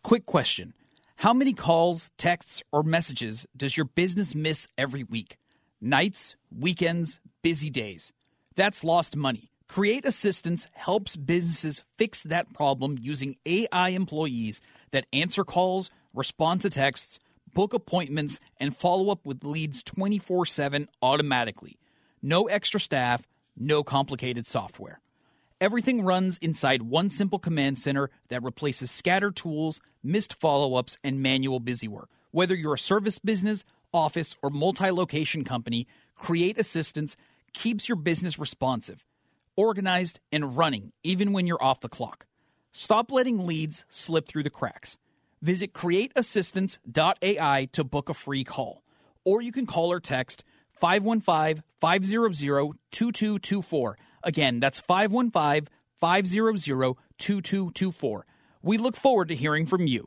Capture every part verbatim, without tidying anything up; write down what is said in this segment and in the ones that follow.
Quick question. How many calls, texts, or messages does your business miss every week? Nights, weekends, busy days. That's lost money. Create Assistance helps businesses fix that problem using A I employees that answer calls, respond to texts, book appointments, and follow up with leads twenty-four seven automatically. No extra staff, no complicated software. Everything runs inside one simple command center that replaces scattered tools, missed follow-ups, and manual busywork. Whether you're a service business, office, or multi-location company, Create Assistance keeps your business responsive, organized, and running even when you're off the clock. Stop letting leads slip through the cracks. Visit create assistance dot A I to book a free call. Or you can call or text five one five, five zero zero, two two two four. Again, that's five one five, five zero zero, two two two four. We look forward to hearing from you.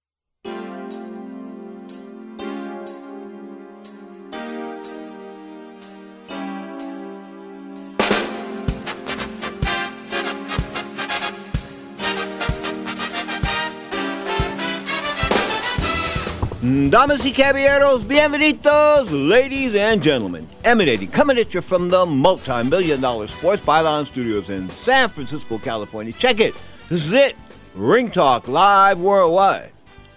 Damas y caballeros, bienvenidos, ladies and gentlemen. Emanating, coming at you from the multi-million dollar Sports Byline Studios in San Francisco, California. Check it. This is it. Ring Talk Live Worldwide.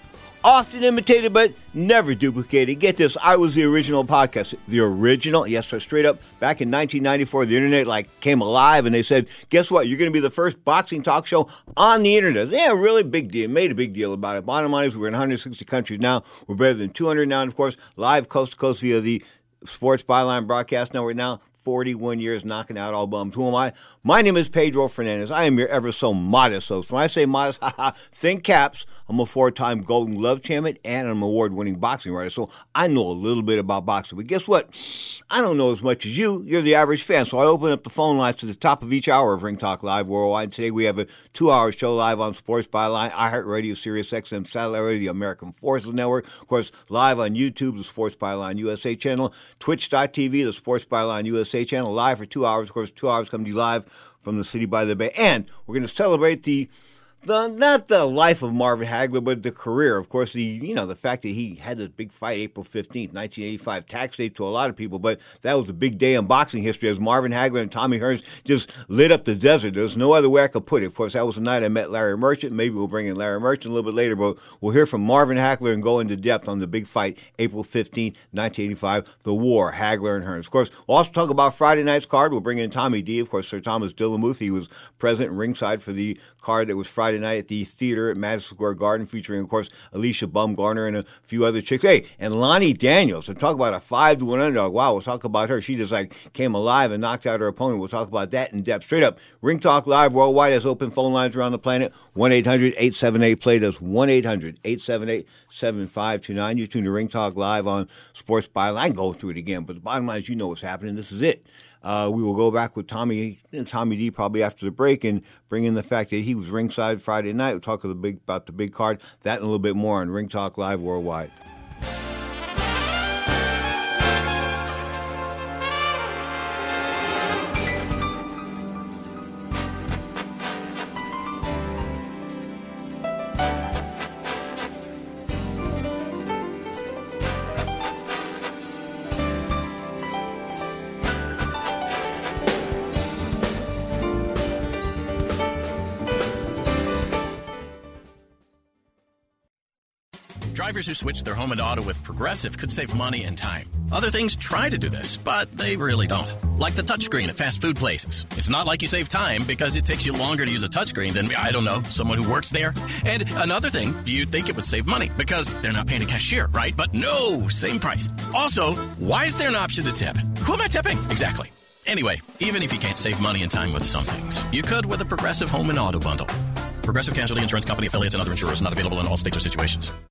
Often imitated, but never duplicated. Get this, I was the original podcast. The original, yes, sir, straight up. Back in nineteen ninety-four, the internet like came alive, and they said, guess what? You're going to be the first boxing talk show on the internet. Yeah, really big deal. Made a big deal about it. Bottom line is we're in one hundred sixty countries now. We're better than two hundred now, and of course, live coast to coast via the Sports Byline Broadcast Network now. forty-one years knocking out all bums. Who am I? My name is Pedro Fernandez. I am your ever so modest host. When I say modest, haha, think caps. I'm a four-time Golden Glove champion and I'm an award-winning boxing writer, so I know a little bit about boxing. But guess what? I don't know as much as you. You're the average fan, so I open up the phone lines to the top of each hour of Ring Talk Live Worldwide. And today we have a two-hour show live on Sports Byline, iHeartRadio, Sirius X M, Satellite Radio, the American Forces Network. Of course, live on YouTube, the Sports Byline U S A channel, Twitch dot T V, the Sports Byline U S A channel, live for two hours. Of course, two hours come to you live from the city by the bay. And we're going to celebrate the, the not the life of Marvin Hagler, but the career. Of course, the you know the fact that he had this big fight April fifteenth, nineteen eighty-five, tax day to a lot of people, but that was a big day in boxing history as Marvin Hagler and Tommy Hearns just lit up the desert. There's no other way I could put it. Of course, that was the night I met Larry Merchant. Maybe we'll bring in Larry Merchant a little bit later, but we'll hear from Marvin Hagler and go into depth on the big fight April fifteenth, nineteen eighty-five, the war, Hagler and Hearns. Of course, we'll also talk about Friday night's card. We'll bring in Tommy D. Of course, Sir Thomas Dillamuth. He was present ringside for the card that was Friday night at the theater at Madison Square Garden, featuring, of course, Alicia Bumgarner and a few other chicks. Hey, and Lonnie Daniels. So talk about a five to one underdog. Wow, we'll talk about her. She just like came alive and knocked out her opponent. We'll talk about that in depth. Straight up, Ring Talk Live Worldwide has open phone lines around the planet. one eight hundred, eight seven eight, play. That's one eight hundred, eight seven eight, seven five two nine. You tune to Ring Talk Live on Sports Byline. I can go through it again, but the bottom line is you know what's happening. This is it. Uh, we will go back with Tommy Tommy D probably after the break and bring in the fact that he was ringside Friday night. We'll talk the big, about the big card, that and a little bit more on Ring Talk Live Worldwide. Drivers who switch their home and auto with Progressive could save money and time. Other things try to do this, but they really don't. Like the touchscreen at fast food places. It's not like you save time because it takes you longer to use a touchscreen than, I don't know, someone who works there. And another thing, you'd think it would save money because they're not paying a cashier, right? But no, same price. Also, why is there an option to tip? Who am I tipping? Exactly. Anyway, even if you can't save money and time with some things, you could with a Progressive home and auto bundle. Progressive Casualty Insurance Company affiliates and other insurers not available in all states or situations.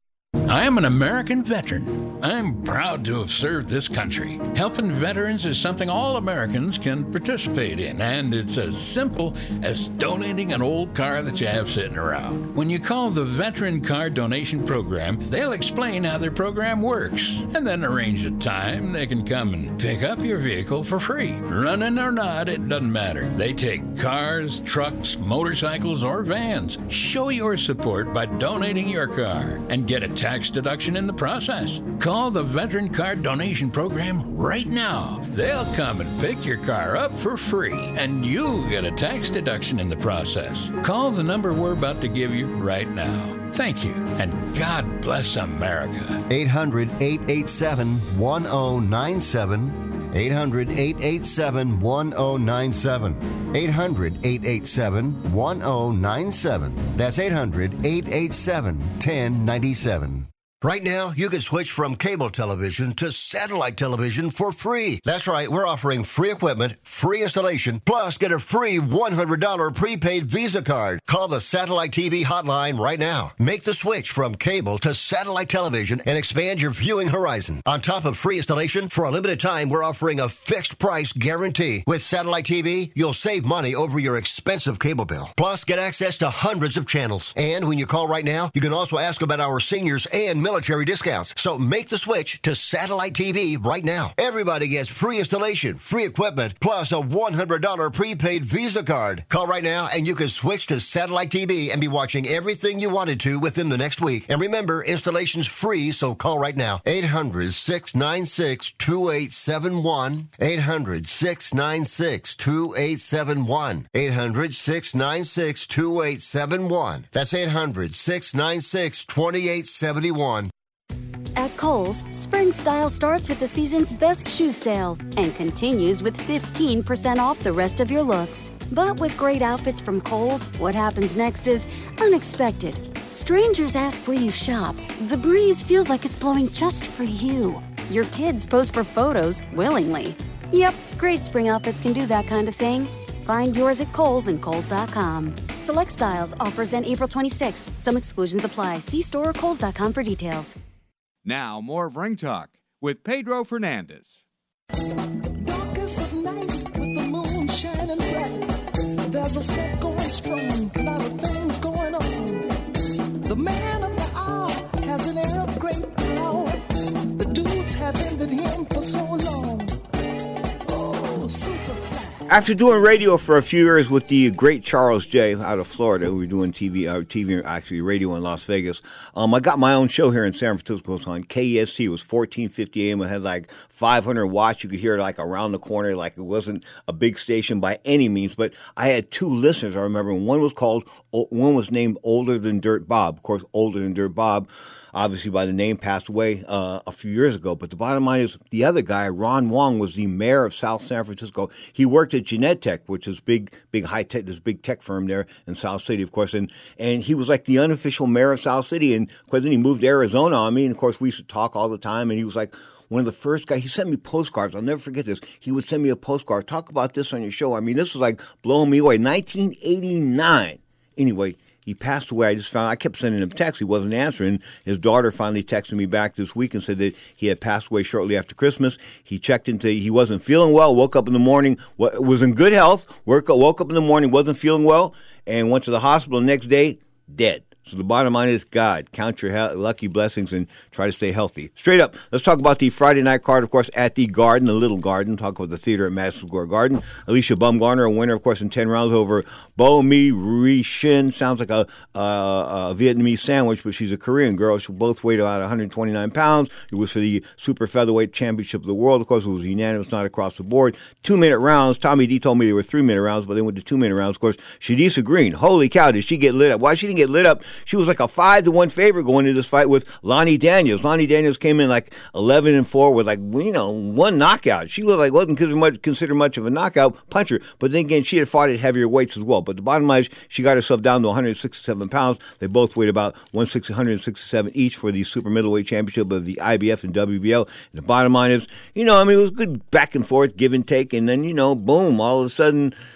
I am an American veteran. I'm proud to have served this country. Helping veterans is something all Americans can participate in, and it's as simple as donating an old car that you have sitting around. When you call the Veteran Car Donation Program, they'll explain how their program works, and then arrange a time they can come and pick up your vehicle for free. Running or not, it doesn't matter. They take cars, trucks, motorcycles, or vans. Show your support by donating your car and get a tax deduction in the process. Call the Veteran Car Donation Program right now. They'll come and pick your car up for free, and you'll get a tax deduction in the process. Call the number we're about to give you right now. Thank you, and God bless America. eight hundred, eight eight seven, one oh nine seven. eight hundred, eight eight seven, one oh nine seven. eight hundred, eight eight seven, one oh nine seven. That's eight hundred, eight eight seven, one oh nine seven. Right now, you can switch from cable television to satellite television for free. That's right, we're offering free equipment, free installation, plus get a free one hundred dollars prepaid Visa card. Call the Satellite T V hotline right now. Make the switch from cable to satellite television and expand your viewing horizon. On top of free installation, for a limited time, we're offering a fixed price guarantee. With Satellite T V, you'll save money over your expensive cable bill. Plus, get access to hundreds of channels. And when you call right now, you can also ask about our seniors and military discounts. So make the switch to Satellite T V right now. Everybody gets free installation, free equipment, plus a one hundred dollars prepaid Visa card. Call right now and you can switch to Satellite T V and be watching everything you wanted to within the next week. And remember, installation's free, so call right now. eight hundred, six nine six, two eight seven one. eight hundred, six nine six, two eight seven one. eight hundred, six nine six, two eight seven one. That's eight hundred, six nine six, two eight seven one. At Kohl's, spring style starts with the season's best shoe sale and continues with fifteen percent off the rest of your looks. But with great outfits from Kohl's, what happens next is unexpected. Strangers ask where you shop. The breeze feels like it's blowing just for you. Your kids pose for photos willingly. Yep, great spring outfits can do that kind of thing. Find yours at Kohl's and Kohl's dot com. Select styles, offers end April twenty-sixth. Some exclusions apply. See store or Kohl's dot com for details. Now, more of Ring Talk with Pedro Fernandez. Darkest of night with the moon shining bright. There's a set going strong, a lot of things going on. The man of the hour has an air of great power. The dudes have envied him for so long. Oh, Superfly. After doing radio for a few years with the great Charles J. out of Florida, we were doing T V, uh, T V actually radio in Las Vegas. Um, I got my own show here in San Francisco. It was on K E S T. It was fourteen fifty A M. It had like five hundred watts. You could hear it like around the corner. Like it wasn't a big station by any means. But I had two listeners. I remember one was called, one was named Older Than Dirt Bob. Of course, Older Than Dirt Bob, obviously by the name, passed away uh, a few years ago. But the bottom line is the other guy, Ron Wong, was the mayor of South San Francisco. He worked at Genentech, which is big, big high tech, this big tech firm there in South City, of course. And and he was like the unofficial mayor of South City. And of course, then he moved to Arizona on me. And of course, we used to talk all the time. And he was like one of the first guys. He sent me postcards. I'll never forget this. He would send me a postcard. Talk about this on your show. I mean, this was like blowing me away. nineteen eighty-nine. Anyway, he passed away. I just found, I kept sending him texts. He wasn't answering. His daughter finally texted me back this week and said that he had passed away shortly after Christmas. He checked into, he wasn't feeling well, woke up in the morning, was in good health, woke up in the morning, wasn't feeling well, and went to the hospital the next day, dead. So the bottom line is, God, count your he- lucky blessings and try to stay healthy. Straight up, let's talk about the Friday night card, of course, at the Garden, the Little Garden. Talk about the theater at Madison Square Garden. Alicia Bumgarner, a winner, of course, in ten rounds over Bo Mi Ri Shin. Sounds like a, uh, a Vietnamese sandwich, but she's a Korean girl. She both weighed about one hundred twenty-nine pounds. It was for the Super Featherweight Championship of the World. Of course, it was unanimous, not across the board. Two-minute rounds. Tommy D told me they were three-minute rounds, but they went to two-minute rounds. Of course, Shadisa Green, holy cow, did she get lit up? Why she didn't get lit up? She was like a five to one favorite going into this fight with Lonnie Daniels. Lonnie Daniels came in like eleven and four with like, you know, one knockout. She was like, wasn't considered much, considered much of a knockout puncher, but then again, she had fought at heavier weights as well. But the bottom line is she got herself down to one hundred sixty-seven pounds. They both weighed about one hundred sixty-seven each for the super middleweight championship of the I B F and W B L. And the bottom line is, you know, I mean, it was good back and forth, give and take, and then, you know, boom, all of a sudden,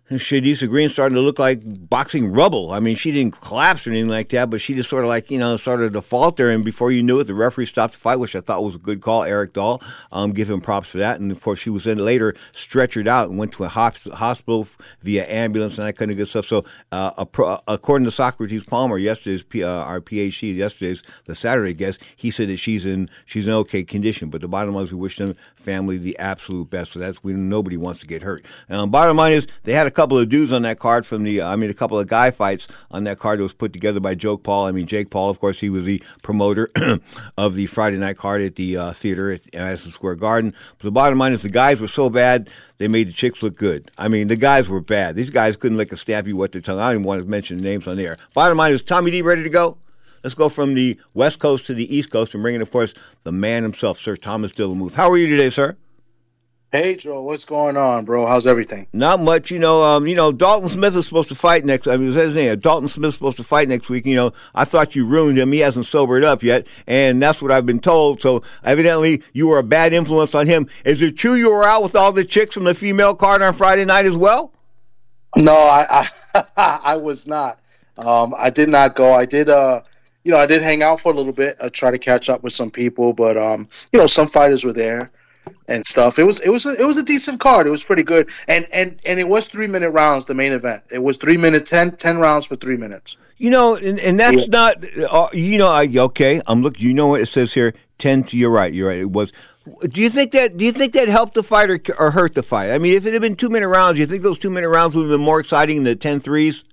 Shadisa Green starting to look like boxing rubble. I mean, she didn't collapse or anything like that, but she just sort of like, you know, started to falter. And before you knew it, the referee stopped the fight, which I thought was a good call. Eric Dahl, um, give him props for that. And, of course, she was then later stretchered out and went to a hospital via ambulance and that kind of good stuff. So uh, a pro, according to Socrates Palmer, yesterday's uh, our P H D, yesterday's the Saturday guest, he said that she's in she's in okay condition. But the bottom line is we wish them family the absolute best. So that's we nobody wants to get hurt. Um, bottom line is they had a couple of dudes on that card from the, I mean, a couple of guy fights on that card that was put together by Jake Paul. I mean, Jake Paul, of course, he was the promoter of the Friday night card at the uh, theater at Madison Square Garden. But the bottom line is the guys were so bad, they made the chicks look good. I mean, the guys were bad. These guys couldn't lick a stab you with their tongue. I don't even want to mention the names on the air. Bottom line is Tommy D ready to go? Let's go from the West Coast to the East Coast and bring in, of course, the man himself, Sir Thomas Dillamuth. How are you today, sir? Hey, Joe, what's going on, bro? How's everything? Not much. You know, um, you know, Dalton Smith is supposed to fight next. I mean, was that his name? Dalton Smith is supposed to fight next week. You know, I thought you ruined him. He hasn't sobered up yet, and that's what I've been told. So evidently, you were a bad influence on him. Is it true you were out with all the chicks from the female card on Friday night as well? No, I I, I was not. Um, I did not go. I did. Uh, you know, I did hang out for a little bit. I tried to catch up with some people, but um, you know, some fighters were there and stuff. It was it was a, it was a decent card. It was pretty good, and and and it was three minute rounds. The main event. It was three minute ten, ten rounds for three minutes. You know, and, and that's yeah. not. Uh, you know, I, okay. I'm look. You know what it says here? Ten to your right. You're right. It was. Do you think that? Do you think that helped the fight or, or hurt the fight? I mean, if it had been two minute rounds, do you think those two minute rounds would have been more exciting than the ten threes?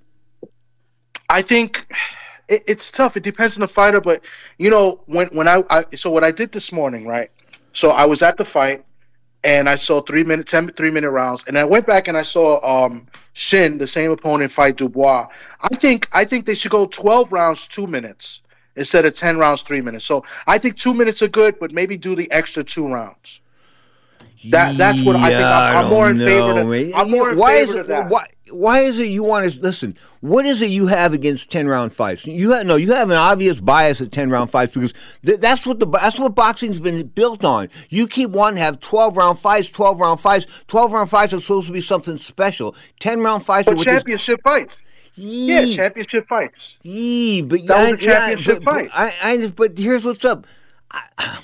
I think. It, it's tough. It depends on the fighter, but you know, when when I, I so what I did this morning, right? So I was at the fight, and I saw three minute, ten three minute rounds, and I went back and I saw um, Shin, the same opponent, fight Dubois. I think I think they should go twelve rounds, two minutes instead of ten rounds, three minutes. So I think two minutes are good, but maybe do the extra two rounds. That that's what yeah, I think. I'm, I'm more in know, favor. Of, I'm more in why favor is it, of that. Why, why is it you want to listen? What is it you have against ten round fights? You have no. You have an obvious bias at ten round fights because th- that's what the that's what boxing's been built on. You keep wanting to have twelve round fights, twelve round fights, twelve round fights are supposed to be something special. Ten round fights but are championship this, fights. Yee. Yeah, championship fights. Yeah, but that I, was a championship yeah, but, fight. But, I, I, but here's what's up: I,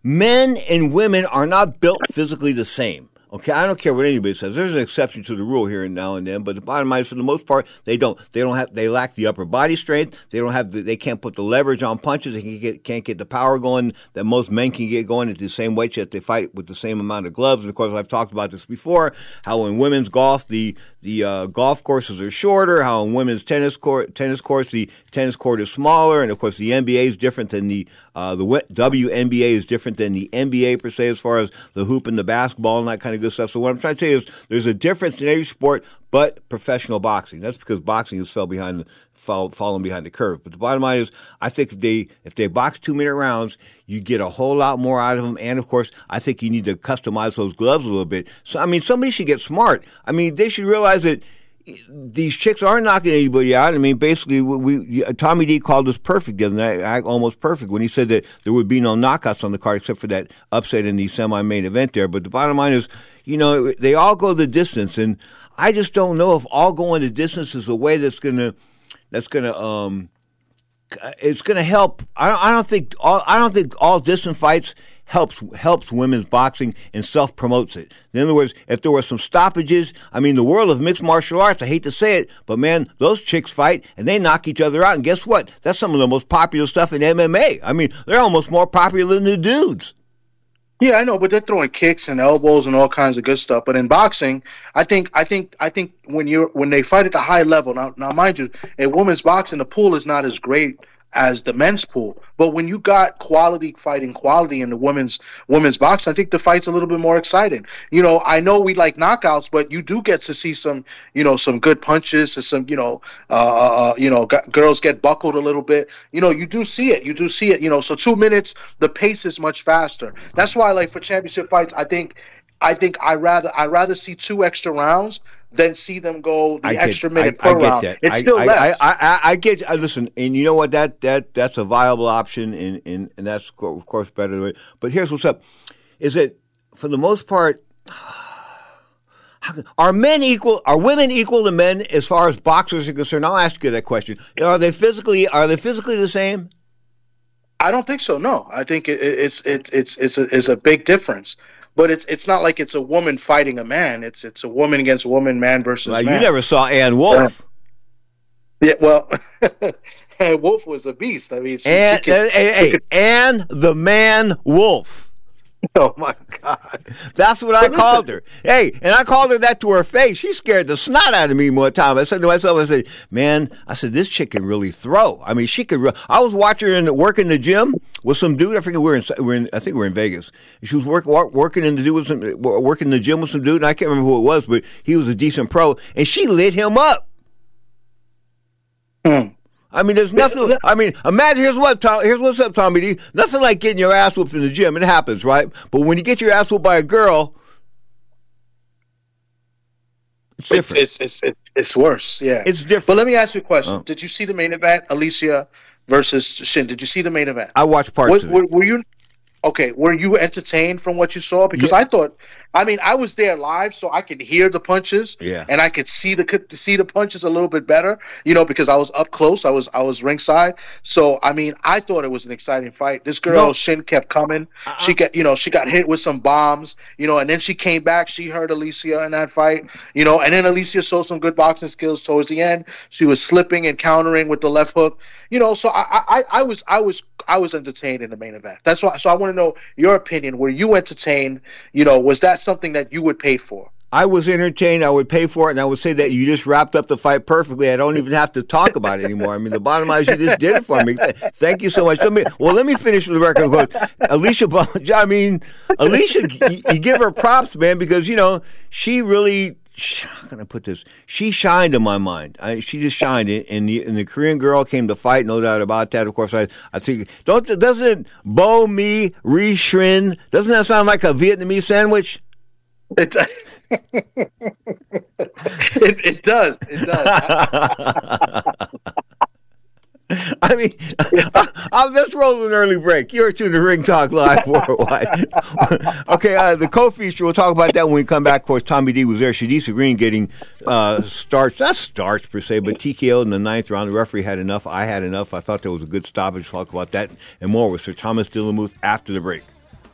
men and women are not built physically the same. Okay, I don't care what anybody says. There's an exception to the rule here and now and then, but the bottom line is, for the most part, they don't. They don't have. They lack the upper body strength. They don't have. The, they can't put the leverage on punches. They can get, can't get the power going that most men can get going at the same weight, yet they fight with the same amount of gloves. And of course, I've talked about this before. How in women's golf, the the uh, golf courses are shorter. How in women's tennis court, tennis courts, the tennis court is smaller. And of course, the N B A is different than the uh, the W N B A is different than the N B A per se, as far as the hoop and the basketball and that kind of good stuff. So what I'm trying to say is there's a difference in every sport but professional boxing. That's because boxing has fell behind, fall, fallen behind the curve. But the bottom line is, I think if they if they box two-minute rounds, you get a whole lot more out of them. And, of course, I think you need to customize those gloves a little bit. So, I mean, somebody should get smart. I mean, they should realize that these chicks aren't knocking anybody out. I mean, basically, we, we Tommy D called us perfect the other night, almost perfect, when he said that there would be no knockouts on the card except for that upset in the semi-main event there. But the bottom line is, you know, they all go the distance, and I just don't know if all going the distance is a way that's gonna that's gonna um it's gonna help. I don't, I don't think all I don't think all distance fights helps helps women's boxing and self promotes it. In other words, if there were some stoppages, I mean, the world of mixed martial arts, I hate to say it, but man, those chicks fight and they knock each other out. And guess what? That's some of the most popular stuff in M M A. I mean, they're almost more popular than the dudes. Yeah, I know, but they're throwing kicks and elbows and all kinds of good stuff. But in boxing, I think, I think, I think when you when they fight at the high level, now, now mind you, in women's boxing, the pool is not as great as the men's pool. But when you got quality fighting quality in the women's women's boxing, I think the fight's a little bit more exciting. You know, I know we like knockouts, but you do get to see some, you know, some good punches and some, you know, uh, uh you know, g- girls get buckled a little bit. You know, you do see it. You do see it. You know, so two minutes, the pace is much faster. That's why, like, for championship fights, I think. I think I rather I rather see two extra rounds than see them go the I extra get, minute I, per I get round. That. It's I, still I, less. I, I, I get. I listen, and you know what? That that that's a viable option, and, and, and that's of course better. But here's what's up: is that for the most part, Are men equal? Are women equal to men as far as boxers are concerned? I'll ask you that question. Are they physically? Are they physically the same? I don't think so. No, I think it, it's it's it's it's a, it's a big difference. But it's it's not like it's a woman fighting a man. It's it's a woman against a woman, man versus well, man. You never saw Ann Wolf. Yeah, well, Ann Wolf was a beast. I mean, she, Ann, she could, hey, hey, could, Ann the Man Wolf. Oh my God, that's what I called her. Hey, and I called her that to her face. She scared the snot out of me one time. I said to myself, I said, "Man, I said this chick can really throw. I mean, she could." Re- I was watching her in the, work in the gym with some dude. I forget we we're in. We we're in. I think we we're in Vegas. She was work, work, working in the dude with some working in the gym with some dude. And I can't remember who it was, but he was a decent pro, and she lit him up. Hmm. I mean, there's nothing. I mean, imagine here's what Tom, here's what's up, Tommy D. Nothing like getting your ass whooped in the gym. It happens, right? But when you get your ass whooped by a girl, it's different. It's it's it's, it's worse. Yeah, it's different. But let me ask you a question: oh. Did you see the main event, Alicia versus Shin? Did you see the main event? I watched parts was, of it. Were, were you okay? Were you entertained from what you saw? Because yeah. I thought, I mean, I was there live, so I could hear the punches, yeah. and I could see the see the punches a little bit better, you know, because I was up close. I was I was ringside, so I mean, I thought it was an exciting fight. This girl no. Shin kept coming. Uh-uh. She got, you know, she got hit with some bombs, you know, and then she came back. She hurt Alicia in that fight, you know, and then Alicia showed some good boxing skills towards the end. She was slipping and countering with the left hook, you know. So I I, I was I was I was entertained in the main event. That's why. So I want to know your opinion. Were you entertained? You know, was that something that you would pay for? I was entertained. I would pay for it, and I would say that you just wrapped up the fight perfectly. I don't even have to talk about it anymore. I mean, the bottom line is you just did it for me. Thank you so much. Let me, well, let me finish with the record. Alicia, I mean, Alicia, you, you give her props, man, because, you know, she really, how can I put this? She shined in my mind. I, she just shined, and the, and the Korean girl came to fight, no doubt about that. Of course, I, I think, don't, doesn't Bo Mi Ri Shrin, doesn't that sound like a Vietnamese sandwich? It, it, it does. It does. I mean, I, I, let's roll an early break. You're tuned to Ring Talk Live worldwide. Okay, uh, the co-feature, we'll talk about that when we come back. Of course, Tommy D was there. Shadisa Green getting uh, starts, not starts per se, but T K O'd in the ninth round. The referee had enough. I had enough. I thought there was a good stoppage. We'll talk about that and more with Sir Thomas Dillamuth after the break.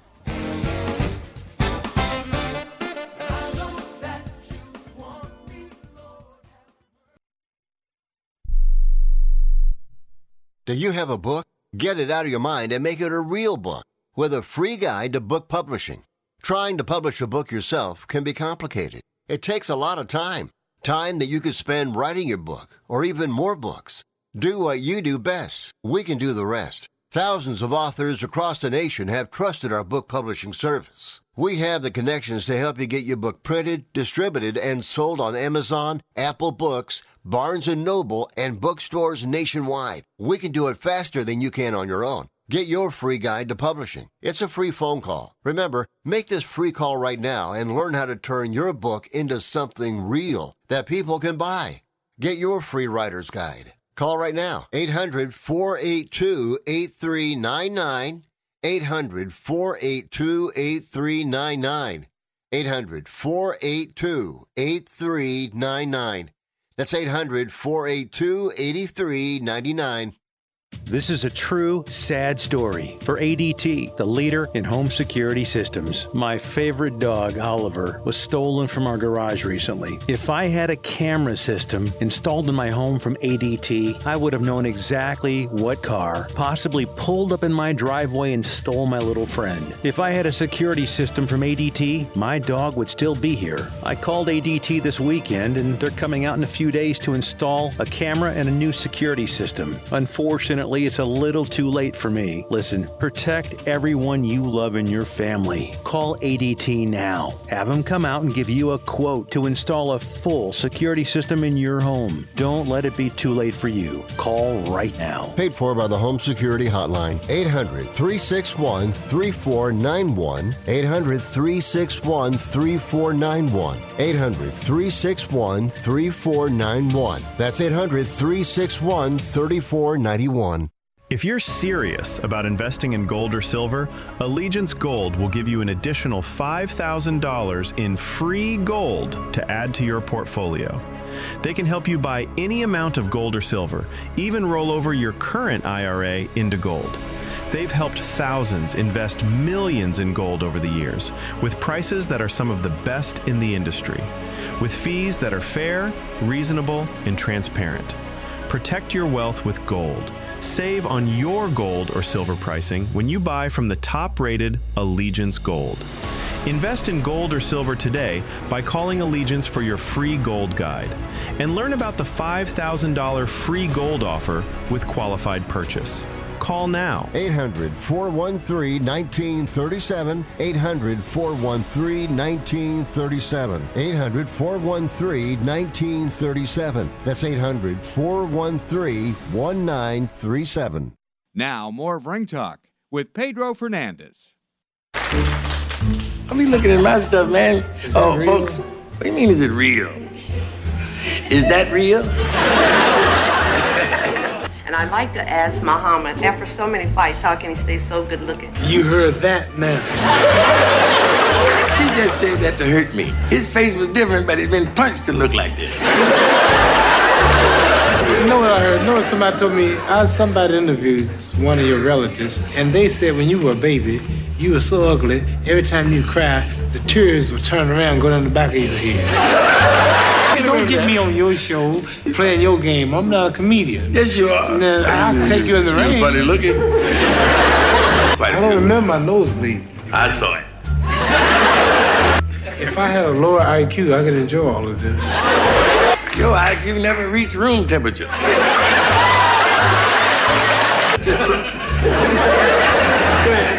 Do you have a book? Get it out of your mind and make it a real book with a free guide to book publishing. Trying to publish a book yourself can be complicated. It takes a lot of time. Time that you could spend writing your book or even more books. Do what you do best. We can do the rest. Thousands of authors across the nation have trusted our book publishing service. We have the connections to help you get your book printed, distributed, and sold on Amazon, Apple Books, Barnes and Noble, and bookstores nationwide. We can do it faster than you can on your own. Get your free guide to publishing. It's a free phone call. Remember, make this free call right now and learn how to turn your book into something real that people can buy. Get your free writer's guide. Call right now, eight hundred, four eight two, eight three nine nine, eight hundred, four eight two, eight three nine nine, eight hundred, four eight two, eight three nine nine. That's eight hundred, four eight two, eight three nine nine. This is a true, sad story for A D T, the leader in home security systems. My favorite dog, Oliver, was stolen from our garage recently. If I had a camera system installed in my home from A D T, I would have known exactly what car possibly pulled up in my driveway and stole my little friend. If I had a security system from A D T, my dog would still be here. I called A D T this weekend, and they're coming out in a few days to install a camera and a new security system. Unfortunately, it's a little too late for me. Listen, protect everyone you love in your family. Call A D T now. Have them come out and give you a quote to install a full security system in your home. Don't let it be too late for you. Call right now. Paid for by the Home Security Hotline. eight hundred, three six one, three four nine one. eight hundred, three six one, three four nine one. eight hundred, three six one, three four nine one. That's eight hundred, three six one, three four nine one. If you're serious about investing in gold or silver, Allegiance Gold will give you an additional five thousand dollars in free gold to add to your portfolio. They can help you buy any amount of gold or silver, even roll over your current I R A into gold. They've helped thousands invest millions in gold over the years, with prices that are some of the best in the industry, with fees that are fair, reasonable, and transparent. Protect your wealth with gold. Save on your gold or silver pricing when you buy from the top-rated Allegiance Gold. Invest in gold or silver today by calling Allegiance for your free gold guide. And learn about the five thousand dollars free gold offer with qualified purchase. Call now. eight hundred, four one three, one nine three seven. eight hundred, four one three, one nine three seven. eight hundred, four one three, one nine three seven. That's eight hundred, four one three, one nine three seven. Now, more of Ring Talk with Pedro Fernandez. I be looking at my stuff, man. Is oh, real? folks, what do you mean, is it real? Is that real? And I'd like to ask Muhammad, after so many fights, how can he stay so good looking? You heard that now. She just said that to hurt me. His face was different, but he's been punched to look like this. You know what I heard? You know what somebody told me? I somebody interviewed one of your relatives, and they said when you were a baby, you were so ugly, every time you cry, the tears would turn around and go down the back of your head. Don't get me on your show playing your game. I'm not a comedian. Yes, you are. Now, I can take you in the ring. You're funny looking. I don't remember my nosebleed. I saw it. If I had a lower I Q, I could enjoy all of this. Your I Q never reached room temperature. Just go ahead.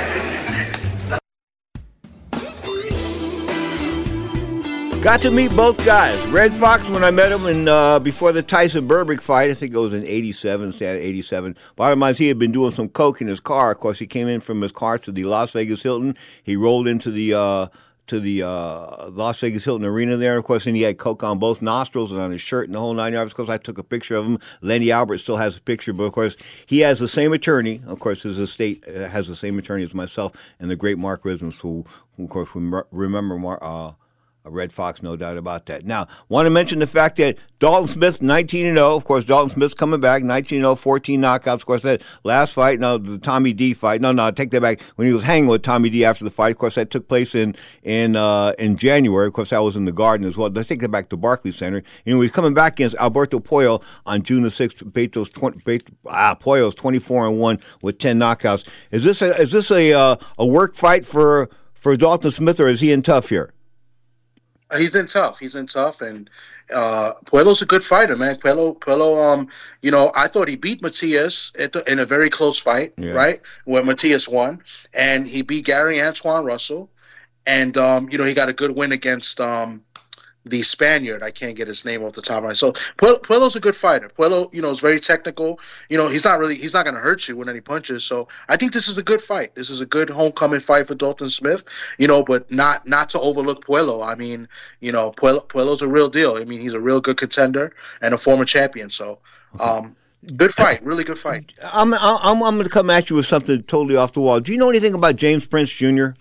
Got to meet both guys. Red Fox, when I met him in uh, before the Tyson Burbick fight, I think it was in eighty-seven, eighty-seven. Bottom line is he had been doing some coke in his car. Of course, he came in from his car to the Las Vegas Hilton. He rolled into the uh, to the uh, Las Vegas Hilton Arena there. Of course, and he had coke on both nostrils and on his shirt and the whole nine yards. Of course, I took a picture of him. Lenny Albert still has a picture, but of course, he has the same attorney. Of course, his estate has the same attorney as myself and the great Mark Risms, who, who of course, remember Mark. Uh, A Red Fox, no doubt about that. Now, want to mention the fact that Dalton Smith, nineteen and oh. Of course, Dalton Smith's coming back, nineteen and oh, fourteen knockouts. Of course, that last fight, no, the Tommy D fight. No, no, I take that back. When he was hanging with Tommy D after the fight, of course, that took place in in uh, in January. Of course, I was in the Garden as well. I take that back to Barclays Center. You know, he's coming back against Alberto Puello on June the sixth. Beto's twenty, Beto, ah, Puello's twenty-four and one with ten knockouts. Is this a, is this a uh, a work fight for for Dalton Smith, or is he in tough here? He's in tough. He's in tough, and uh, Puello's a good fighter, man. Puello, Puello. Um, you know, I thought he beat Matias at the, in a very close fight, yeah. right, where Matias won, and he beat Gary Antoine Russell, and um, you know, he got a good win against um, the Spaniard. I can't get his name off the top of my head. So Puello, Puello's a good fighter. Puello, you know, is very technical. You know, he's not really, he's not going to hurt you with any punches. So I think this is a good fight. This is a good homecoming fight for Dalton Smith. You know, but not not to overlook Puello. I mean, you know, Puello, Puello's a real deal. I mean, he's a real good contender and a former champion. So. Um, Good fight, really good fight. I'm I'm I'm going to come at you with something totally off the wall. Do you know anything about James Prince Junior?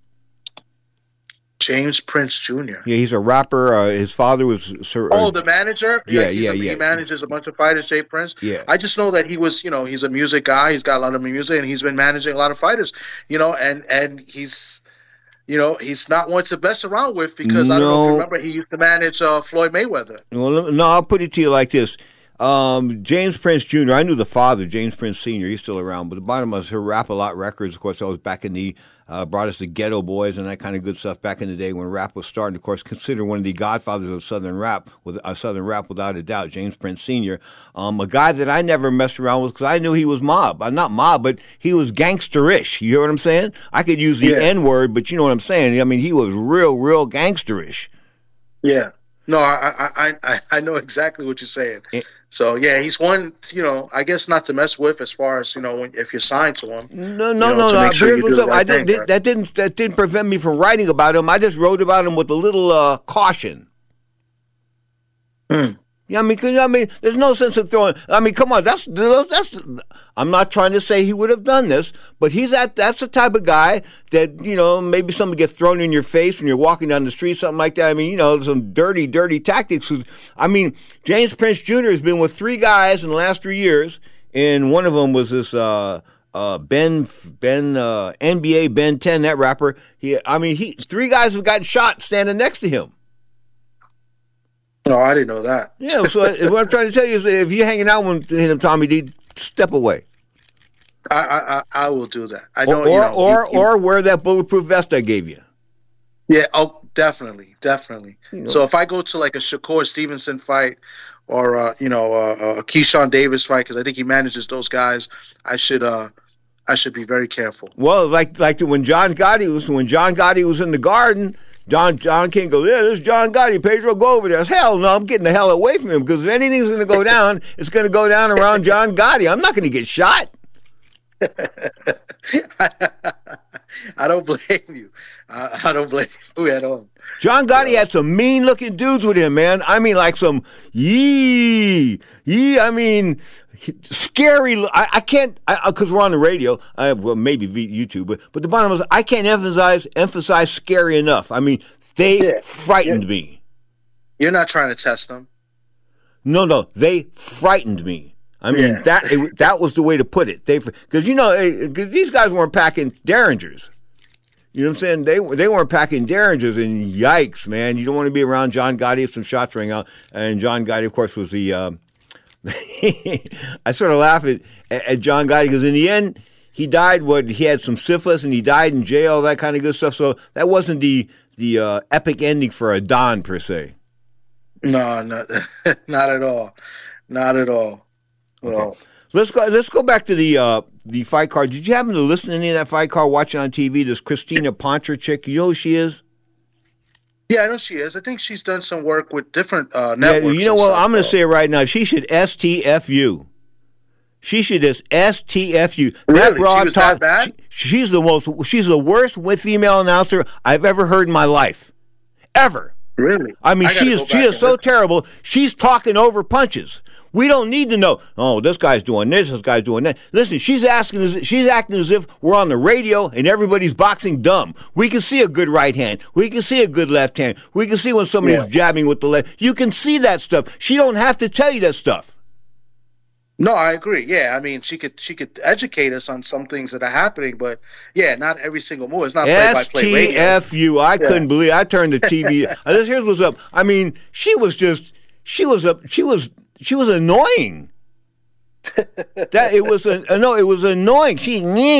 James Prince Junior Yeah, he's a rapper. Uh, his father was Sir. Oh, the manager. Yeah, he's yeah, a, yeah. He manages a bunch of fighters. Jay Prince. Yeah. I just know that he was, you know, he's a music guy. He's got a lot of music, and he's been managing a lot of fighters. You know, and and he's, you know, he's not one to mess around with because no. I don't know if you remember, he used to manage uh, Floyd Mayweather. Well, no, I'll put it to you like this. Um, James Prince Junior, I knew the father, James Prince Senior He's still around, but the bottom was her Rap-A-Lot Records. Of course, I was back in the, uh, brought us the Ghetto Boys and that kind of good stuff back in the day when rap was starting. Of course, considered one of the godfathers of Southern rap, with uh, Southern rap without a doubt, James Prince Senior Um, a guy that I never messed around with because I knew he was mob. Uh, not mob, but he was gangsterish. You hear what I'm saying? I could use the yeah. N-word, but you know what I'm saying. I mean, he was real, real gangsterish. Yeah. No, I, I I I know exactly what you're saying. So yeah, he's one. You know, I guess not to mess with as far as you know when, if you're signed to him. No, no, you know, no, no. Sure right I did, thing, right? That didn't that didn't prevent me from writing about him. I just wrote about him with a little uh, caution. Hmm. Yeah, I mean, 'cause, I mean, there's no sense of throwing. I mean, come on, that's that's. I'm not trying to say he would have done this, but he's that. That's the type of guy that, you know, maybe something gets thrown in your face when you're walking down the street, something like that. I mean, you know, some dirty, dirty tactics. I mean, James Prince Junior has been with three guys in the last three years, and one of them was this uh, uh, Ben Ben uh, N B A Ben ten, that rapper. He, I mean, he three guys have gotten shot standing next to him. No, I didn't know that. Yeah, so what I'm trying to tell you is that if you're hanging out with him, Tommy D, step away. I I, I will do that. I don't. Or you know, or, you, you, or wear that bulletproof vest I gave you. Yeah. Oh, definitely, definitely. You know. So if I go to like a Shakur Stevenson fight, or uh, you know, uh, a Keyshawn Davis fight, because I think he manages those guys, I should uh, I should be very careful. Well, like like when John Gotti was when John Gotti was in the Garden. John John King goes, yeah, this is John Gotti. Pedro, go over there. I said, hell no, I'm getting the hell away from him, because if anything's going to go down, it's going to go down around John Gotti. I'm not going to get shot. I don't blame you. I, I don't blame you at all. John Gotti yeah. had some mean-looking dudes with him, man. I mean, like some yee, yee, I mean, scary. I, I can't, because we're on the radio, I, well, maybe YouTube, but, but the bottom is I can't emphasize emphasize scary enough. I mean, they yeah. frightened yeah. me. You're not trying to test them. No, no, they frightened me. I mean, yeah. that it, that was the way to put it. They, because, you know, cause these guys weren't packing Derringers. You know what I'm saying? They they weren't packing Derringers, and yikes, man. You don't want to be around John Gotti if some shots ring out. And John Gotti, of course, was the um, – I sort of laugh at, at John Gotti because in the end, he died, what, he had some syphilis, and he died in jail, that kind of good stuff. So that wasn't the, the uh, epic ending for a Don, per se. No, not, not at all. Not at all. Okay. Well, let's go. Let's go back to the uh, the fight card. Did you happen to listen to any of that fight card? Watching on T V, this Christina Poncher chick. You know who she is? Yeah, I know she is. I think she's done some work with different uh, networks. Yeah, you know what? I'm going to say it right now. She should S T F U. She should just S T F U. Really? That broad she was talk, that bad? She, she's the most. She's the worst female announcer I've ever heard in my life, ever. Really? I mean, I she is. She is so look. terrible. She's talking over punches. We don't need to know, oh, this guy's doing this, this guy's doing that. Listen, she's asking, as, she's acting as if we're on the radio and everybody's boxing dumb. We can see a good right hand. We can see a good left hand. We can see when somebody's yeah. jabbing with the left. You can see that stuff. She don't have to tell you that stuff. No, I agree. Yeah, I mean, she could she could educate us on some things that are happening, but yeah, not every single move. It's not play-by-play radio. S T F U. I yeah. couldn't believe. I turned the T V. Here's what's up. I mean, she was just. She was up. She was. She was annoying. that it was a no, it was annoying. She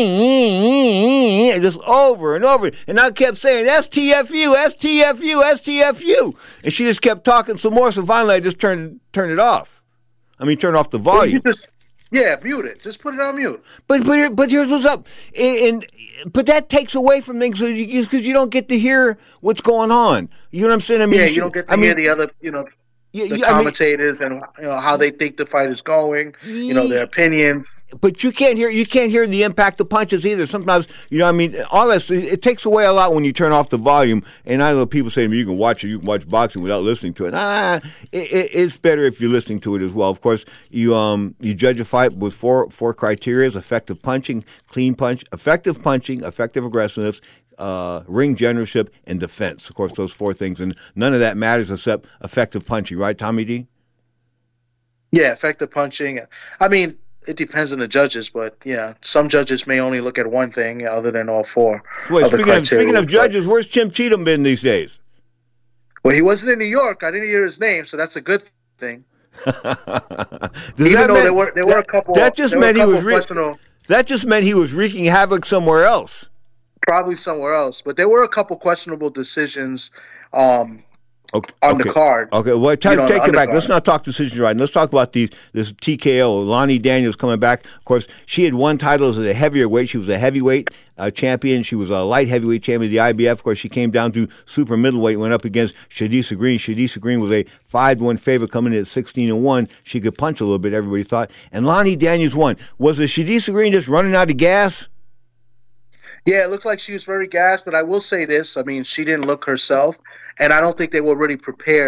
just over and over, and I kept saying S T F U, S T F U, S T F U, and she just kept talking some more. So finally, I just turned turned it off. I mean, turn off the volume. Well, just, yeah, mute it. Just put it on mute. But but but here's what's up, and, and but that takes away from things because you, you don't get to hear what's going on. You know what I'm saying? I mean, yeah, you, you don't get to I hear mean, the other, you know. You, the you, commentators I mean, and you know how they think the fight is going, you know, their opinions. But you can't hear you can't hear the impact of punches either. Sometimes, you know, I mean, all that it takes away a lot when you turn off the volume. And I know people say to me, you can watch it, you can watch boxing without listening to it. Ah, it, it, it's better if you're listening to it as well. Of course, you um you judge a fight with four four criteria: effective punching, clean punch, effective punching, effective aggressiveness. Uh, ring generalship, and defense. Of course, those four things, and none of that matters except effective punching, right, Tommy D? Yeah, effective punching. I mean, it depends on the judges, but yeah, some judges may only look at one thing other than all four. Wait, speaking of, speaking of judges, where's Chim Cheatham been these days? Well, he wasn't in New York. I didn't hear his name, so that's a good thing. Even though mean, there were there were a couple. That just meant he was re- questionable. That just meant he was wreaking havoc somewhere else. Probably somewhere else, but there were a couple questionable decisions um, okay, on okay. the card. Okay, well, t- you know, take it back. undercard. Let's not talk decisions right. Let's talk about these. This T K O. Lonnie Daniels coming back. Of course, she had won titles as a heavier weight. She was a heavyweight uh, champion. She was a light heavyweight champion of the I B F. Of course, she came down to super middleweight. Went up against Shadisa Green. Shadisa Green was a five to one favorite coming in at sixteen and one. She could punch a little bit. Everybody thought, and Lonnie Daniels won. Was it Shadisa Green just running out of gas? Yeah, it looked like she was very gassed, but I will say this. I mean, she didn't look herself, and I don't think they were really prepared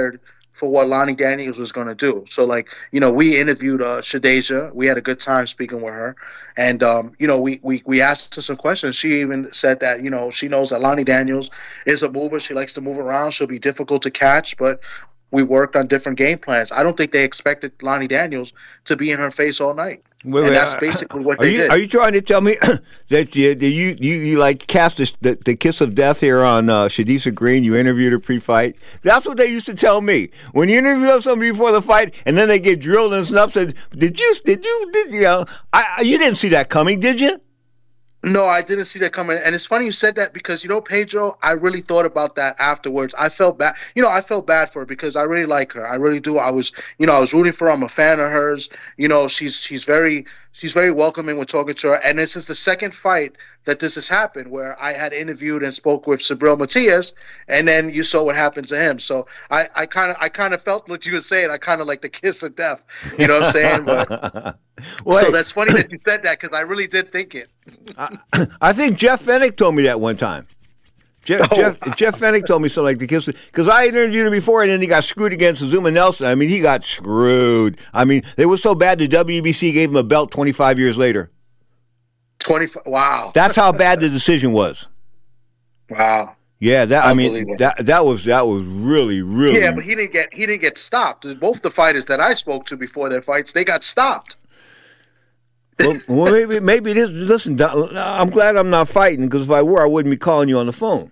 for what Lonnie Daniels was going to do. So, like, you know, we interviewed uh, Shadeja. We had a good time speaking with her. And, um, you know, we, we, we asked her some questions. She even said that, you know, she knows that Lonnie Daniels is a mover. She likes to move around. She'll be difficult to catch, but we worked on different game plans. I don't think they expected Lonnie Daniels to be in her face all night. Wait, and wait, that's uh, basically what are they you, did. Are you trying to tell me that you, that you, you, you like cast the, the, the kiss of death here on uh, Shadisa Green? You interviewed her pre-fight. That's what they used to tell me when you interview somebody before the fight, and then they get drilled and snubbed. Said, "Did you? Did you? Did you know? I, you didn't see that coming, did you?" No, I didn't see that coming. And it's funny you said that because, you know, Pedro, I really thought about that afterwards. I felt bad. You know, I felt bad for her because I really like her. I really do. I was, you know, I was rooting for her. I'm a fan of hers. You know, she's she's very she's very welcoming when talking to her. And this is the second fight that this has happened where I had interviewed and spoke with Subriel Matias, and then you saw what happened to him. So I, I kind of I kind of felt what you were saying. I kind of like the kiss of death. You know what I'm saying? But, so that's funny that you said that because I really did think it. I, I think Jeff Fennick told me that one time. Jeff, oh, Jeff, wow. Jeff Fennick told me something like the kiss because I interviewed him before, and then he got screwed against Azuma Nelson. I mean, he got screwed. I mean, it was so bad the W B C gave him a belt twenty-five years later. twenty-five Wow. That's how bad the decision was. Wow. Yeah, that I mean that that was that was really really. Yeah, but he didn't get he didn't get stopped. Both the fighters that I spoke to before their fights, they got stopped. well, well, maybe maybe this. Listen, I'm glad I'm not fighting because if I were, I wouldn't be calling you on the phone.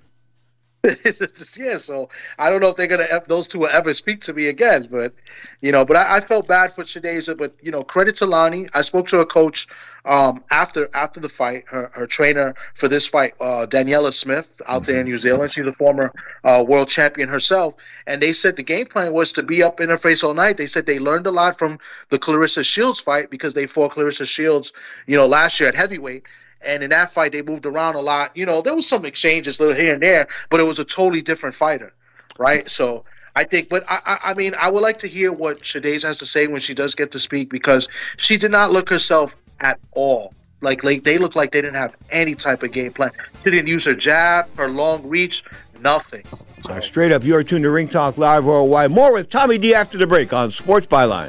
Yeah, so I don't know if they're gonna those two will ever speak to me again, but you know, but I, I felt bad for Shadeza, but you know, credit to Lonnie. I spoke to her coach um, after after the fight, her her trainer for this fight, uh, Daniela Smith, out mm-hmm. there in New Zealand. She's a former uh, world champion herself, and they said the game plan was to be up in her face all night. They said they learned a lot from the Clarissa Shields fight because they fought Clarissa Shields, you know, last year at heavyweight. And in that fight, they moved around a lot. You know, there was some exchanges little here and there, but it was a totally different fighter, right? So I think, but I, I, I mean, I would like to hear what Shadeza has to say when she does get to speak because she did not look herself at all. Like, like they looked like they didn't have any type of game plan. She didn't use her jab, her long reach, nothing. So. Right, straight up, you are tuned to Ring Talk Live Worldwide. More with Tommy D after the break on Sports Byline.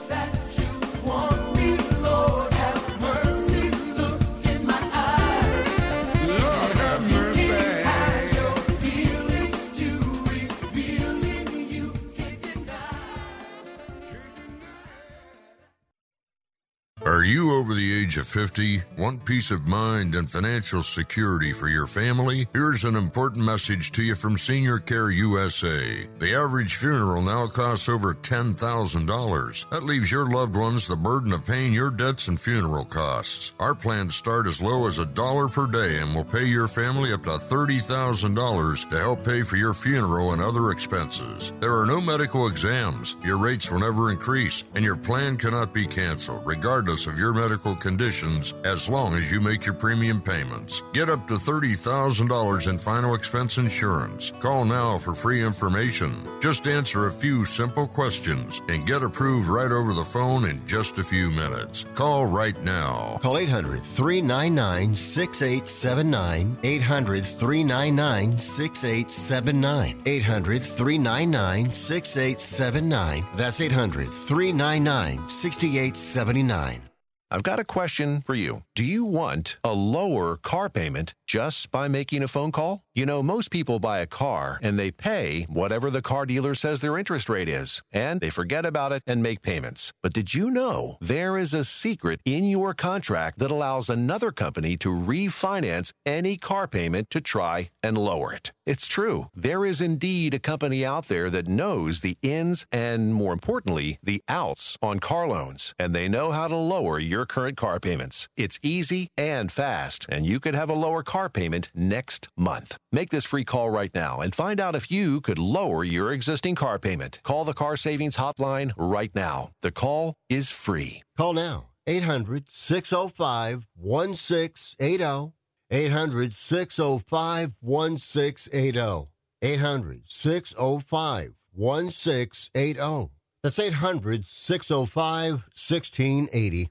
Are you over the age of fifty? Want peace of mind and financial security for your family? Here's an important message to you from Senior Care U S A. The average funeral now costs over ten thousand dollars. That leaves your loved ones the burden of paying your debts and funeral costs. Our plans start as low as a dollar per day and will pay your family up to thirty thousand dollars to help pay for your funeral and other expenses. There are no medical exams. Your rates will never increase, and your plan cannot be canceled, regardless of your medical conditions, as long as you make your premium payments. Get up to thirty thousand dollars in final expense insurance. Call now for free information. Just answer a few simple questions and get approved right over the phone in just a few minutes. Call right now. Call eight hundred, three nine nine, six eight seven nine. eight hundred, three nine nine, six eight seven nine. eight hundred, three nine nine, six eight seven nine. That's eight hundred, three nine nine, six eight seven nine. I've got a question for you. Do you want a lower car payment just by making a phone call? You know, most people buy a car and they pay whatever the car dealer says their interest rate is, and they forget about it and make payments. But did you know there is a secret in your contract that allows another company to refinance any car payment to try and lower it? It's true. There is indeed a company out there that knows the ins and, more importantly, the outs on car loans, and they know how to lower your current car payments. It's easy and fast, and you could have a lower car payment next month. Make this free call right now and find out if you could lower your existing car payment. Call the Car Savings Hotline right now. The call is free. Call now. eight hundred, six oh five, one six eight oh. eight hundred, six oh five, one six eight oh. eight hundred, six oh five, one six eight oh. That's eight hundred, six oh five, one six eight oh.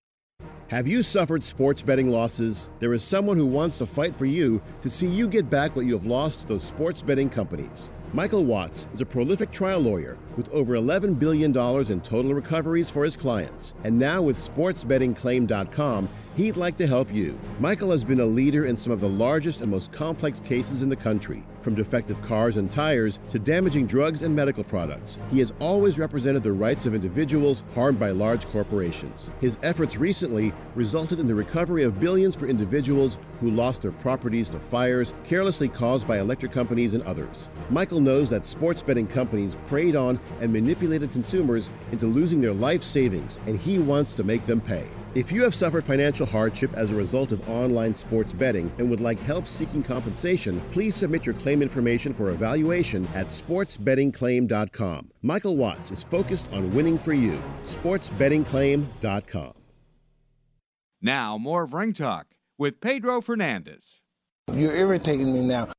Have you suffered sports betting losses? There is someone who wants to fight for you to see you get back what you have lost to those sports betting companies. Michael Watts is a prolific trial lawyer with over eleven billion dollars in total recoveries for his clients. And now with sports betting claim dot com, he'd like to help you. Michael has been a leader in some of the largest and most complex cases in the country, from defective cars and tires to damaging drugs and medical products. He has always represented the rights of individuals harmed by large corporations. His efforts recently resulted in the recovery of billions for individuals who lost their properties to fires carelessly caused by electric companies and others. Michael knows that sports betting companies preyed on and manipulated consumers into losing their life savings, and he wants to make them pay. If you have suffered financial hardship as a result of online sports betting and would like help seeking compensation, please submit your claim information for evaluation at sports betting claim dot com. Michael Watts is focused on winning for you. sports betting claim dot com. Now, more of Ring Talk with Pedro Fernandez. You're irritating me now.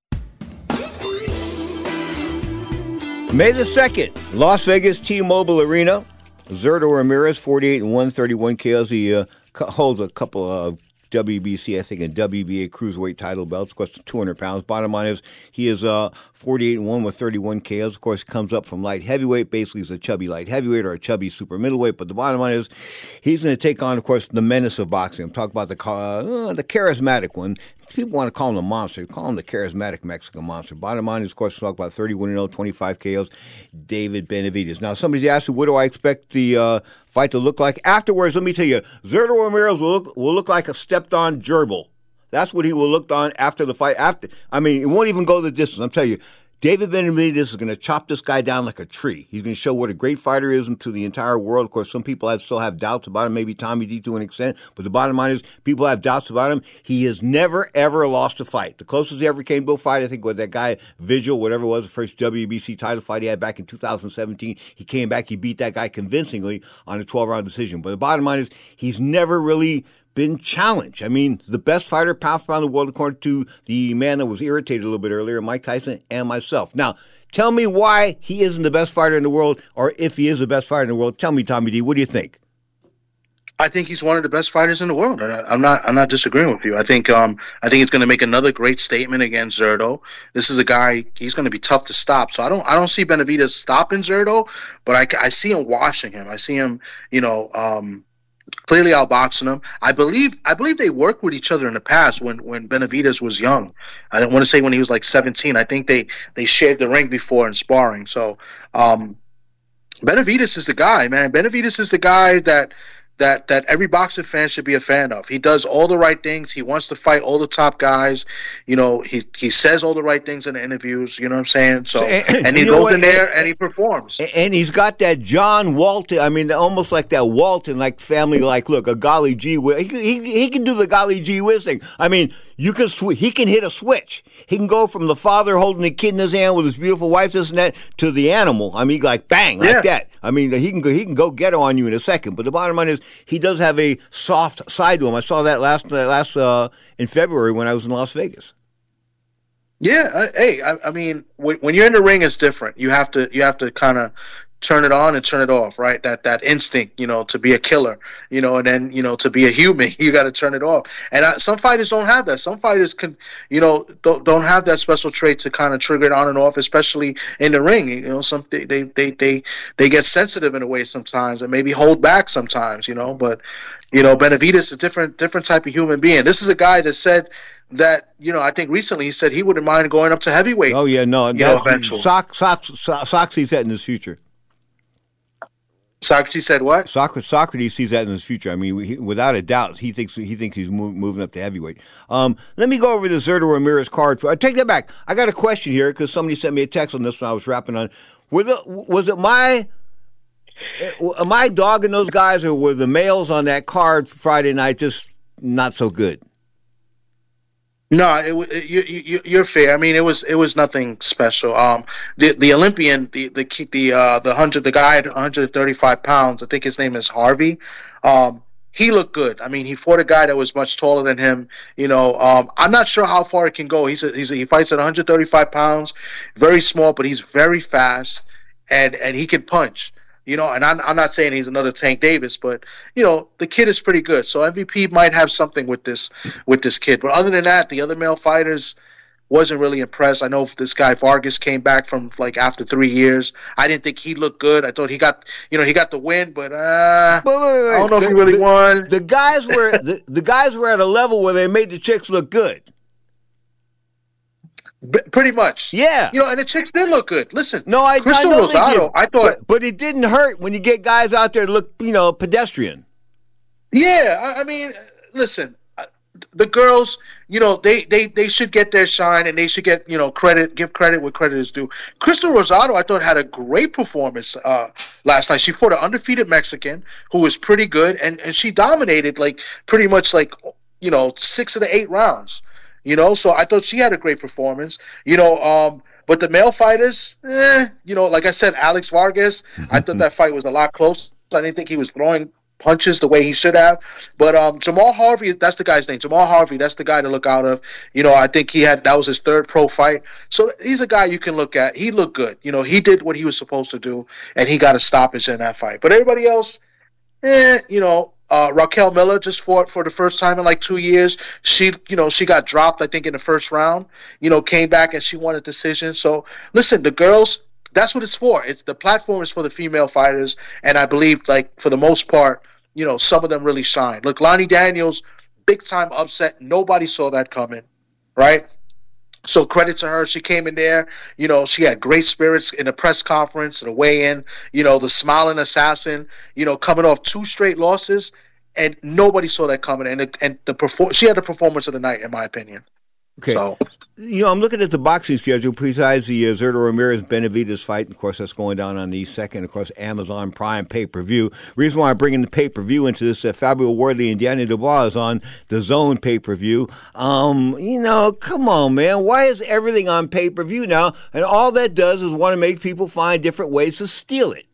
May the second, Las Vegas T-Mobile Arena. Zurdo Ramirez, forty-eight and one thirty-one K Os. He uh, holds a couple of W B C, I think, and W B A cruiserweight title belts. Of course, two hundred pounds. Bottom line is he is uh, forty-eight and one with thirty-one K Os. Of course, comes up from light heavyweight. Basically, he's a chubby light heavyweight or a chubby super middleweight. But the bottom line is he's going to take on, of course, the menace of boxing. I'm talking about the uh, the charismatic one. People want to call him the monster. Call him the charismatic Mexican monster. Bottom line is, of course, we'll talk about thirty-one and oh, twenty-five K Os, David Benavidez. Now, somebody's asking, what do I expect the uh, fight to look like? Afterwards, let me tell you, Zurdo Ramirez will look, will look like a stepped-on gerbil. That's what he will look on after the fight. After, I mean, it won't even go the distance. I'm telling you, David Benavidez is going to chop this guy down like a tree. He's going to show what a great fighter is to the entire world. Of course, some people have, still have doubts about him, maybe Tommy D to an extent, but the bottom line is people have doubts about him. He has never, ever lost a fight. The closest he ever came to a fight, I think, was that guy Vigil, whatever it was, the first W B C title fight he had back in two thousand seventeen. He came back, he beat that guy convincingly on a twelve-round decision. But the bottom line is he's never really been challenged. I mean, the best fighter pound for pound in the world, according to the man that was irritated a little bit earlier, Mike Tyson, and myself. Now, tell me why he isn't the best fighter in the world, or if he is the best fighter in the world. Tell me, Tommy D, what do you think? I think he's one of the best fighters in the world. I, I'm not. I'm not disagreeing with you. I think. Um. I think he's going to make another great statement against Zurdo. This is a guy. He's going to be tough to stop. So I don't. I don't see Benavidez stopping Zurdo, but I, I see him washing him. I see him. You know. Um. Clearly outboxing him. I believe I believe they worked with each other in the past when, when Benavidez was young. I don't want to say when he was like seventeen. I think they, they shared the ring before in sparring. So um, Benavidez is the guy, man. Benavidez is the guy that that that every boxing fan should be a fan of. He does all the right things. He wants to fight all the top guys. You know, he he says all the right things in the interviews. You know what I'm saying? So and, and he goes what, in there and he performs. And he's got that John Walton. I mean, almost like that Walton like family. Like, look, a golly gee whiz. He, he he can do the golly gee whiz thing. I mean, you can sw- he can hit a switch. He can go from the father holding the kid in his hand with his beautiful wife, this and that, to the animal. I mean, like bang, like yeah. that. I mean, he can go he can go get on you in a second. But the bottom line is, he does have a soft side to him. I saw that last last uh, in February when I was in Las Vegas. Yeah, uh, hey, I, I mean, when, when you're in the ring, it's different. You have to you have to kind of turn it on and turn it off, right? That that instinct, you know, to be a killer, you know, and then, you know, to be a human, you got to turn it off. And I, some fighters don't have that. Some fighters can, you know, don't, don't have that special trait to kind of trigger it on and off, especially in the ring. You know, some they they they they, they get sensitive in a way sometimes, and maybe hold back sometimes, you know. But you know, Benavidez is a different different type of human being. This is a guy that said that, you know, I think recently he said he wouldn't mind going up to heavyweight. Oh yeah, no, you know, eventually. Sox Sox Sox sees that in his future. Socrates said what? Socrates, Socrates sees that in his future. I mean, he, without a doubt, he thinks he thinks he's move, moving up to heavyweight. Um, let me go over the Zurdo Ramirez card. I take that back. I got a question here because somebody sent me a text on this when I was rapping on. Were the, was it my am I dogging those guys, or were the males on that card Friday night just not so good? No, it, it, you, you, you're fair. I mean, it was it was nothing special. Um, the the Olympian, the the the uh, the hundred, the guy at one hundred thirty-five pounds. I think his name is Harvey. Um, he looked good. I mean, he fought a guy that was much taller than him. You know, um, I'm not sure how far it can go. He's a, he's a, he fights at one hundred thirty-five pounds, very small, but he's very fast, and and he can punch. You know, and I'm, I'm not saying he's another Tank Davis, but, you know, the kid is pretty good. So M V P might have something with this with this kid. But other than that, the other male fighters, Wasn't really impressed. I know this guy Vargas came back from like after three years. I didn't think he looked good. I thought he got, you know, he got the win, but uh, wait, wait, wait. I don't know the, if he really the, won. The guys were the, the guys were at a level where they made the chicks look good. B- pretty much, yeah. You know, and the chicks did look good. Listen, no, I, Crystal I know Rosado. I thought, but, but it didn't hurt when you get guys out there that look, you know, pedestrian. Yeah, I, I mean, listen, the girls, you know, they, they, they should get their shine and they should get, you know, credit, give credit where credit is due. Crystal Rosado, I thought, had a great performance uh, last night. She fought an undefeated Mexican who was pretty good, and, and she dominated, like, pretty much, like, you know, six of the eight rounds. You know, so I thought she had a great performance. You know, um, but the male fighters, eh, you know, like I said, Alex Vargas, I thought that fight was a lot closer. I didn't think he was throwing punches the way he should have. But um, Jamal Harvey, that's the guy's name. Jamal Harvey, that's the guy to look out of. You know, I think he had, that was his third pro fight. So he's a guy you can look at. He looked good. You know, he did what he was supposed to do, and he got a stoppage in that fight. But everybody else, eh, you know, Uh, Raquel Miller just fought for the first time in like two years. She, you know, she got dropped, I think, in the first round. You know, came back and she won a decision. So, listen, the girls, that's what it's for. It's the platform is for the female fighters, and I believe, like, for the most part, you know, some of them really shine. Look, Lonnie Daniels, big time upset. Nobody saw that coming, right? So credit to her. She came in there, you know, she had great spirits in the press conference, the weigh-in, you know, the smiling assassin, you know, coming off two straight losses, and nobody saw that coming. And the, and the perform- she had the performance of the night, in my opinion. Okay. So, you know, I'm looking at the boxing schedule. Besides the uh, Zurdo Ramirez Benavidez fight, of course, that's going down on the second. Of course, Amazon Prime pay per view. Reason why I'm bringing the pay per view into this, uh, Fabio Wardley and Deanna Dubois is on the Zone pay per view. Um, you know, come on, man. Why is everything on pay per view now? And all that does is want to make people find different ways to steal it.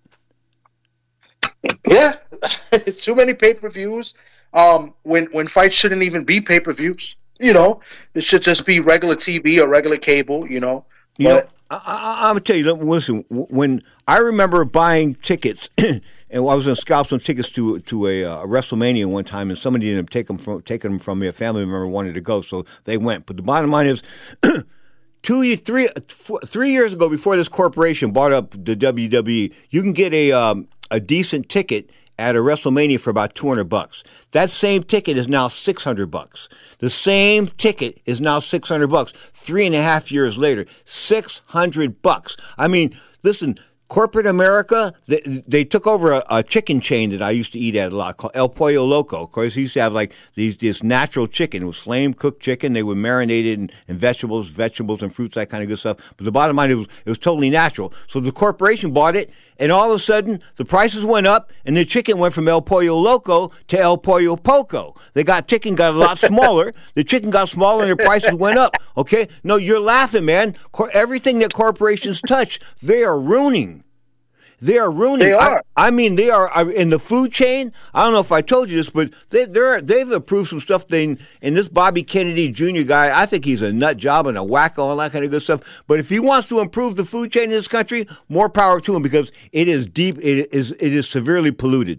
Yeah, it's too many pay per views. Um, when when fights shouldn't even be pay per views. You know, it should just be regular T V or regular cable, you know. You but, know, I, I, I'm going to tell you, listen, when I remember buying tickets, and I was going to scalp some tickets to to a, a WrestleMania one time, and somebody ended up taking them from, taking them from me. A family member wanted to go, so they went. But the bottom line is, two, three, four, three years ago, before this corporation bought up the W W E, you can get a um, a decent ticket at a WrestleMania for about two hundred bucks. That same ticket is now six hundred bucks. The same ticket is now six hundred bucks. Three and a half years later, six hundred bucks. I mean, listen, corporate America, they, they took over a, a chicken chain that I used to eat at a lot called El Pollo Loco. Of course, he used to have like these this natural chicken. It was flame cooked chicken. They were marinated in, in vegetables, vegetables and fruits, that kind of good stuff. But the bottom line, it was it was totally natural. So the corporation bought it, and all of a sudden, the prices went up, and the chicken went from El Pollo Loco to El Pollo Poco. They got chicken got a lot smaller. The chicken got smaller, and the prices went up. Okay? No, you're laughing, man. Cor- everything that corporations touch, they are ruining. They are ruining. They are. I, I mean, they are in the food chain. I don't know if I told you this, but they, they're they've approved some stuff. They, and this Bobby Kennedy Junior guy, I think he's a nut job and a wacko, all that kind of good stuff. But if he wants to improve the food chain in this country, more power to him, because it is deep. It is it is severely polluted.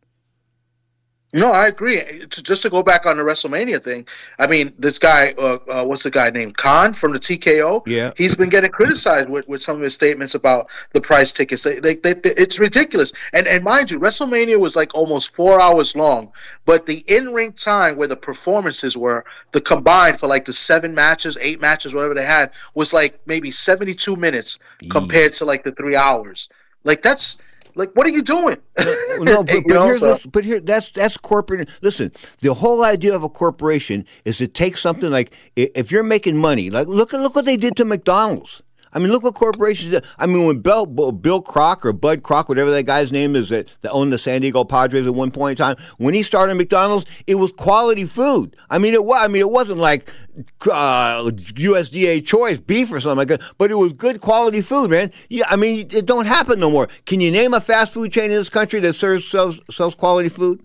No, I agree. Just to go back on the WrestleMania thing, I mean, this guy, uh, uh, what's the guy named Khan from the T K O? Yeah, he's been getting criticized with, with some of his statements about the price tickets. They, they, they, it's ridiculous. And and mind you, WrestleMania was like almost four hours long, but the in-ring time where the performances were, the combined for like the seven matches, eight matches, whatever they had, was like maybe seventy-two minutes compared to like the three hours. Like that's. Like, what are you doing? No, but, you but know, here's so. but here that's that's corporate. Listen, the whole idea of a corporation is to take something like, if you're making money, like look at look what they did to McDonald's. I mean, look what corporations did. I mean, when Bill, Bill Kroc or Bud Kroc, whatever that guy's name is, that, that owned the San Diego Padres at one point in time, when he started McDonald's, it was quality food. I mean, it was. I mean, it wasn't like uh, U S D A choice beef or something like that, but it was good quality food, man. Yeah, I mean, it don't happen no more. Can you name a fast food chain in this country that serves sells, sells quality food?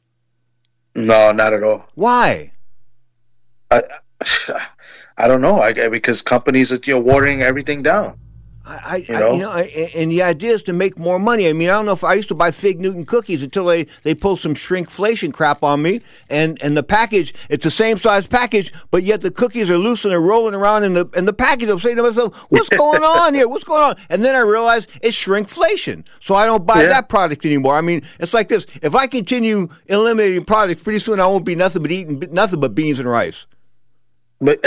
No, not at all. Why? I, I don't know. I, because companies are, you know, watering everything down. I, you I, know, you know, and the idea is to make more money. I mean, I don't know if I used to buy Fig Newton cookies until they, they pulled some shrinkflation crap on me, and, and the package, it's the same size package, but yet the cookies are loose and they're rolling around in the in the package. I'm saying to myself, what's going on here? What's going on? And then I realized it's shrinkflation, so I don't buy yeah. that product anymore. I mean, it's like this: if I continue eliminating products, pretty soon I won't be nothing but eating nothing but beans and rice. But.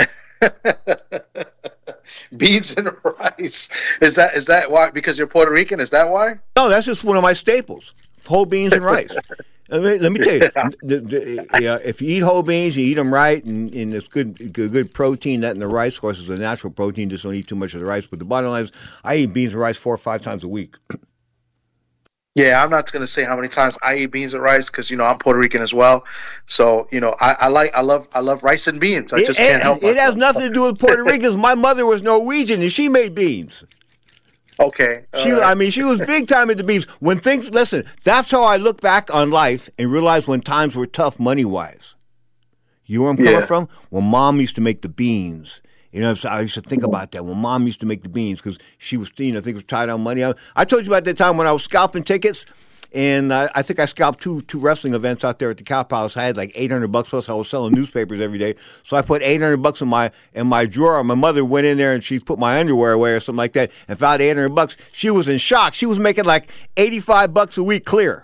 Beans and rice. Is that is that why? Because you're Puerto Rican? Is that why? No, that's just one of my staples. Whole beans and rice. let, me, let me tell you, the, the, uh, if you eat whole beans, you eat them right, and, and it's good, good good protein. That in the rice, of course, is a natural protein. Just don't eat too much of the rice. But the bottom line is, I eat beans and rice four or five times a week. Yeah, I'm not going to say how many times I eat beans and rice because you know I'm Puerto Rican as well. So you know I, I like I love I love rice and beans. I it, just can't it, help it. It has nothing to do with Puerto Ricans. My mother was Norwegian and she made beans. Okay, she right. I mean she was big time into beans. When things listen, that's how I look back on life and realize when times were tough money wise. You know where I'm coming Yeah. from? When Mom used to make the beans. You know, so I used to think about that when Mom used to make the beans because she was, you know, I think was tied on money. I, I told you about that time when I was scalping tickets, and uh, I think I scalped two two wrestling events out there at the Cow Palace. I had like eight hundred bucks plus. I was selling newspapers every day, so I put eight hundred bucks in my in my drawer. My mother went in there and she put my underwear away or something like that, and found eight hundred bucks. She was in shock. She was making like eighty five bucks a week clear.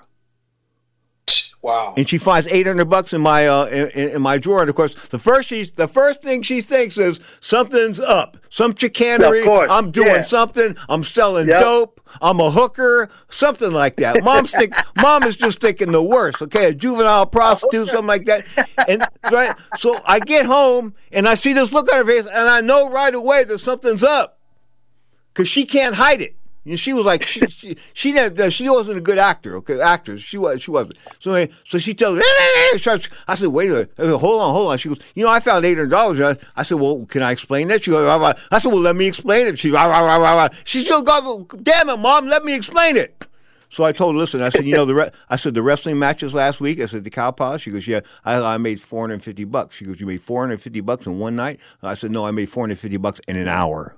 Wow! And she finds eight hundred bucks in my uh, in, in my drawer. And of course, the first she's the first thing she thinks is something's up, some chicanery. Yeah, I'm doing yeah. something. I'm selling Yep. dope. I'm a hooker, something like that. Mom's think mom is just thinking the worst. Okay, a juvenile prostitute, something like that. And right, so I get home and I see this look on her face, and I know right away that something's up because she can't hide it. You know, she was like she she she, didn't, she wasn't a good actor. Okay, actress. She was she wasn't. So anyway, so she tells me. I said, wait a minute, hold on, hold on. She goes, you know, I found eight hundred dollars. I said, well, can I explain that? She goes, rah, rah. I said, well, let me explain it. She rah, rah, rah, rah, rah. She still goes, damn it, Mom, let me explain it. So I told her, listen, I said, you know, the re- I said the wrestling matches last week. I said the Cow Palace. She goes, yeah, I, I made four hundred fifty bucks. She goes, you made four hundred fifty bucks in one night? I said, no, I made four hundred fifty bucks in an hour.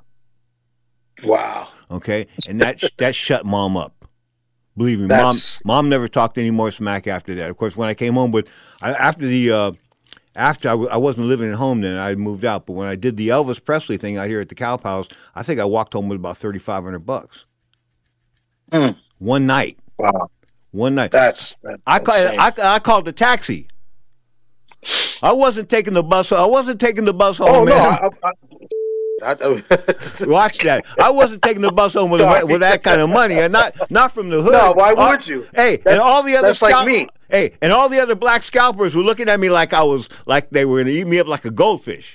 Wow. Okay, and that that shut Mom up. Believe me, That's... mom mom never talked any more smack after that. Of course, when I came home, but I, after the uh, after I, w- I wasn't living at home then, I moved out. But when I did the Elvis Presley thing out here at the Cow Palace, I think I walked home with about thirty five hundred bucks. Mm. One night. Wow. One night. That's, that's I called I, I called the taxi. I wasn't taking the bus. I wasn't taking the bus home, Oh man. no! I, I, I, Watch that. I wasn't taking the bus home with, with that kind of money, and not not from the hood. No, why Uh, would you? Hey, That's- and all the other that's like scalp- me. Hey, and all the other black scalpers were looking at me like I was like they were going to eat me up like a goldfish.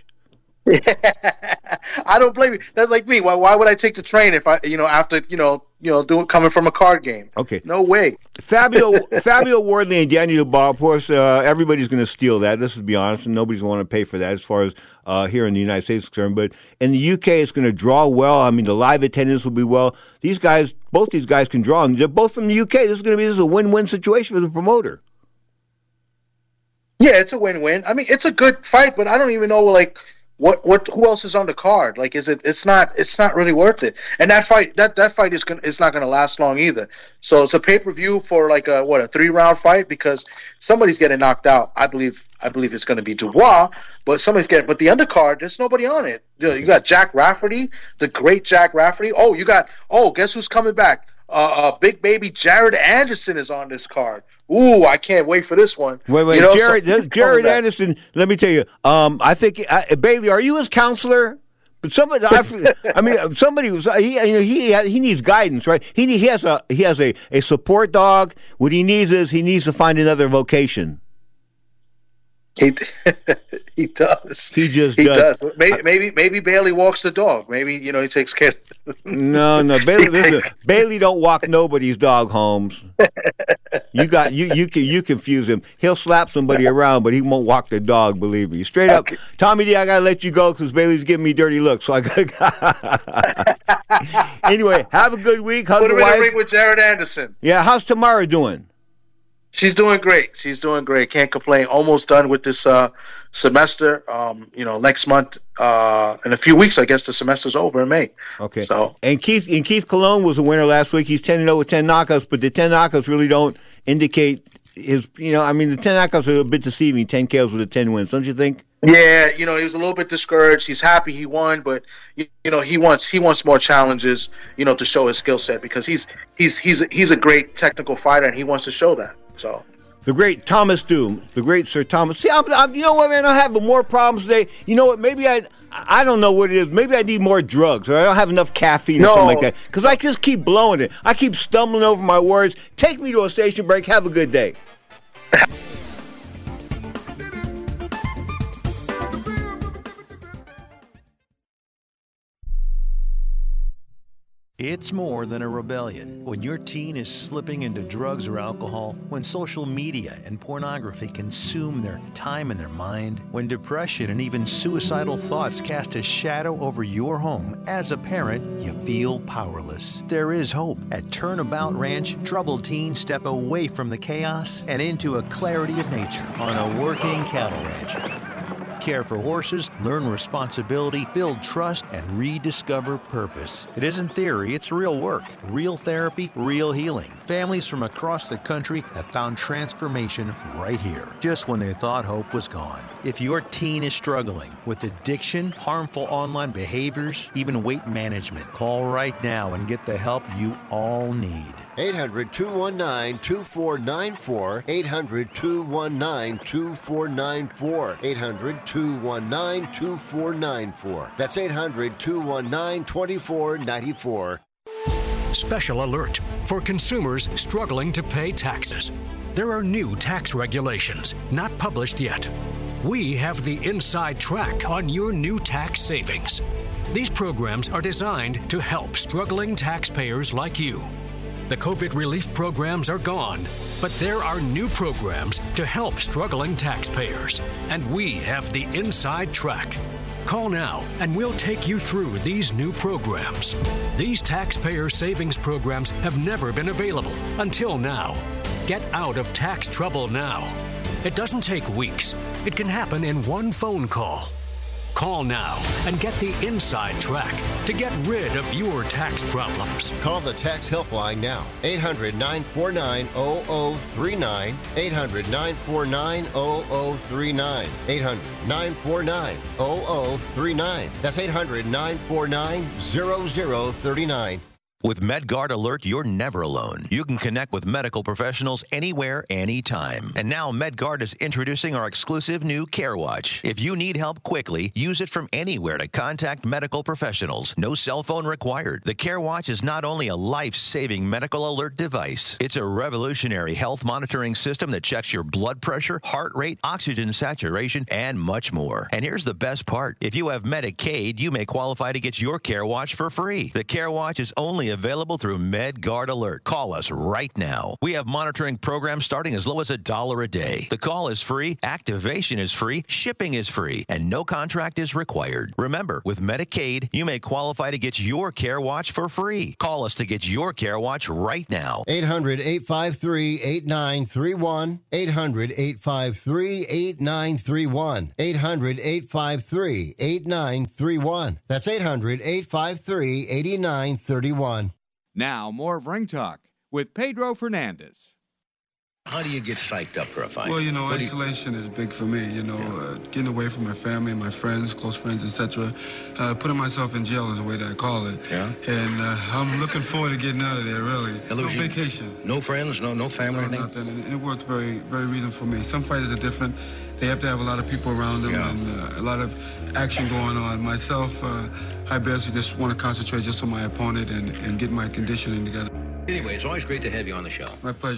I don't blame you. That's like me. Why? Why would I take the train if I, you know, after you know, you know, doing coming from a card game? Okay, no way. Fabio Fabio Wardley and Daniel Dubois, of course, uh, everybody's going to steal that. Let's be honest, and nobody's going to pay for that as far as uh, here in the United States is concerned. But in the U K, it's going to draw well. I mean, the live attendance will be well. These guys, both these guys can draw, and they're both from the U K. This is going to be this is a win-win situation for the promoter. Yeah, it's a win-win. I mean, it's a good fight, but I don't even know like what what who else is on the card. Like, is it? It's not. It's not really worth it. And that fight, that that fight is gonna. It's not gonna last long either. So it's a pay-per-view for like a what a three-round fight because somebody's getting knocked out. I believe. I believe it's going to be Dubois, but somebody's getting. But the undercard, there's nobody on it. You got Jack Rafferty, the great Jack Rafferty. Oh, you got. Oh, guess who's coming back? Uh, uh, big baby Jared Anderson is on this card. Ooh, I can't wait for this one. Wait, wait, you know, Jared, so Jared Anderson. Let me tell you. Um, I think uh, Bailey, are you his counselor? But somebody, I, I mean, somebody was he. You know, he he needs guidance, right? He he has a he has a, a support dog. What he needs is he needs to find another vocation. He he does. He just he does. does. Maybe, maybe maybe Bailey walks the dog. Maybe you know he takes care. No, no, Bailey. Listen, Bailey don't walk nobody's dog, Holmes. You got you you can you confuse him. He'll slap somebody around, but he won't walk the dog. Believe me, straight up. Okay. Tommy D, I gotta let you go because Bailey's giving me dirty looks. So I gotta. Anyway, have a good week. Hug Put the him wife. in the ring with Jared Anderson. Yeah, how's Tamara doing? She's doing great. She's doing great. Can't complain. Almost done with this uh, semester. Um, you know, next month, uh, in a few weeks, I guess the semester's over in May. Okay. So and Keith and Keith Cologne was a winner last week. He's ten and zero with ten knockouts, but the ten knockouts really don't indicate his. You know, I mean, the ten knockouts are a bit deceiving. Ten K Os with the ten wins, don't you think? Yeah, you know, he was a little bit discouraged. He's happy he won, but you, you know, he wants he wants more challenges, you know, to show his skill set because he's he's he's he's a great technical fighter and he wants to show that. So the great Thomas Doom, the great Sir Thomas. See, I'm, I'm, you know what, man? I'm having more problems today. You know what? Maybe I I don't know what it is. Maybe I need more drugs or I don't have enough caffeine or No. something like that because I just keep blowing it. I keep stumbling over my words. Take me to a station break. Have a good day. It's more than a rebellion. When your teen is slipping into drugs or alcohol, when social media and pornography consume their time and their mind, when depression and even suicidal thoughts cast a shadow over your home, as a parent, you feel powerless. There is hope. At Turnabout Ranch, troubled teens step away from the chaos and into a clarity of nature on a working cattle ranch. Care for horses, learn responsibility, build trust, and rediscover purpose. It isn't theory, it's real work, real therapy, real healing. Families from across the country have found transformation right here, just when they thought hope was gone. If your teen is struggling with addiction, harmful online behaviors, even weight management, call right now and get the help you all need. eight hundred, two one nine, two four nine four. eight hundred, two one nine, two four nine four. eight hundred, two one nine, two four nine four. That's eight hundred, two one nine, two four nine four. Special alert for consumers struggling to pay taxes. There are new tax regulations, not published yet. We have the inside track on your new tax savings. These programs are designed to help struggling taxpayers like you. The COVID relief programs are gone, but there are new programs to help struggling taxpayers, and we have the inside track. Call now and we'll take you through these new programs. These taxpayer savings programs have never been available until now. Get out of tax trouble now. It doesn't take weeks. It can happen in one phone call. Call now and get the inside track to get rid of your tax problems. Call the tax helpline now. eight hundred, nine four nine, zero zero three nine. eight hundred, nine four nine, zero zero three nine. eight hundred, nine four nine, zero zero three nine. That's eight hundred, nine four nine, zero zero three nine. With MedGuard Alert, you're never alone. You can connect with medical professionals anywhere, anytime. And now MedGuard is introducing our exclusive new CareWatch. If you need help quickly, use it from anywhere to contact medical professionals. No cell phone required. The CareWatch is not only a life-saving medical alert device, it's a revolutionary health monitoring system that checks your blood pressure, heart rate, oxygen saturation, and much more. And here's the best part. If you have Medicaid, you may qualify to get your CareWatch for free. The CareWatch is only available through MedGuard Alert. Call us right now. We have monitoring programs starting as low as a dollar a day. The call is free, activation is free, shipping is free, and no contract is required. Remember, with Medicaid, you may qualify to get your CareWatch for free. Call us to get your CareWatch right now. eight hundred, eight five three, eight nine three one. eight hundred, eight five three, eight nine three one. eight hundred, eight five three, eight nine three one. That's eight hundred, eight five three, eight nine three one. Now, more of Ring Talk with Pedro Fernandez. How do you get psyched up for a fight? Well, you know, What do you- isolation is big for me. You know, uh, getting away from my family, my friends, close friends, et cetera. Uh, putting myself in jail is the way that I call it. Yeah? And uh, I'm looking forward to getting out of there, really. It's no Illusion? vacation. No friends, no no family, No, anything? nothing. And it worked very, very reason for me. Some fighters are different. They have to have a lot of people around them Yeah. and uh, a lot of action going on. Myself, uh, I basically just want to concentrate just on my opponent and, and get my conditioning together. Anyway, it's always great to have you on the show. My pleasure.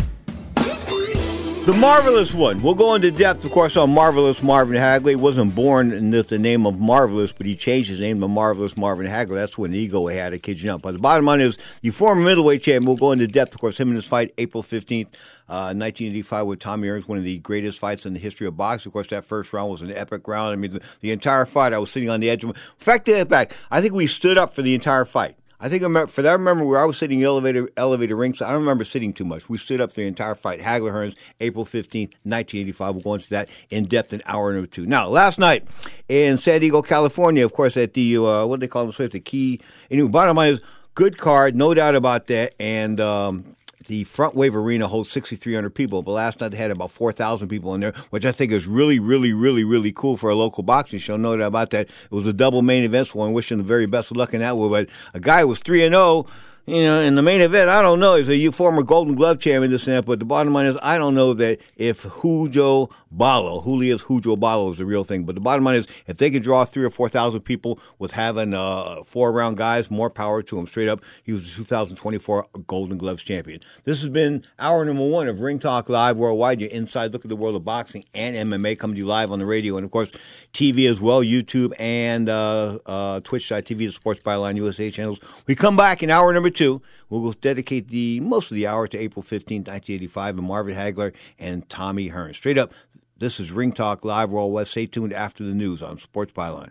The Marvelous One. We'll go into depth, of course, on Marvelous Marvin Hagler. He wasn't born with the name of Marvelous, but he changed his name to Marvelous Marvin Hagler. That's when ego he had, I kid you not. But the bottom line is, the former middleweight champion, we'll go into depth, of course, him in his fight April fifteenth, uh, nineteen eighty-five with Tommy Hearns, one of the greatest fights in the history of boxing. Of course, that first round was an epic round. I mean, the, the entire fight, I was sitting on the edge of my... In fact, to get back, I think we stood up for the entire fight. I think I remember, for that, I remember where I was sitting in the elevator, elevator rinks. I don't remember sitting too much. We stood up the entire fight. Hagler Hearns, April fifteenth, nineteen eighty-five. We'll go into that in depth in hour number two. Now, last night in San Diego, California, of course, at the, uh, what do they call this place? The key. Anyway, bottom line is, good card, no doubt about that. And, um, the Front Wave Arena holds sixty-three hundred people, but last night they had about four thousand people in there, which I think is really, really, really, really cool for a local boxing show. No doubt about that. It was a double main event, so I'm wishing the very best of luck in that one. But a guy who was three and oh, you know, in the main event, I don't know. He's a former Golden Glove champion, this and that, but the bottom line is I don't know that if Hujo Ballo, Julius Hujo Ballo is the real thing. But the bottom line is if they can draw three or four thousand people with having uh, four-round guys, more power to him. Straight up, he was the two thousand twenty-four Golden Gloves champion. This has been hour number one of Ring Talk Live Worldwide, your inside look at the world of boxing and M M A, coming to you live on the radio and, of course, T V as well, YouTube and uh, uh, Twitch dot T V, the Sports Byline U S A channels. We come back in hour number two. We'll dedicate the most of the hour to April fifteenth, nineteen eighty-five, and Marvin Hagler and Tommy Hearns. Straight up, this is Ring Talk Live Worldwide. Stay tuned after the news on Sports Byline.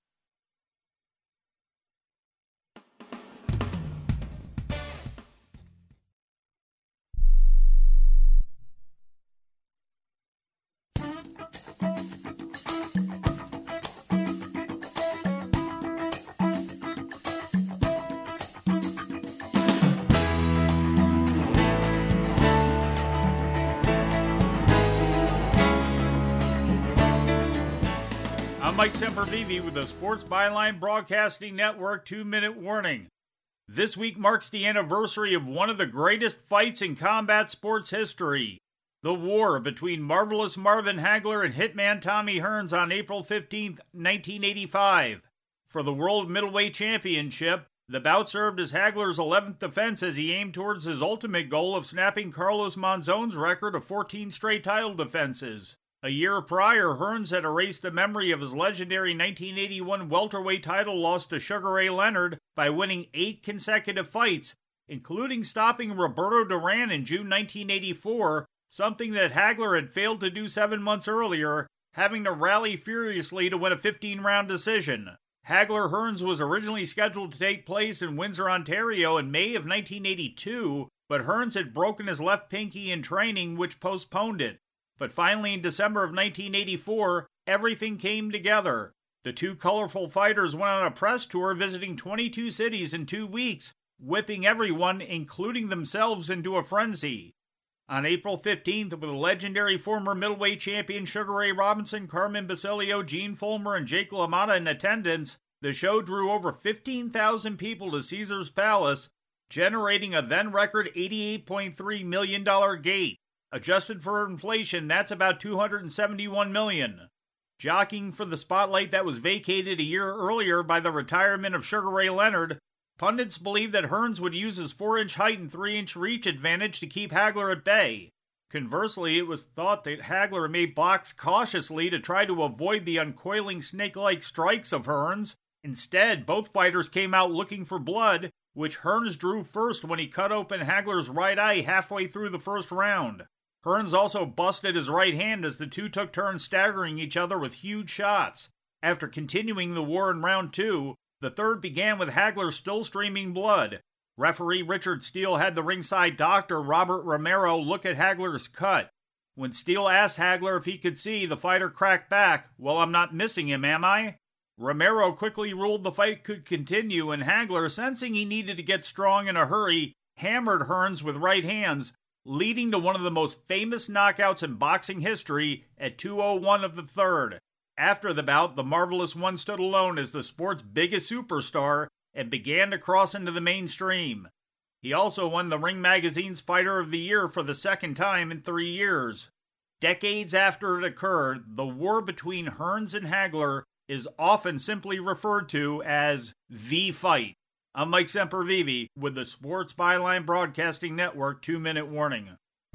Mike Sempervive with the Sports Byline Broadcasting Network two-minute warning. This week marks the anniversary of one of the greatest fights in combat sports history, the war between Marvelous Marvin Hagler and Hitman Tommy Hearns on April fifteenth, nineteen eighty-five. For the World Middleweight Championship, the bout served as Hagler's eleventh defense as he aimed towards his ultimate goal of snapping Carlos Monzon's record of fourteen straight title defenses. A year prior, Hearns had erased the memory of his legendary nineteen eighty-one welterweight title loss to Sugar Ray Leonard by winning eight consecutive fights, including stopping Roberto Duran in June nineteen eighty-four, something that Hagler had failed to do seven months earlier, having to rally furiously to win a fifteen-round decision. Hagler-Hearns was originally scheduled to take place in Windsor, Ontario in May of nineteen eighty-two, but Hearns had broken his left pinky in training, which postponed it. But finally, in December of nineteen eighty-four, everything came together. The two colorful fighters went on a press tour visiting twenty-two cities in two weeks, whipping everyone, including themselves, into a frenzy. On April fifteenth, with legendary former middleweight champion Sugar Ray Robinson, Carmen Basilio, Gene Fulmer, and Jake LaMotta in attendance, the show drew over fifteen thousand people to Caesars Palace, generating a then-record eighty-eight point three million dollars gate. Adjusted for inflation, that's about two hundred seventy-one million dollars. Jockeying for the spotlight that was vacated a year earlier by the retirement of Sugar Ray Leonard, pundits believed that Hearns would use his four-inch height and three-inch reach advantage to keep Hagler at bay. Conversely, it was thought that Hagler may box cautiously to try to avoid the uncoiling snake-like strikes of Hearns. Instead, both fighters came out looking for blood, which Hearns drew first when he cut open Hagler's right eye halfway through the first round. Hearns also busted his right hand as the two took turns staggering each other with huge shots. After continuing the war in round two, the third began with Hagler still streaming blood. Referee Richard Steele had the ringside doctor Robert Romero look at Hagler's cut. When Steele asked Hagler if he could see, the fighter cracked back, "Well, I'm not missing him, am I?" Romero quickly ruled the fight could continue, and Hagler, sensing he needed to get strong in a hurry, hammered Hearns with right hands, leading to one of the most famous knockouts in boxing history at two oh one of the third. After the bout, the Marvelous One stood alone as the sport's biggest superstar and began to cross into the mainstream. He also won the Ring Magazine's Fighter of the Year for the second time in three years. Decades after it occurred, the war between Hearns and Hagler is often simply referred to as the fight. I'm Mike Sempervive with the Sports Byline Broadcasting Network two-minute warning.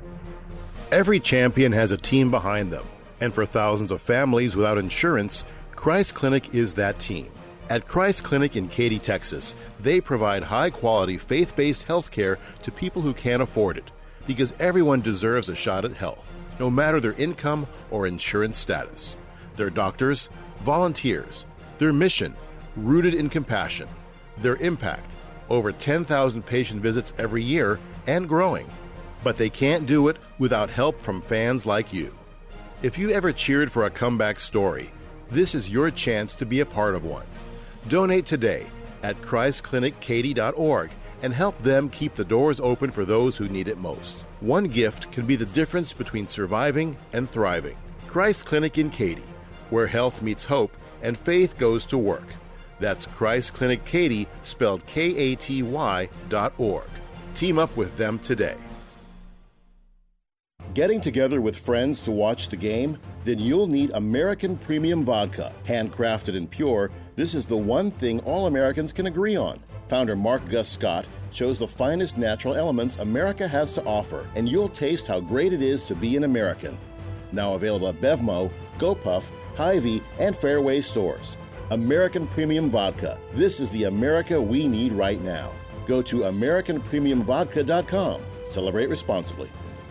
Every champion has a team behind them, and for thousands of families without insurance, Christ Clinic is that team. At Christ Clinic in Katy, Texas, they provide high-quality, faith-based health care to people who can't afford it, because everyone deserves a shot at health, no matter their income or insurance status. Their doctors, volunteers, their mission, rooted in compassion, their impact, over ten thousand patient visits every year and growing. But they can't do it without help from fans like you. If you ever cheered for a comeback story, this is your chance to be a part of one. Donate today at christ clinic katy dot org and help them keep the doors open for those who need it most. One gift can be the difference between surviving and thriving. Christ Clinic in Katy, where health meets hope and faith goes to work. That's Christ Clinic Katy, spelled K A T Y dot org. Team up with them today. Getting together with friends to watch the game? Then you'll need American Premium Vodka. Handcrafted and pure, this is the one thing all Americans can agree on. Founder Mark Gus Scott chose the finest natural elements America has to offer, and you'll taste how great it is to be an American. Now available at Bevmo, GoPuff, Hy-Vee, and Fairway stores. American Premium Vodka. This is the America we need right now. Go to american premium vodka dot com. Celebrate responsibly.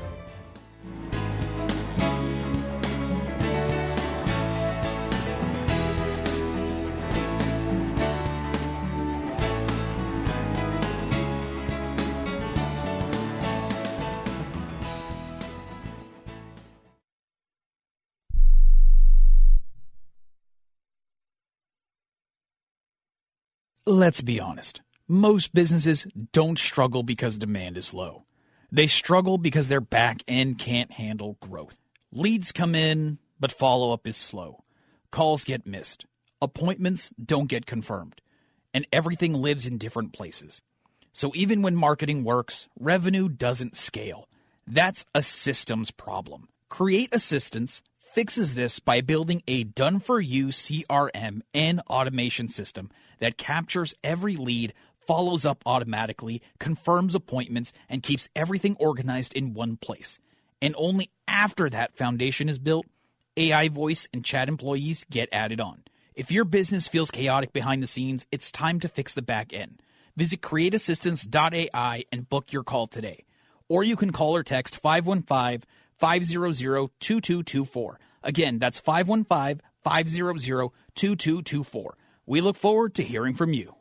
Let's be honest. Most businesses don't struggle because demand is low. They struggle because their back end can't handle growth. Leads come in, but follow-up is slow. Calls get missed. Appointments don't get confirmed. And everything lives in different places. So even when marketing works, revenue doesn't scale. That's a systems problem. Create Assistance fixes this by building a done-for-you C R M and automation system that captures every lead, follows up automatically, confirms appointments, and keeps everything organized in one place. And only after that foundation is built, A I voice and chat employees get added on. If your business feels chaotic behind the scenes, it's time to fix the back end. Visit create assistance dot A I and book your call today. Or you can call or text five one five, five zero zero, two two two four. Again, that's five one five, five zero zero, two two two four. We look forward to hearing from you.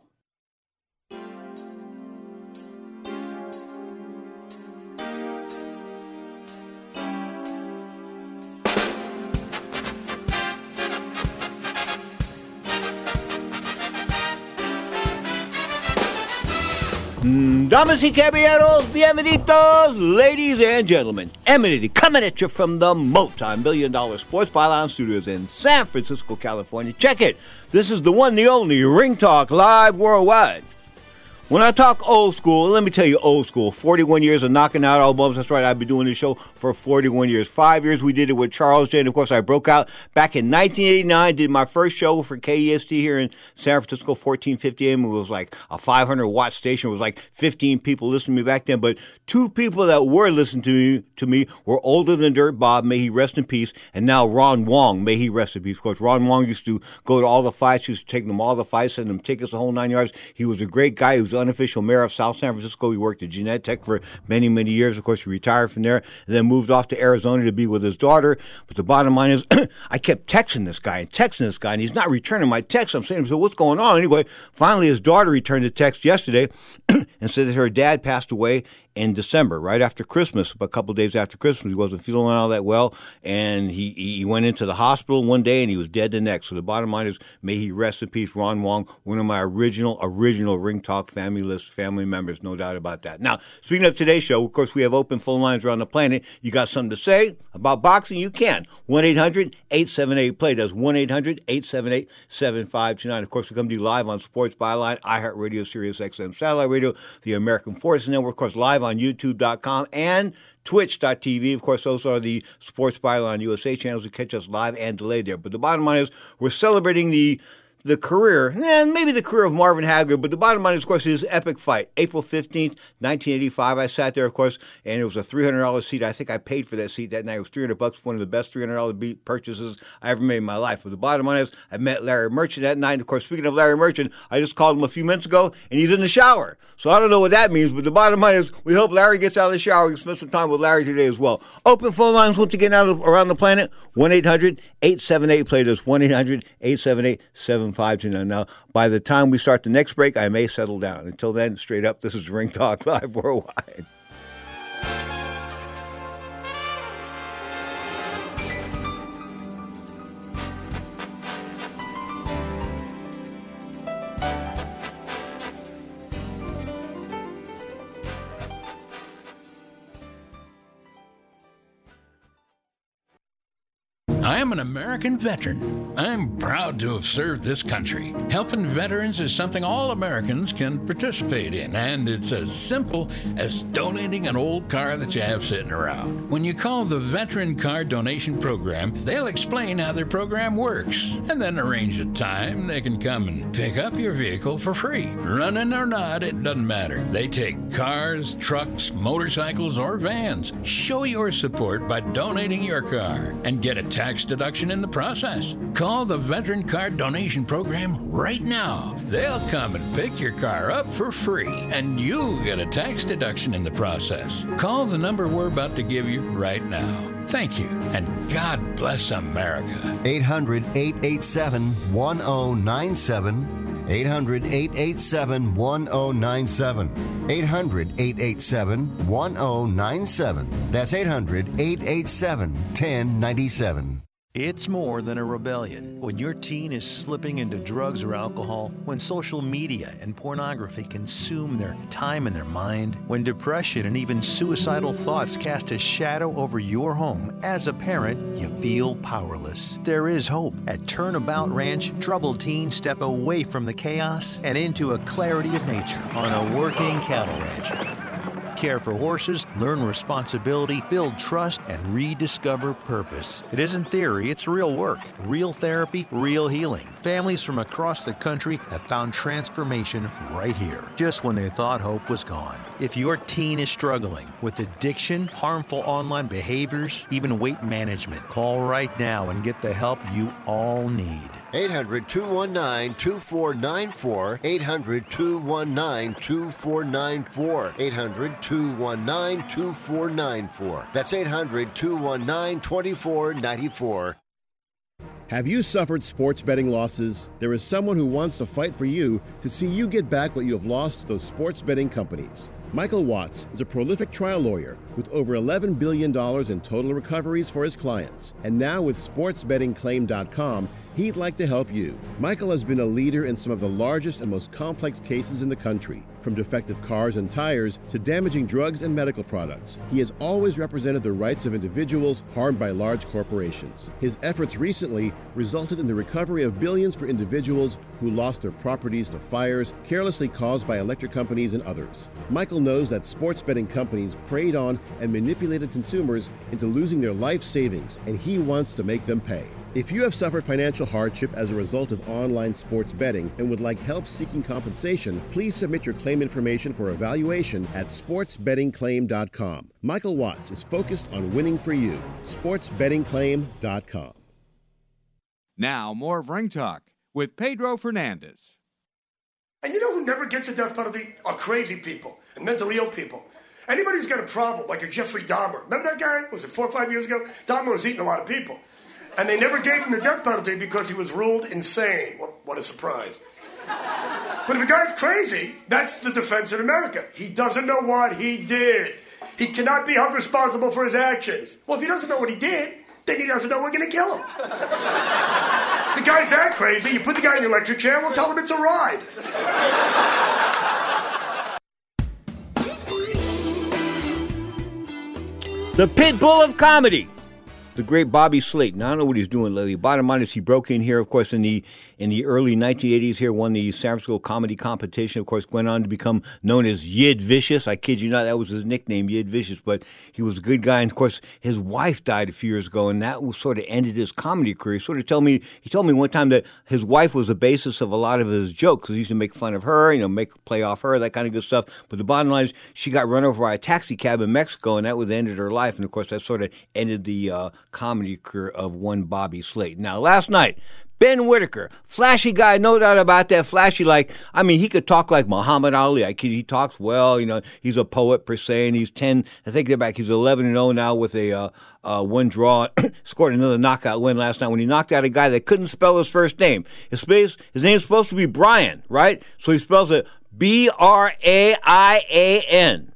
Damas y caballeros, bienvenidos, ladies and gentlemen. Emanating, coming at you from the multi-million dollar Sports Byline Studios in San Francisco, California. Check it. This is the one, the only Ring Talk live worldwide. When I talk old school, let me tell you old school. forty-one years of knocking out albums. That's right, I've been doing this show for forty-one years. Five years we did it with Charles J. And, of course, I broke out back in nineteen eighty-nine, did my first show for K E S T here in San Francisco, fourteen fifty A M. It was like a five hundred watt station. It was like fifteen people listening to me back then. But two people that were listening to me, to me were older than Dirt Bob, may he rest in peace, and now Ron Wong, may he rest in peace. Of course, Ron Wong used to go to all the fights. He used to take them all the fights, send them tickets the whole nine yards. He was a great guy. He was unofficial mayor of South San Francisco. He worked at Jeanette Tech for many, many years. Of course, he retired from there and then moved off to Arizona to be with his daughter. But the bottom line is, I kept texting this guy and texting this guy, and he's not returning my text. I'm saying, so what's going on? Anyway, finally, his daughter returned a text yesterday and said that her dad passed away in December, right after Christmas, a couple of days after Christmas. He wasn't feeling all that well, and he, he went into the hospital one day, and he was dead the next. So the bottom line is, may he rest in peace, Ron Wong, one of my original, original Ring Talk family list family members, no doubt about that. Now, speaking of today's show, of course, we have open phone lines around the planet. You got something to say about boxing, you can. one eight hundred, eight seven eight, play. That's one eight hundred, eight seven eight, seven five two nine. Of course, we come to you live on Sports Byline, iHeartRadio, Sirius X M Satellite Radio, the American Forces Network, of course, live on YouTube dot com and Twitch dot T V. Of course, those are the Sports Byline U S A channels that catch us live and delayed there. But the bottom line is, we're celebrating the the career, and maybe the career of Marvin Hagler, but the bottom line is, of course, his epic fight. April fifteenth, nineteen eighty-five, I sat there, of course, and it was a three hundred dollars seat. I think I paid for that seat that night. It was three hundred bucks, one of the best three hundred dollars purchases I ever made in my life. But the bottom line is, I met Larry Merchant that night. And of course, speaking of Larry Merchant, I just called him a few minutes ago, and he's in the shower. So I don't know what that means, but the bottom line is, we hope Larry gets out of the shower. We can spend some time with Larry today as well. Open phone lines once again out of, around the planet, one eight hundred, eight seven eight, play this, one eight hundred, eight seven eight, seven seven five two nine. Now, by the time we start the next break, I may settle down. Until then, straight up, this is Ring Talk Live Worldwide. I am an American veteran. I'm proud to have served this country. Helping veterans is something all Americans can participate in, and it's as simple as donating an old car that you have sitting around. When you call the Veteran Car Donation Program, they'll explain how their program works, and then arrange a time they can come and pick up your vehicle for free. Running or not, it doesn't matter. They take cars, trucks, motorcycles, or vans. Show your support by donating your car and get a tax deduction in the process. Call the Veteran Car Donation Program right now. They'll come and pick your car up for free, and you'll get a tax deduction in the process. Call the number we're about to give you right now. Thank you, and God bless America. eight hundred, eight eight seven, one oh nine seven. eight hundred, eight eight seven, one oh nine seven. eight hundred, eight eight seven, one oh nine seven. That's eight hundred, eight eight seven, one oh nine seven. It's more than a rebellion. When your teen is slipping into drugs or alcohol, when social media and pornography consume their time and their mind, when depression and even suicidal thoughts cast a shadow over your home, as a parent, you feel powerless. There is hope. At Turnabout Ranch, troubled teens step away from the chaos and into a clarity of nature on a working cattle ranch. Care for horses, learn responsibility, build trust, and rediscover purpose. It isn't theory, it's real work, real therapy, real healing. Families from across the country have found transformation right here, just when they thought hope was gone. If your teen is struggling with addiction, harmful online behaviors, even weight management, call right now and get the help you all need. eight hundred, two one nine, two four nine four. eight hundred, two one nine, two four nine four. eight hundred, two one nine, two four nine four. That's eight hundred, two one nine, two four nine four. Have you suffered sports betting losses? There is someone who wants to fight for you to see you get back what you have lost to those sports betting companies. Michael Watts is a prolific trial lawyer with over eleven billion dollars in total recoveries for his clients. And now with sports betting claim dot com, he'd like to help you. Michael has been a leader in some of the largest and most complex cases in the country, from defective cars and tires to damaging drugs and medical products. He has always represented the rights of individuals harmed by large corporations. His efforts recently resulted in the recovery of billions for individuals who lost their properties to fires carelessly caused by electric companies and others. Michael knows that sports betting companies preyed on and manipulated consumers into losing their life savings, and he wants to make them pay. If you have suffered financial hardship as a result of online sports betting and would like help seeking compensation, please submit your claim information for evaluation at sports betting claim dot com. Michael Watts is focused on winning for you. sports betting claim dot com. Now, more of Ring Talk with Pedro Fernandez. And you know who never gets a death penalty? Are crazy people and mentally ill people. Anybody who's got a problem, like a Jeffrey Dahmer. Remember that guy? Was it four or five years ago? Dahmer was eating a lot of people. And they never gave him the death penalty because he was ruled insane. What, what a surprise. But if a guy's crazy, that's the defense in America. He doesn't know what he did. He cannot be held responsible for his actions. Well, if he doesn't know what he did, then he doesn't know we're going to kill him. The guy's that crazy, you put the guy in the electric chair, we'll tell him it's a ride. The pit bull of comedy, the great Bobby Slayton. I don't know what he's doing lately. Bottom line is he broke in here, of course, in the in the early nineteen eighties here, won the San Francisco Comedy Competition, of course, went on to become known as Yid Vicious. I kid you not, that was his nickname, Yid Vicious, but he was a good guy. And, of course, his wife died a few years ago, and that was sort of ended his comedy career. He sort of told me, he told me one time that his wife was the basis of a lot of his jokes, because he used to make fun of her, you know, make play off her, that kind of good stuff. But the bottom line is she got run over by a taxi cab in Mexico, and that was the end of her life. And, of course, that sort of ended the uh, comedy career of one Bobby Slayton. Now, last night, Ben Whitaker, flashy guy, no doubt about that. Flashy, like, I mean, he could talk like Muhammad Ali. I kid, he talks well, you know, he's a poet per se, and he's ten, I take that back, he's eleven and oh now with a uh, uh, one draw, scored another knockout win last night when he knocked out a guy that couldn't spell his first name. His, his name's supposed to be Brian, right? So he spells it B R A I A N.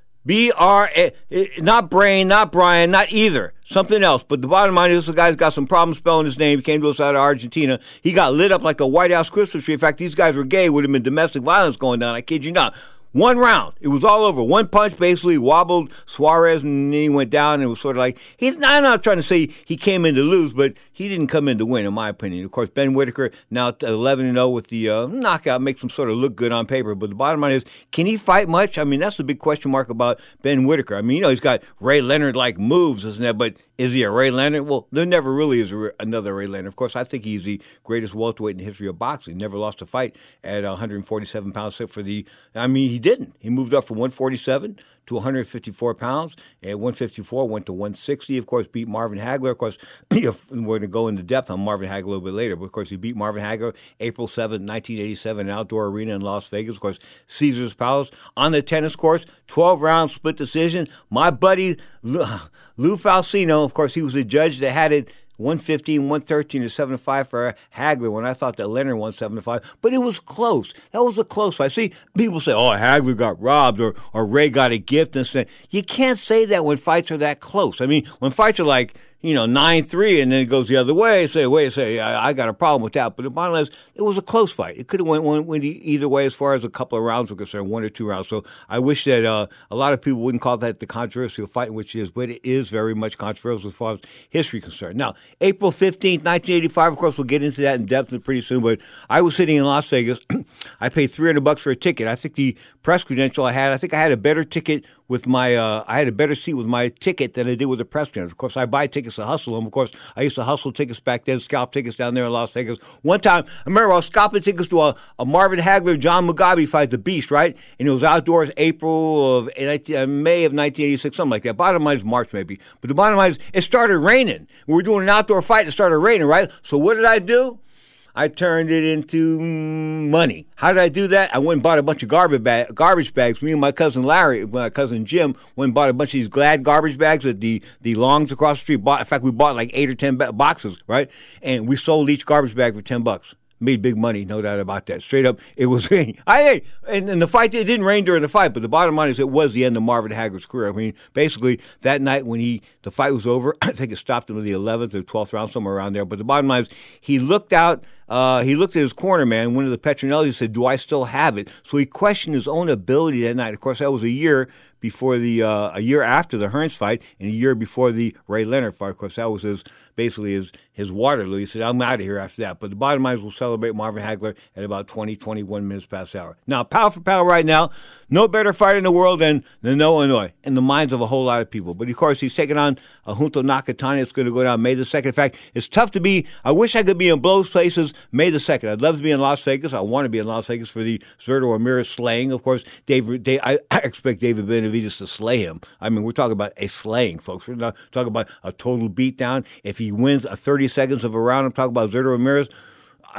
B R A, not Brain, not Brian, not either. Something else. But the bottom line is this guy's got some problems spelling his name. He came to us out of Argentina. He got lit up like the White House Christmas tree. In fact, these guys were gay. Would have been domestic violence going down. I kid you not. One round. It was all over. One punch basically wobbled Suarez, and then he went down, and it was sort of like, he's not, I'm not trying to say he came in to lose, but he didn't come in to win, in my opinion. Of course, Ben Whitaker, now eleven and oh with the uh, knockout, makes him sort of look good on paper. But the bottom line is, can he fight much? I mean, that's the big question mark about Ben Whitaker. I mean, you know, he's got Ray Leonard-like moves, isn't it? But is he a Ray Leonard? Well, there never really is a, another Ray Leonard. Of course, I think he's the greatest welterweight in the history of boxing. Never lost a fight at one hundred forty-seven pounds, except for the, I mean, he didn't. He moved up from one forty-seven to one hundred fifty-four pounds. At one fifty-four, went to one sixty. Of course, beat Marvin Hagler. Of course, we're going to go into depth on Marvin Hagler a little bit later. But, of course, he beat Marvin Hagler April seventh, nineteen eighty-seven, an outdoor arena in Las Vegas. Of course, Caesars Palace. On the tennis course, twelve-round split decision. My buddy Lou, Lou Falsino, of course, he was the judge that had it one fifteen, one thirteen, or seven to five for Hagler when I thought that Leonard won seven to five. But it was close. That was a close fight. See, people say, oh, Hagler got robbed or, or Ray got a gift. And say, you can't say that when fights are that close. I mean, when fights are like, you know, nine three and then it goes the other way, say, wait, say, I, I got a problem with that. But the bottom line is, it was a close fight. It could have went, went, went either way as far as a couple of rounds were concerned, one or two rounds. So I wish that uh, a lot of people wouldn't call that the controversial fight, which it is, but it is very much controversial as far as history is concerned. Now, April fifteenth, nineteen eighty-five, of course, we'll get into that in depth pretty soon, but I was sitting in Las Vegas. I paid three hundred bucks for a ticket. I think the press credential I had, I think I had a better ticket with my, uh, I had a better seat with my ticket than I did with the press credential. Of course, I buy tickets to hustle them. Of course, I used to hustle tickets back then, scalp tickets down there in Las Vegas. One time, I remember I was scalping tickets to a, a Marvin Hagler, John Mugabe fight, the Beast, right? And it was outdoors April of, uh, May of nineteen eighty-six, something like that. Bottom line is March maybe. But the bottom line is, it started raining. We were doing an outdoor fight, it started raining, right? So what did I do? I turned it into money. How did I do that? I went and bought a bunch of garbage, bag, garbage bags. Me and my cousin Larry, my cousin Jim, went and bought a bunch of these Glad garbage bags at the, the Longs across the street. Bought, in fact, we bought like eight or ten boxes, right? And we sold each garbage bag for ten bucks. Made big money, no doubt about that. Straight up, it was raining. I and, and the fight, it didn't rain during the fight, but the bottom line is it was the end of Marvin Hagler's career. I mean, basically, that night when he the fight was over, I think it stopped him in the eleventh or twelfth round, somewhere around there. But the bottom line is he looked out, uh, he looked at his corner man, one of the Petronelli, said, do I still have it? So he questioned his own ability that night. Of course, that was a year before the, uh, a year after the Hearns fight and a year before the Ray Leonard fight. Of course, that was his, basically his, his Waterloo. He said, I'm out of here after that. But the bottom line is we'll celebrate Marvin Hagler at about twenty, twenty-one minutes past the hour. Now, pound for pound right now, no better fighter in the world than, than Noah Inoue in the minds of a whole lot of people. But, of course, he's taking on a Junto Nakatani. It's going to go down May the second. In fact, it's tough to be – I wish I could be in both places May the second. I'd love to be in Las Vegas. I want to be in Las Vegas for the Zurdo Ramirez slaying. Of course, David, Dave, I, I expect David Benavidez to slay him. I mean, we're talking about a slaying, folks. We're not talking about a total beatdown. If he wins a thirty seconds of a round, I'm talking about Zurdo Ramirez, uh,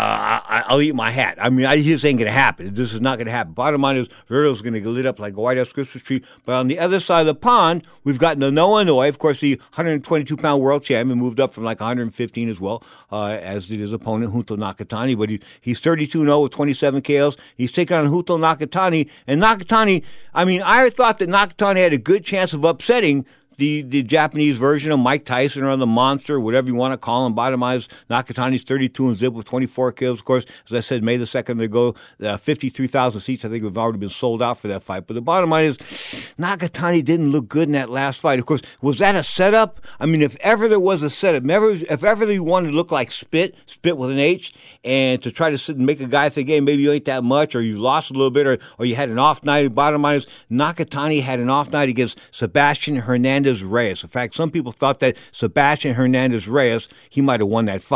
I, I'll eat my hat. I mean, I just ain't going to happen. This is not going to happen. Bottom line is, Zurdo's going to get lit up like a White House Christmas tree. But on the other side of the pond, we've got Noah Inoue, of course, the one hundred twenty-two pound world champion, moved up from like one hundred fifteen as well, uh, as did his opponent, Junto Nakatani. But he, he's thirty-two and oh with twenty-seven K Os. He's taking on Junto Nakatani. And Nakatani, I mean, I thought that Nakatani had a good chance of upsetting The, the Japanese version of Mike Tyson or the Monster, whatever you want to call him. Bottom line is Nakatani's thirty-two and zip with twenty-four kills. Of course, as I said, May the second to go, uh, fifty-three thousand seats. I think have already been sold out for that fight. But the bottom line is Nakatani didn't look good in that last fight. Of course, was that a setup? I mean, if ever there was a setup, if ever, if ever you wanted to look like Spit, Spit with an H, and to try to sit and make a guy think, hey, maybe you ain't that much, or you lost a little bit, or, or you had an off night. Bottom line is Nakatani had an off night against Sebastian Hernandez Reyes. In fact, some people thought that Sebastian Hernandez Reyes, he might have won that fight.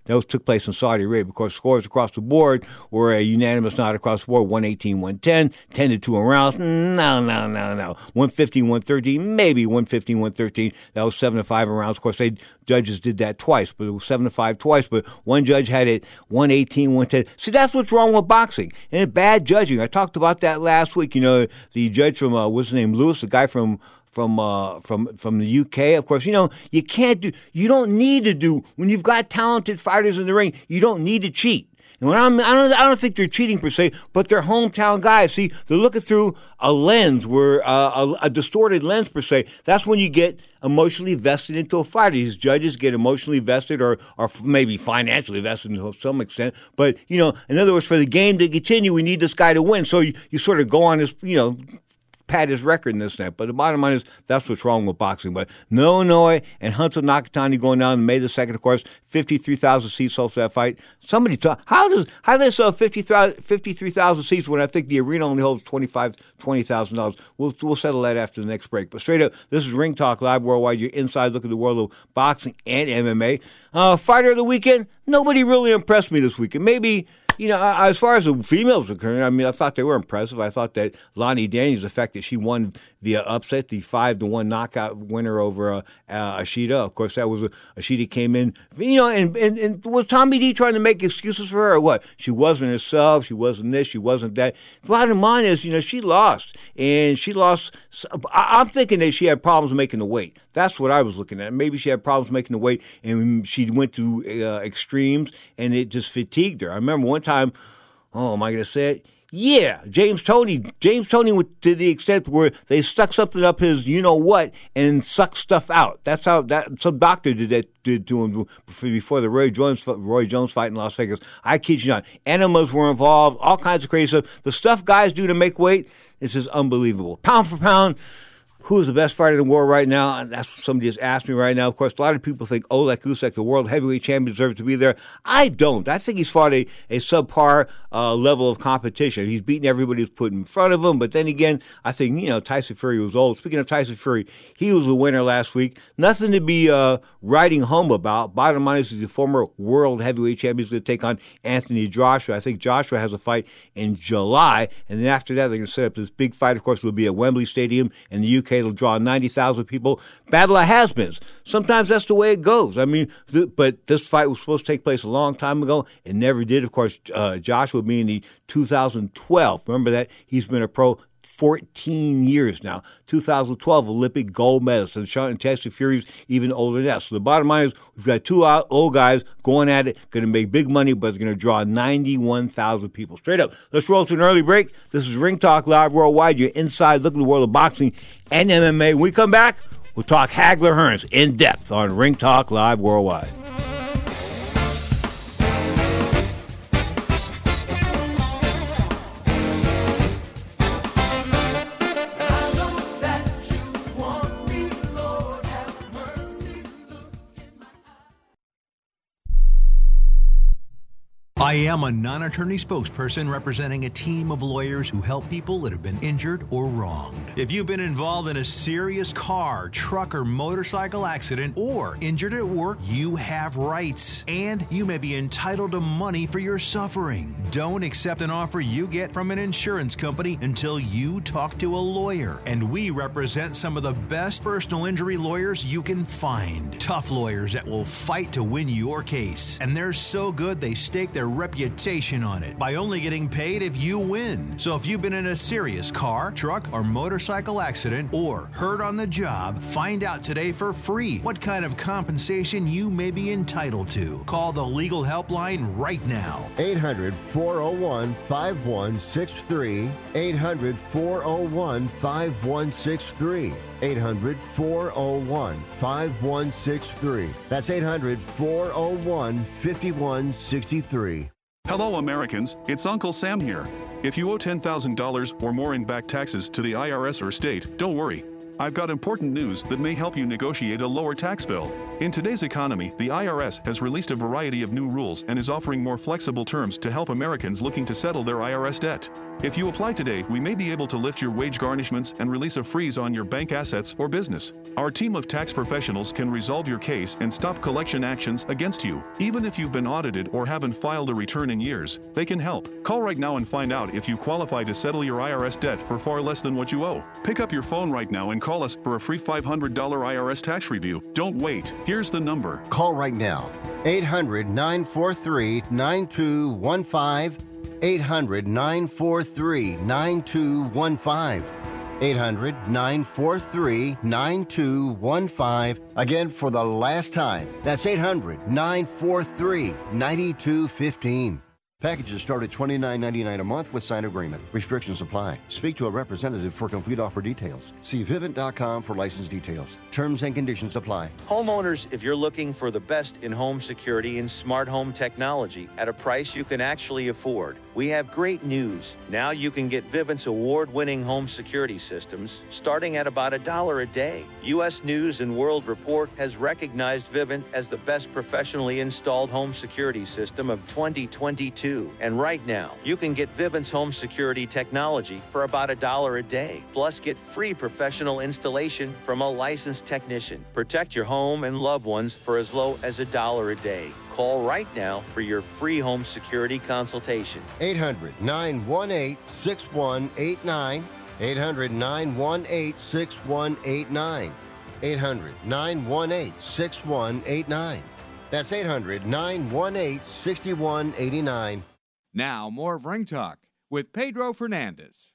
That was took place in Saudi Arabia. Because scores across the board were a unanimous nod across the board, one eighteen, one ten, ten to two in rounds. No, no, no, no. one fifteen, one thirteen, maybe one fifteen, one thirteen. That was seven to five in rounds. Of course, they judges did that twice, but it was seven to five twice. But one judge had it one eighteen, one ten. See, that's what's wrong with boxing and bad judging. I talked about that last week. You know, the judge from uh, what's his name, Lewis, the guy from. From uh from from the U K, of course. You know, you can't do. You don't need to do when you've got talented fighters in the ring. You don't need to cheat. And when I'm, I don't, I don't think they're cheating per se, but they're hometown guys. See, they're looking through a lens, where uh, a, a distorted lens per se. That's when you get emotionally vested into a fighter. These judges get emotionally vested, or or maybe financially vested to some extent. But you know, in other words, for the game to continue, we need this guy to win. So you, you sort of go on this, you know. Pat his record in this net. But the bottom line is that's what's wrong with boxing. But Noinoy and Hunter Nakatani going down May the second, of course, fifty-three thousand seats sold for that fight. Somebody talk, how does how do they sell fifty-three thousand seats when I think the arena only holds twenty-five thousand dollars, twenty thousand dollars? We'll, we'll settle that after the next break. But straight up, this is Ring Talk Live Worldwide, your inside look at the world of boxing and M M A. Uh, fighter of the weekend, nobody really impressed me this weekend. Maybe... You know, as far as the females are concerned, I mean, I thought they were impressive. I thought that Lonnie Daniels, the fact that she won via upset, the five to one knockout winner over uh, uh, Ashita. Of course, that was a, Ashita came in, you know, and, and, and was Tommy D trying to make excuses for her or what? She wasn't herself. She wasn't this. She wasn't that. The bottom line is, you know, she lost, and she lost. I'm thinking that she had problems making the weight. That's what I was looking at. Maybe she had problems making the weight, and she went to uh, extremes, and it just fatigued her. I remember one time, oh, am I going to say it? Yeah, James Toney. James Toney went to the extent where they stuck something up his you-know-what and sucked stuff out. That's how that some doctor did that did to him before the Roy Jones Roy Jones fight in Las Vegas. I kid you not. Enemas were involved, all kinds of crazy stuff. The stuff guys do to make weight is just unbelievable. Pound for pound, who is the best fighter in the world right now? And that's what somebody just asked me right now. Of course, a lot of people think Oleg Usyk, the world heavyweight champion, deserves to be there. I don't. I think he's fought a, a subpar uh, level of competition. He's beaten everybody who's put in front of him. But then again, I think, you know, Tyson Fury was old. Speaking of Tyson Fury, he was the winner last week. Nothing to be uh, writing home about. Bottom line is he's the former world heavyweight champion. He's going to take on Anthony Joshua. I think Joshua has a fight in July. And then after that, they're going to set up this big fight. Of course, it'll be at Wembley Stadium in the U K. It'll draw ninety thousand people. Battle of has-beens. Sometimes that's the way it goes. I mean, th- but this fight was supposed to take place a long time ago. It never did. Of course, uh, Joshua being the two thousand twelve. Remember that? He's been a pro fourteen years now. two thousand twelve Olympic gold medalist. And Sean and Tyson Fury's even older than that. So the bottom line is we've got two old guys going at it, going to make big money, but they're going to draw ninety-one thousand people. Straight up. Let's roll to an early break. This is Ring Talk Live Worldwide, your inside look at the world of boxing and M M A. When we come back, we'll talk Hagler Hearns in depth on Ring Talk Live Worldwide. I am a non-attorney spokesperson representing a team of lawyers who help people that have been injured or wronged. If you've been involved in a serious car, truck, or motorcycle accident or injured at work, you have rights, and you may be entitled to money for your suffering. Don't accept an offer you get from an insurance company until you talk to a lawyer. And we represent some of the best personal injury lawyers you can find. Tough lawyers that will fight to win your case. And they're so good they stake their reputation on it by only getting paid if you win. So if you've been in a serious car, truck, or motorcycle accident or hurt on the job, find out today for free what kind of compensation you may be entitled to. Call the legal helpline right now. eight hundred, four oh one, five one six three. eight hundred, four oh one, five one six three. eight hundred, four oh one, five one six three. That's eight hundred, four oh one, five one six three. Hello, Americans. It's Uncle Sam here. If you owe ten thousand dollars or more in back taxes to the I R S or state, don't worry. I've got important news that may help you negotiate a lower tax bill. In today's economy, the I R S has released a variety of new rules and is offering more flexible terms to help Americans looking to settle their I R S debt. If you apply today, we may be able to lift your wage garnishments and release a freeze on your bank assets or business. Our team of tax professionals can resolve your case and stop collection actions against you. Even if you've been audited or haven't filed a return in years, they can help. Call right now and find out if you qualify to settle your I R S debt for far less than what you owe. Pick up your phone right now and call us for a free five hundred dollars I R S tax review. Don't wait. Here's the number. Call right now. eight hundred, nine four three, nine two one five. eight hundred, nine four three, nine two one five. eight hundred, nine four three, nine two one five. Again, for the last time, that's eight hundred, nine four three, nine two one five. Packages start at twenty-nine ninety-nine a month with signed agreement. Restrictions apply. Speak to a representative for complete offer details. See Vivint dot com for license details. Terms and conditions apply. Homeowners, if you're looking for the best in home security and smart home technology at a price you can actually afford, we have great news. Now you can get Vivint's award-winning home security systems starting at about a dollar a day. U S News and World Report has recognized Vivint as the best professionally installed home security system of twenty twenty-two. And right now, you can get Vivint's home security technology for about a dollar a day. Plus, get free professional installation from a licensed technician. Protect your home and loved ones for as low as a dollar a day. Call right now for your free home security consultation. eight hundred, nine one eight, six one eight nine. eight hundred, nine one eight, six one eight nine. eight hundred, nine one eight, six one eight nine. That's eight hundred, nine one eight, six one eight nine. Now, more of Ring Talk with Pedro Fernandez.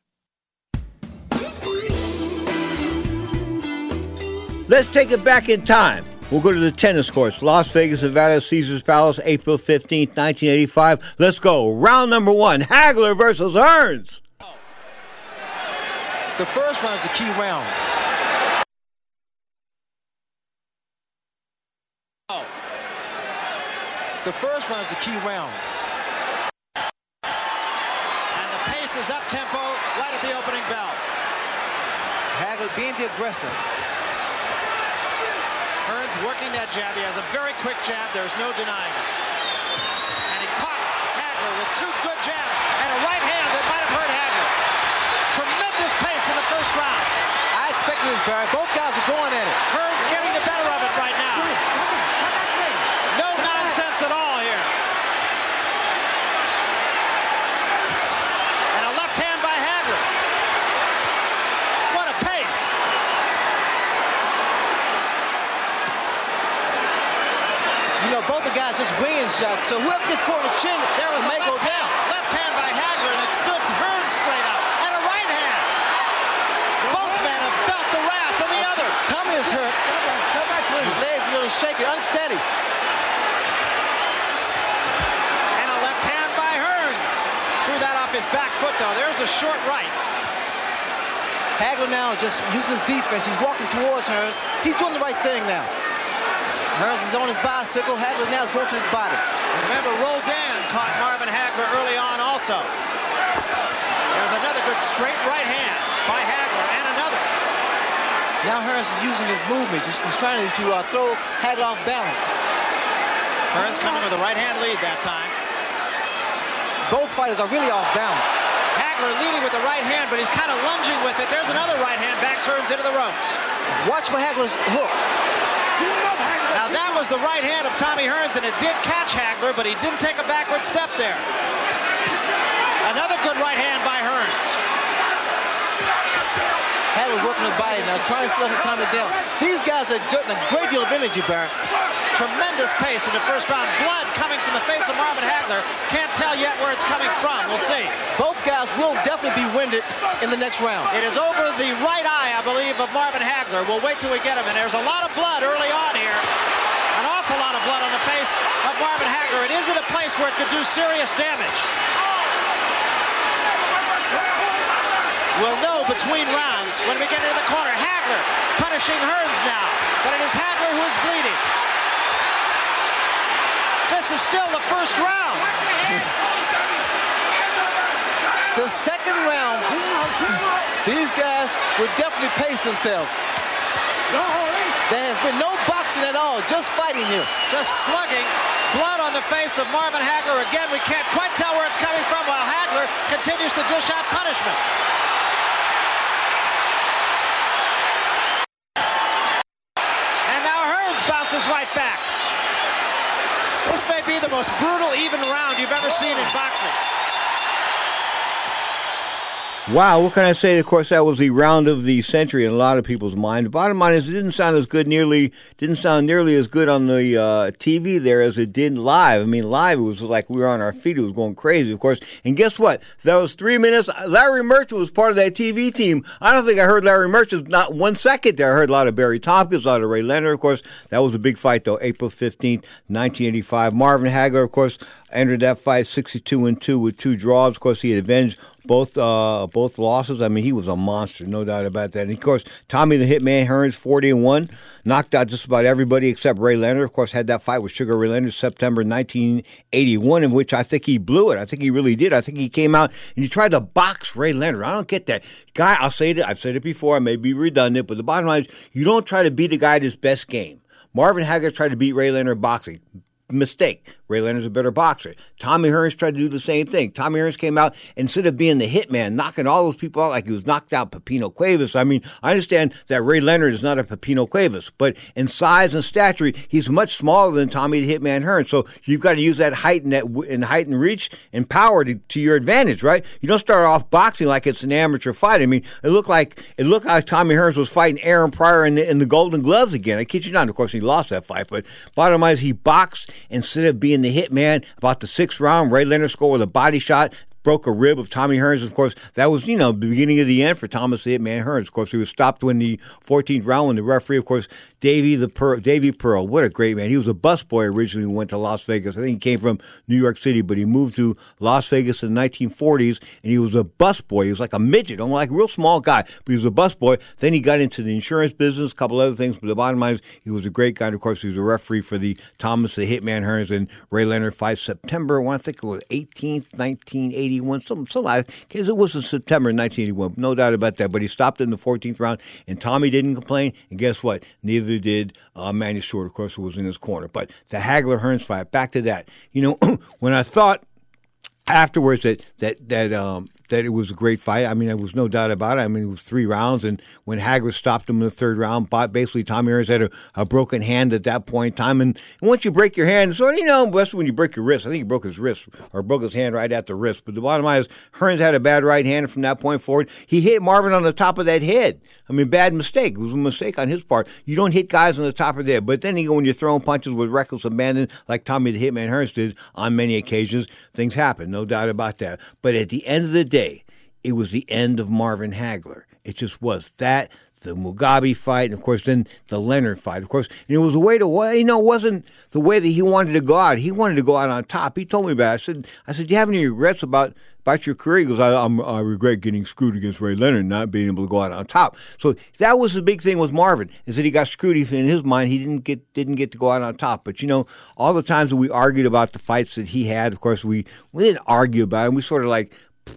Let's take it back in time. We'll go to the tennis courts, Las Vegas, Nevada, Caesars Palace, April fifteenth, nineteen eighty-five. Let's go. Round number one, Hagler versus Hearns. The first round is a key round. The first round is a key round. And the pace is up-tempo right at the opening bell. Hagler being the aggressor. Hearns working that jab. He has a very quick jab. There's no denying it. And he caught Hagler with two good jabs and a right hand that might have hurt Hagler. Tremendous pace in the first round. I expected this, Barry. Both guys are going at it. Hearns getting the better of it right now. No nonsense at all here. And a left hand by Hagler. What a pace. You know, both the guys just winging shots, so whoever gets caught in the chin there was may a go left down. Hand, left hand by Hagler, and it stood Hearns straight up. And a right hand. Both men have felt the wrath of the other. Tommy is hurt. His legs a little shaky, unsteady. And a left hand by Hearns. Threw that off his back foot, though. There's the short right. Hagler now just uses defense. He's walking towards Hearns. He's doing the right thing now. Hearns is on his bicycle. Hagler now is going to his body. Remember, Roldan caught Marvin Hagler early on also. There's another good straight right hand by Hagler, and another. Now Hearns is using his movement. He's, he's trying to, to uh, throw Hagler off balance. Hearns coming with a right hand lead that time. Both fighters are really off balance. Hagler leading with the right hand, but he's kind of lunging with it. There's another right hand, backs Hearns into the ropes. Watch for Hagler's hook. Now that was the right hand of Tommy Hearns, and it did catch Hagler, but he didn't take a backward step there. Another good right hand by Hearns. Hagler's working his body now, trying to slow Tommy down. These guys are exerting a great deal of energy, Barry. Tremendous pace in the first round. Blood coming from the face of Marvin Hagler. Can't tell yet where it's coming from. We'll see. Both guys will definitely be winded in the next round. It is over the right eye, I believe, of Marvin Hagler. We'll wait till we get him. And there's a lot of blood early on here. An awful lot of blood on the face of Marvin Hagler. It is at a place where it could do serious damage. We'll know between rounds when we get into the corner. Hagler punishing Hearns now. But it is Hagler who is bleeding. This is still the first round. the second round, these guys would definitely pace themselves. There has been no boxing at all, just fighting here. Just slugging. Blood on the face of Marvin Hagler. Again, we can't quite tell where it's coming from while Hagler continues to dish out punishment. And now Hearns bounces right back. This may be the most brutal, even round you've ever seen in boxing. Wow, what can I say? Of course, that was the round of the century in a lot of people's mind. The bottom line is it didn't sound as good, nearly didn't sound nearly as good on the uh, T V there as it did live. I mean, live it was like we were on our feet. It was going crazy, of course. And guess what? That was three minutes. Larry Merchant was part of that T V team. I don't think I heard Larry Merchant not one second there. I heard a lot of Barry Tompkins, a lot of Ray Leonard, of course. That was a big fight, though. April fifteenth, nineteen eighty-five. Marvin Hagler, of course, entered that fight sixty-two and two with two draws. Of course, he had avenged both uh, both losses. I mean, he was a monster, no doubt about that. And, of course, Tommy the Hitman Hearns, forty and one, knocked out just about everybody except Ray Leonard. Of course, had that fight with Sugar Ray Leonard September nineteen eighty-one, in which I think he blew it. I think he really did. I think he came out and he tried to box Ray Leonard. I don't get that. Guy, I'll say it. I've said it before. I may be redundant, but the bottom line is you don't try to beat a guy at his best game. Marvin Hagler tried to beat Ray Leonard boxing. Mistake. Ray Leonard's a better boxer. Tommy Hearns tried to do the same thing. Tommy Hearns came out, instead of being the hitman, knocking all those people out like he was knocked out Pepino Cuevas. I mean, I understand that Ray Leonard is not a Pepino Cuevas, but in size and stature, he's much smaller than Tommy the Hitman Hearns. So you've got to use that height and that and height and reach and power to, to your advantage, right? You don't start off boxing like it's an amateur fight. I mean, it looked like it looked like Tommy Hearns was fighting Aaron Pryor in the, in the Golden Gloves again. I kid you not. Of course, he lost that fight, but bottom line is he boxed instead of being the hitman. About the sixth round, Ray Leonard scored with a body shot, broke a rib of Tommy Hearns. Of course, that was, you know, the beginning of the end for Thomas the Hitman Hearns. Of course, he was stopped in the fourteenth round when the referee, of course, Davey the Pearl, Davey Pearl. What a great man. He was a busboy originally who went to Las Vegas. I think he came from New York City, but he moved to Las Vegas in the nineteen forties, and he was a busboy. He was like a midget, almost like a real small guy, but he was a busboy. Then he got into the insurance business, a couple other things, but the bottom line is he was a great guy. And of course, he was a referee for the Thomas the Hitman Hearns and Ray Leonard fight September, I think it was eighteenth, nineteen eighty-one, something, something like that. Because it was in September nineteen eighty-one, no doubt about that. But he stopped in the fourteenth round, and Tommy didn't complain, and guess what? Neither did uh, Manny Stewart, of course, who was in his corner. But the Hagler-Hearns fight, back to that. You know, when I thought afterwards that that that um that it was a great fight. I mean, there was no doubt about it. I mean, it was three rounds, and when Hagler stopped him in the third round, basically Tommy Hearns had a, a broken hand at that point in time. And, and once you break your hand, so you know, especially when you break your wrist, I think he broke his wrist or broke his hand right at the wrist. But the bottom line is, Hearns had a bad right hand from that point forward. He hit Marvin on the top of that head. I mean, bad mistake. It was a mistake on his part. You don't hit guys on the top of their head. But then you go when you're throwing punches with reckless abandon, like Tommy the Hitman Hearns did on many occasions, things happen, no doubt about that. But at the end of the day, it was the end of Marvin Hagler. It just was that, the Mugabe fight, and of course then the Leonard fight. Of course, and it was a way to, you know, it wasn't the way that he wanted to go out. He wanted to go out on top. He told me about it. I said, I said, do you have any regrets about about your career? He goes, I, I'm, I regret getting screwed against Ray Leonard and not being able to go out on top. So that was the big thing with Marvin, is that he got screwed. In his mind, he didn't get didn't get to go out on top. But, you know, all the times that we argued about the fights that he had, of course, we, we didn't argue about it. We sort of like,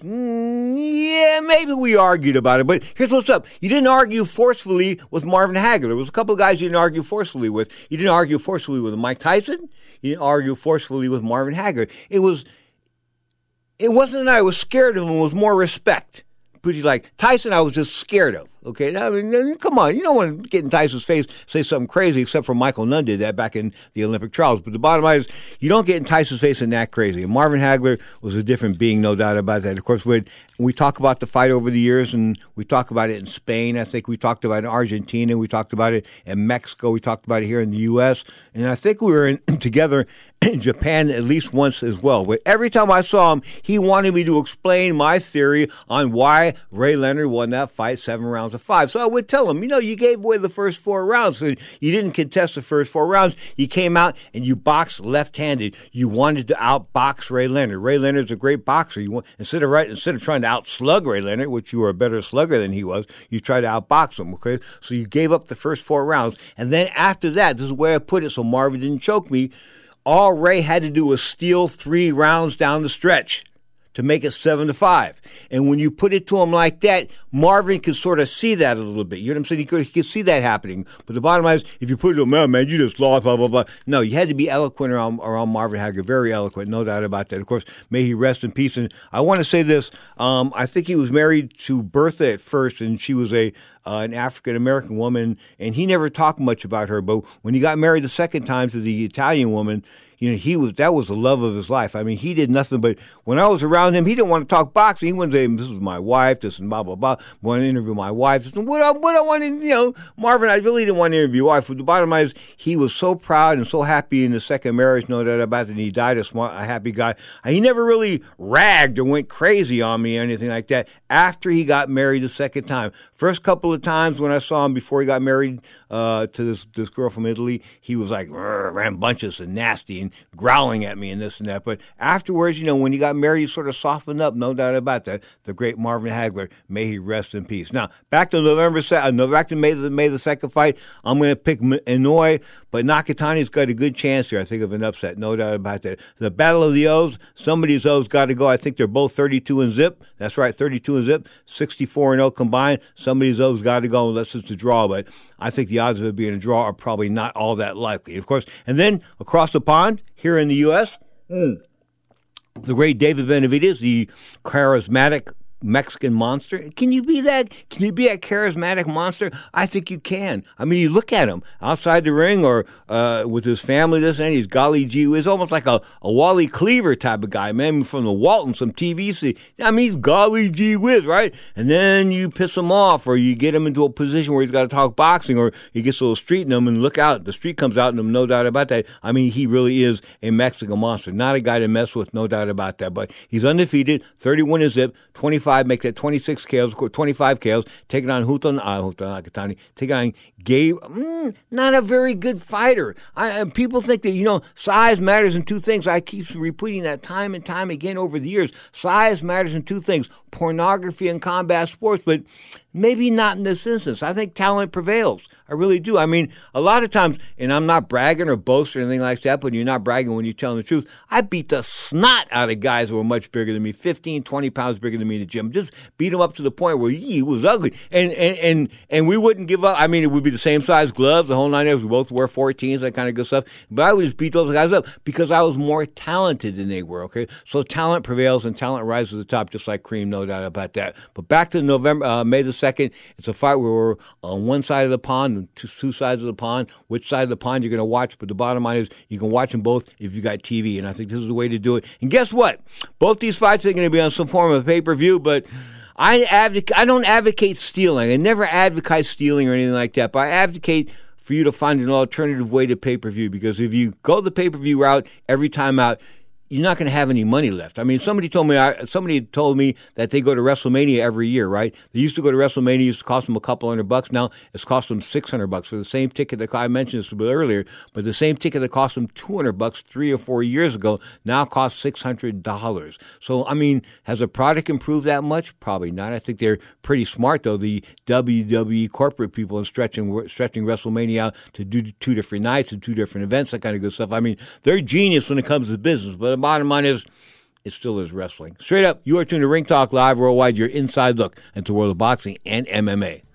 yeah, maybe we argued about it, but here's what's up. You didn't argue forcefully with Marvin Hagler. There was a couple of guys you didn't argue forcefully with. You didn't argue forcefully with Mike Tyson. You didn't argue forcefully with Marvin Hagler. It was, it wasn't that I was scared of him. It was more respect. Pretty like Tyson, I was just scared of. Okay, I mean, come on, you don't want to get in Tyson's face, say something crazy, except for Michael Nunn did that back in the Olympic trials. But the bottom line is, you don't get in Tyson's face and act crazy. And Marvin Hagler was a different being, no doubt about that. Of course, when we talk about the fight over the years, and we talk about it in Spain, I think we talked about it in Argentina, we talked about it in Mexico, we talked about it here in the U S, and I think we were in, together in Japan at least once as well. But every time I saw him, he wanted me to explain my theory on why Ray Leonard won that fight seven rounds of five. So I would tell him, you know, you gave away the first four rounds. So you didn't contest the first four rounds. You came out and you boxed left-handed. You wanted to outbox Ray Leonard. Ray Leonard's a great boxer. You want, instead of right, instead of trying to outslug Ray Leonard, which you were a better slugger than he was, you tried to outbox him. Okay, so you gave up the first four rounds, and then after that, this is the way I put it, so Marvin didn't choke me. All Ray had to do was steal three rounds down the stretch to make it seven to five. And when you put it to him like that, Marvin could sort of see that a little bit. You know what I'm saying? He could, he could see that happening. But the bottom line is, if you put it to him, oh, man, you just lost, blah, blah, blah. No, you had to be eloquent around, around Marvin Hagler, very eloquent, no doubt about that. Of course, may he rest in peace. And I want to say this, um, I think he was married to Bertha at first, and she was a uh, an African-American woman, and he never talked much about her. But when he got married the second time to the Italian woman, you know, he was that was the love of his life. I mean, he did nothing but when I was around him, he didn't want to talk boxing. He wouldn't say, "This is my wife. This is blah blah blah." I want to interview my wife. This is what I what I wanted. You know, Marvin, I really didn't want to interview wife. But the bottom line is, he was so proud and so happy in the second marriage. No doubt about it. And he died a smart, a happy guy. He never really ragged or went crazy on me or anything like that. After he got married the second time, first couple of times when I saw him before he got married uh, to this this girl from Italy, he was like rambunctious and nasty and growling at me and this and that. But afterwards, you know, when he got married, he sort of softened up, no doubt about that. The great Marvin Hagler, may he rest in peace. Now, back to November, uh, back to May the, May the second fight, I'm going to pick Inoue, but Nakatani's got a good chance here, I think, of an upset, no doubt about that. The Battle of the O's, somebody's O's got to go. I think they're both thirty-two and zip. That's right, thirty-two and zip, sixty-four and oh combined. Somebody's O's got to go unless it's a draw, but I think the odds of it being a draw are probably not all that likely. Of course, and then across the pond, here in the U S, mm, the great David Benavidez, the charismatic Mexican monster. Can you be that? Can you be a charismatic monster? I think you can. I mean, you look at him outside the ring or uh, with his family, this and he's golly gee whiz, almost like a, a Wally Cleaver type of guy, man, from the Walton, some T V. I mean, he's golly gee whiz, right? And then you piss him off or you get him into a position where he's got to talk boxing or he gets a little street in him and look out. The street comes out in him, no doubt about that. I mean, he really is a Mexican monster. Not a guy to mess with, no doubt about that. But he's undefeated, thirty-one and zip, twenty-five, make that twenty-six K Os, twenty-five K Os, taking on Huton, uh, Huton Nakatani, taking on Gabe, mm, not a very good fighter. I, people think that, you know, size matters in two things. I keep repeating that time and time again over the years. Size matters in two things, pornography and combat sports, but maybe not in this instance. I think talent prevails. I really do. I mean, a lot of times, and I'm not bragging or boasting or anything like that, but you're not bragging when you're telling the truth. I beat the snot out of guys who were much bigger than me, fifteen, twenty pounds bigger than me in the gym. Just beat them up to the point where he was ugly. And and and, and we wouldn't give up. I mean, it would be the same size gloves, the whole nine yards. We both wear fourteens, that kind of good stuff. But I would just beat those guys up because I was more talented than they were, okay? So talent prevails and talent rises to the top just like cream, no doubt about that. But back to November, uh, May the second, it's a fight where we're on one side of the pond, two, two sides of the pond. Which side of the pond you're going to watch? But the bottom line is you can watch them both if you got T V, and I think this is the way to do it. And guess what? Both these fights are going to be on some form of pay-per-view, but I advocate, I don't advocate stealing. I never advocate stealing or anything like that, but I advocate for you to find an alternative way to pay-per-view, because if you go the pay-per-view route every time out, you're not going to have any money left. I mean, somebody told me somebody told me that they go to WrestleMania every year, right? They used to go to WrestleMania, it used to cost them a couple hundred bucks. Now it's cost them six hundred bucks for the same ticket that I mentioned this a bit earlier, but the same ticket that cost them two hundred bucks three or four years ago now costs six hundred dollars. So, I mean, has the product improved that much? Probably not. I think they're pretty smart, though, the W W E corporate people, and stretching stretching WrestleMania out to do two different nights and two different events, that kind of good stuff. I mean, they're genius when it comes to business, but the bottom line is, it still is wrestling. Straight up, you are tuned to Ring Talk Live Worldwide, your inside look into the world of boxing and M M A.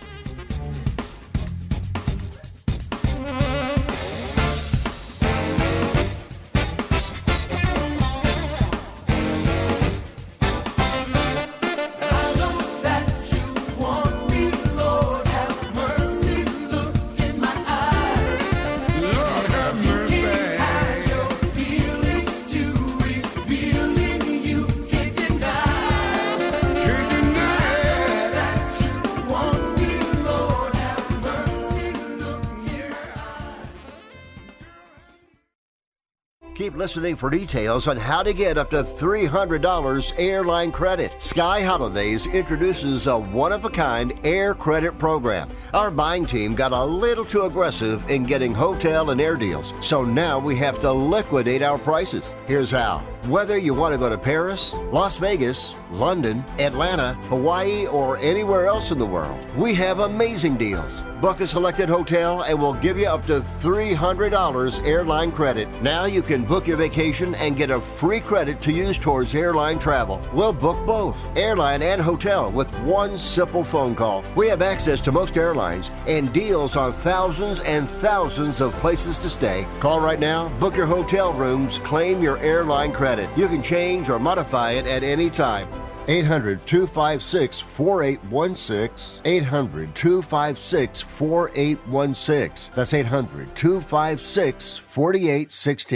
Keep listening for details on how to get up to three hundred dollars airline credit. Sky Holidays introduces a one-of-a-kind air credit program. Our buying team got a little too aggressive in getting hotel and air deals, so now we have to liquidate our prices. Here's how. Whether you want to go to Paris, Las Vegas, London, Atlanta, Hawaii, or anywhere else in the world, we have amazing deals. Book a selected hotel and we'll give you up to three hundred dollars airline credit. Now you can book your vacation and get a free credit to use towards airline travel. We'll book both, airline and hotel, with one simple phone call. We have access to most airlines and deals on thousands and thousands of places to stay. Call right now, book your hotel rooms, claim your airline credit. You can change or modify it at any time. eight hundred, two five six, four eight one six. eight hundred, two five six, four eight one six. That's eight hundred, two five six, four eight one six.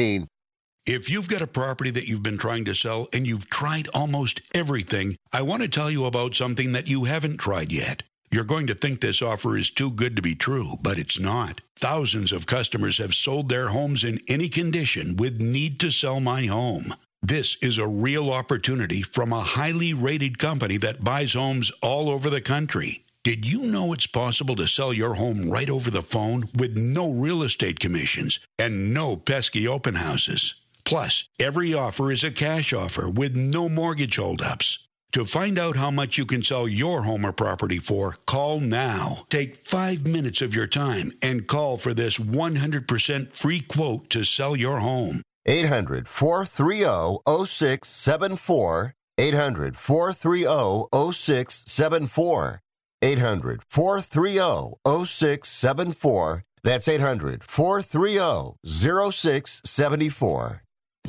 If you've got a property that you've been trying to sell and you've tried almost everything, I want to tell you about something that you haven't tried yet. You're going to think this offer is too good to be true, but it's not. Thousands of customers have sold their homes in any condition with Need to Sell My Home. This is a real opportunity from a highly rated company that buys homes all over the country. Did you know it's possible to sell your home right over the phone with no real estate commissions and no pesky open houses? Plus, every offer is a cash offer with no mortgage holdups. To find out how much you can sell your home or property for, call now. Take five minutes of your time and call for this one hundred percent free quote to sell your home. eight hundred, four three zero, zero six seven four. eight hundred, four three zero, zero six seven four. eight hundred, four three zero, zero six seven four. That's eight hundred, four three zero, zero six seven four.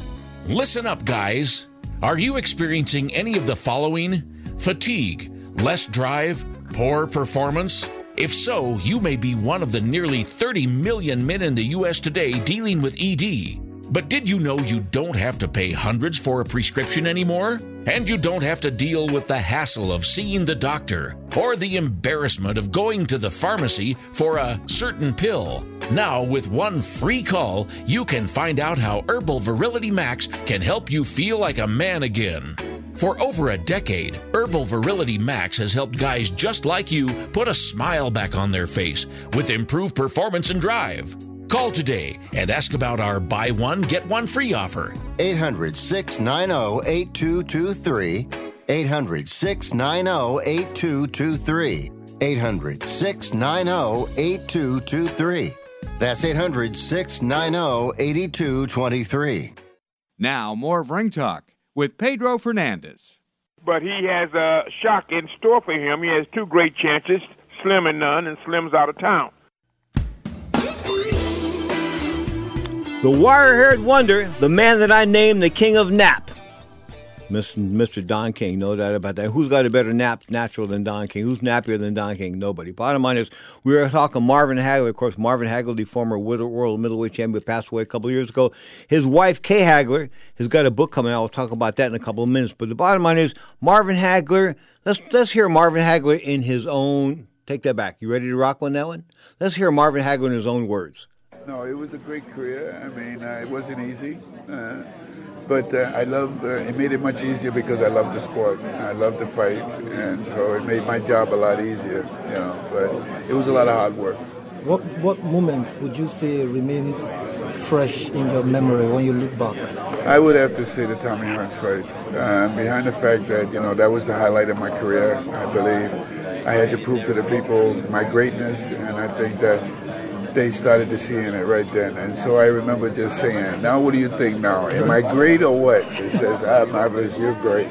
Listen up, guys. Are you experiencing any of the following? Fatigue, less drive, poor performance? If so, you may be one of the nearly thirty million men in the U S today dealing with E D. But did you know you don't have to pay hundreds for a prescription anymore? And you don't have to deal with the hassle of seeing the doctor or the embarrassment of going to the pharmacy for a certain pill. Now, with one free call, you can find out how Herbal Virility Max can help you feel like a man again. For over a decade, Herbal Virility Max has helped guys just like you put a smile back on their face with improved performance and drive. Call today and ask about our buy one, get one free offer. eight hundred, six nine zero, eight two two three. eight hundred, six nine zero, eight two two three. eight hundred, six nine zero, eight two two three. That's eight hundred, six nine zero, eight two two three. Now, more of Ring Talk with Pedro Fernandez. But he has a shock in store for him. He has two great chances, Slim and none, and Slim's out of town. The wire-haired wonder, the man that I named the king of nap. Mister Don King, no doubt about that. Who's got a better nap natural than Don King? Who's nappier than Don King? Nobody. Bottom line is, we were talking Marvin Hagler. Of course, Marvin Hagler, the former world middleweight champion, passed away a couple of years ago. His wife, Kay Hagler, has got a book coming out. We'll talk about that in a couple of minutes. But the bottom line is, Marvin Hagler, let's, let's hear Marvin Hagler in his own, take that back. You ready to rock on that one? Let's hear Marvin Hagler in his own words. No, it was a great career. I mean, uh, it wasn't easy, uh, but uh, I love. Uh, it made it much easier because I love the sport. I love the fight, and so it made my job a lot easier. You know, but it was a lot of hard work. What what moment would you say remains fresh in your memory when you look back? I would have to say the Tommy Hearns fight. Uh, behind the fact that you know that was the highlight of my career, I believe I had to prove to the people my greatness, and I think that they started to see in it right then. And so I remember just saying, now what do you think now? Am I great or what? It says, ah, marvelous, you're great.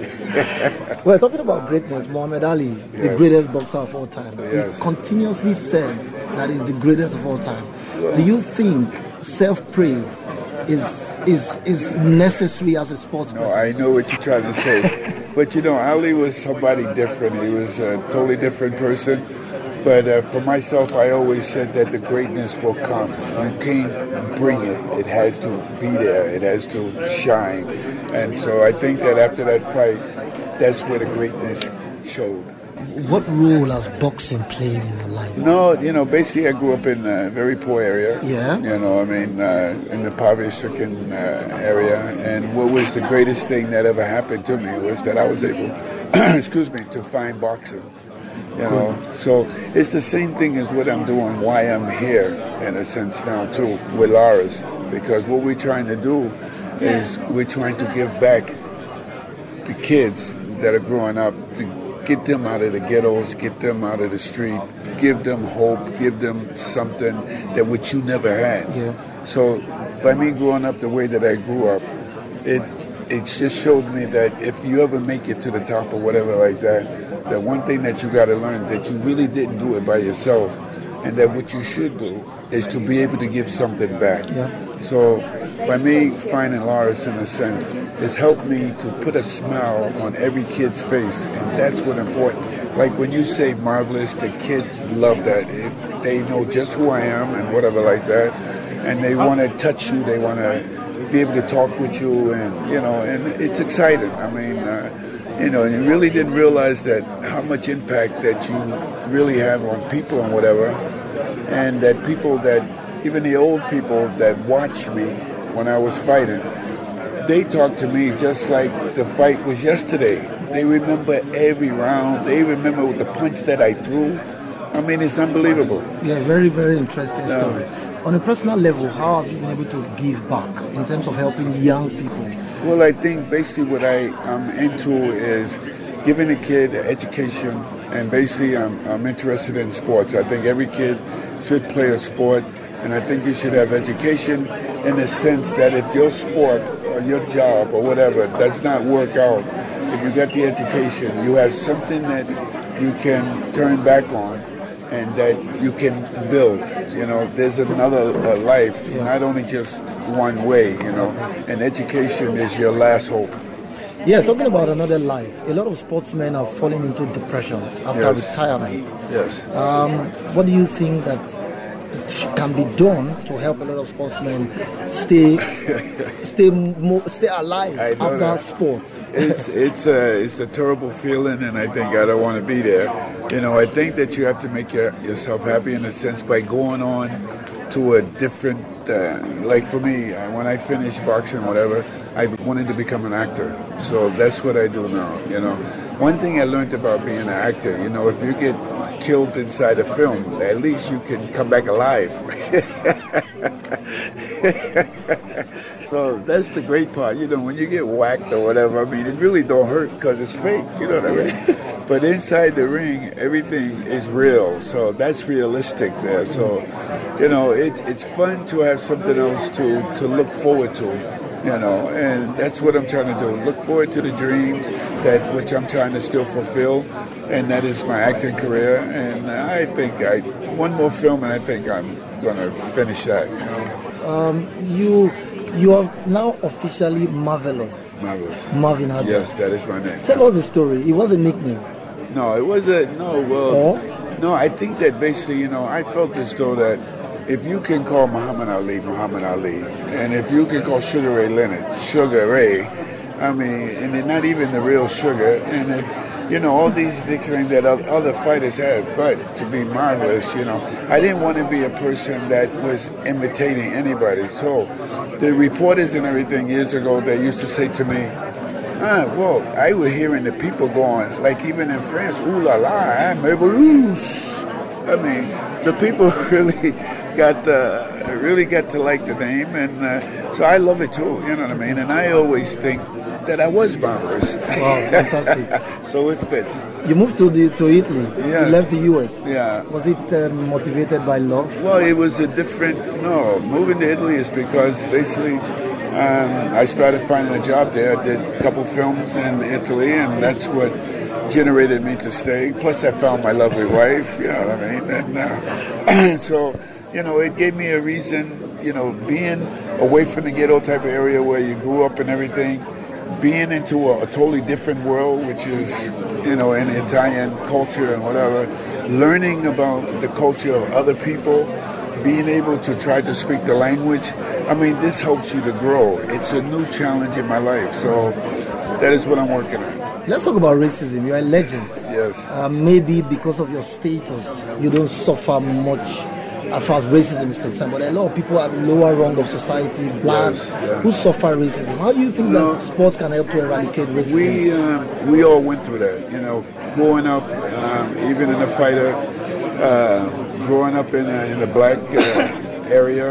Well, talking about greatness, Muhammad Ali, yes. the greatest boxer of all time, yes. he continuously said that he's the greatest of all time. Yeah. Do you think self-praise is is is necessary as a sports No, person? I know what you're trying to say. But you know, Ali was somebody different. He was a totally different person. But uh, for myself, I always said that the greatness will come. You can't bring it. It has to be there. It has to shine. And so I think that after that fight, that's where the greatness showed. What role has boxing played in your life? No, you know, basically I grew up in a very poor area. Yeah. You know, I mean, uh, in the poverty-stricken uh, area. And what was the greatest thing that ever happened to me was that I was able, excuse me, to find boxing. You know, so it's the same thing as what I'm doing, why I'm here, in a sense now too, with Laras, because what we're trying to do is we're trying to give back to kids that are growing up, to get them out of the ghettos, get them out of the street, give them hope, give them something that which you never had. Yeah. So by me growing up the way that I grew up, it it just showed me that if you ever make it to the top or whatever like that, that one thing that you got to learn, that you really didn't do it by yourself, and that what you should do is to be able to give something back. Yeah. So by me finding Loras, in a sense, it's helped me to put a smile on every kid's face, and that's what's important. Like when you say Marvelous, the kids love that. It, they know just who I am and whatever like that, and they want to touch you, they want to be able to talk with you, and you know, and it's exciting. I mean, uh, you know, you really didn't realize that how much impact that you really have on people and whatever, and that people that, even the old people that watched me when I was fighting, they talk to me just like the fight was yesterday. They remember every round. They remember the punch that I threw. I mean, it's unbelievable. Yeah, very, very interesting Yeah. story. On a personal level, how have you been able to give back in terms of helping young people? Well, I think basically what I, I'm into is giving a kid education, and basically I'm, I'm interested in sports. I think every kid should play a sport, and I think you should have education in the sense that if your sport or your job or whatever does not work out, if you got the education, you have something that you can turn back on and that you can build. You know, there's another uh, life, not only just one way, you know, and education is your last hope. Yeah, talking about another life, a lot of sportsmen are falling into depression after Yes. retirement. Yes. Um, what do you think that can be done to help a lot of sportsmen stay stay mo- stay alive I know after that. sports? It's it's a it's a terrible feeling, and I think I don't want to be there. You know, I think that you have to make your, yourself happy in a sense by going on to a different. Uh, like for me, uh, when I finished boxing, whatever, I wanted to become an actor. So that's what I do now. You know, one thing I learned about being an actor, you know, if you get killed inside a film, at least you can come back alive. So that's the great part. You know, when you get whacked or whatever, I mean, it really don't hurt because it's fake. You know what I mean? But inside the ring, everything is real. So that's realistic there. So, you know, it, it's fun to have something else to, to look forward to, you know, and that's what I'm trying to do. Look forward to the dreams that which I'm trying to still fulfill, and that is my acting career. And I think I one more film, and I think I'm going to finish that, you know. Um, you you are now officially Marvelous. Marvelous. Marvin Hardman. Yes, that is my name. Tell us the story. It was a nickname. No, it was a no. Well, no. I think that basically, you know, I felt as though that if you can call Muhammad Ali Muhammad Ali, and if you can call Sugar Ray Leonard Sugar Ray, I mean, and they're not even the real Sugar, and if, you know, all these nicknames that other fighters have, but to be Marvelous, you know, I didn't want to be a person that was imitating anybody. So the reporters and everything years ago, they used to say to me, ah, well, I was hearing the people going, like even in France, ooh la la, I'm Marvelous. I mean, the people really got uh, really got to like the name, and uh, so I love it too, you know what I mean? And I always think that I was Marvelous. Wow, fantastic. So it fits. You moved to the to Italy. Yes. You left the U S. Yeah. Was it uh, motivated by love? Well, it was a different, no, moving to Italy is because basically um, I started finding a job there. I did a couple films in Italy, and that's what generated me to stay. Plus I found my lovely wife, you know what I mean? And uh, so, you know, it gave me a reason, you know, being away from the ghetto type of area where you grew up and everything, being into a, a totally different world, which is, you know, in Italian culture and whatever, learning about the culture of other people, being able to try to speak the language. I mean, this helps you to grow. It's a new challenge in my life, so that is what I'm working on. Let's talk about racism. You're a legend. Yes. Uh, maybe because of your status, you don't suffer much as far as racism is concerned, but a lot of people at the lower rung of society, black, Yes, yeah. who suffer racism. How do you think No. that sports can help to eradicate racism? We um, we all went through that, you know, growing up, um, even in a fighter, uh, growing up in a, in the black uh, area,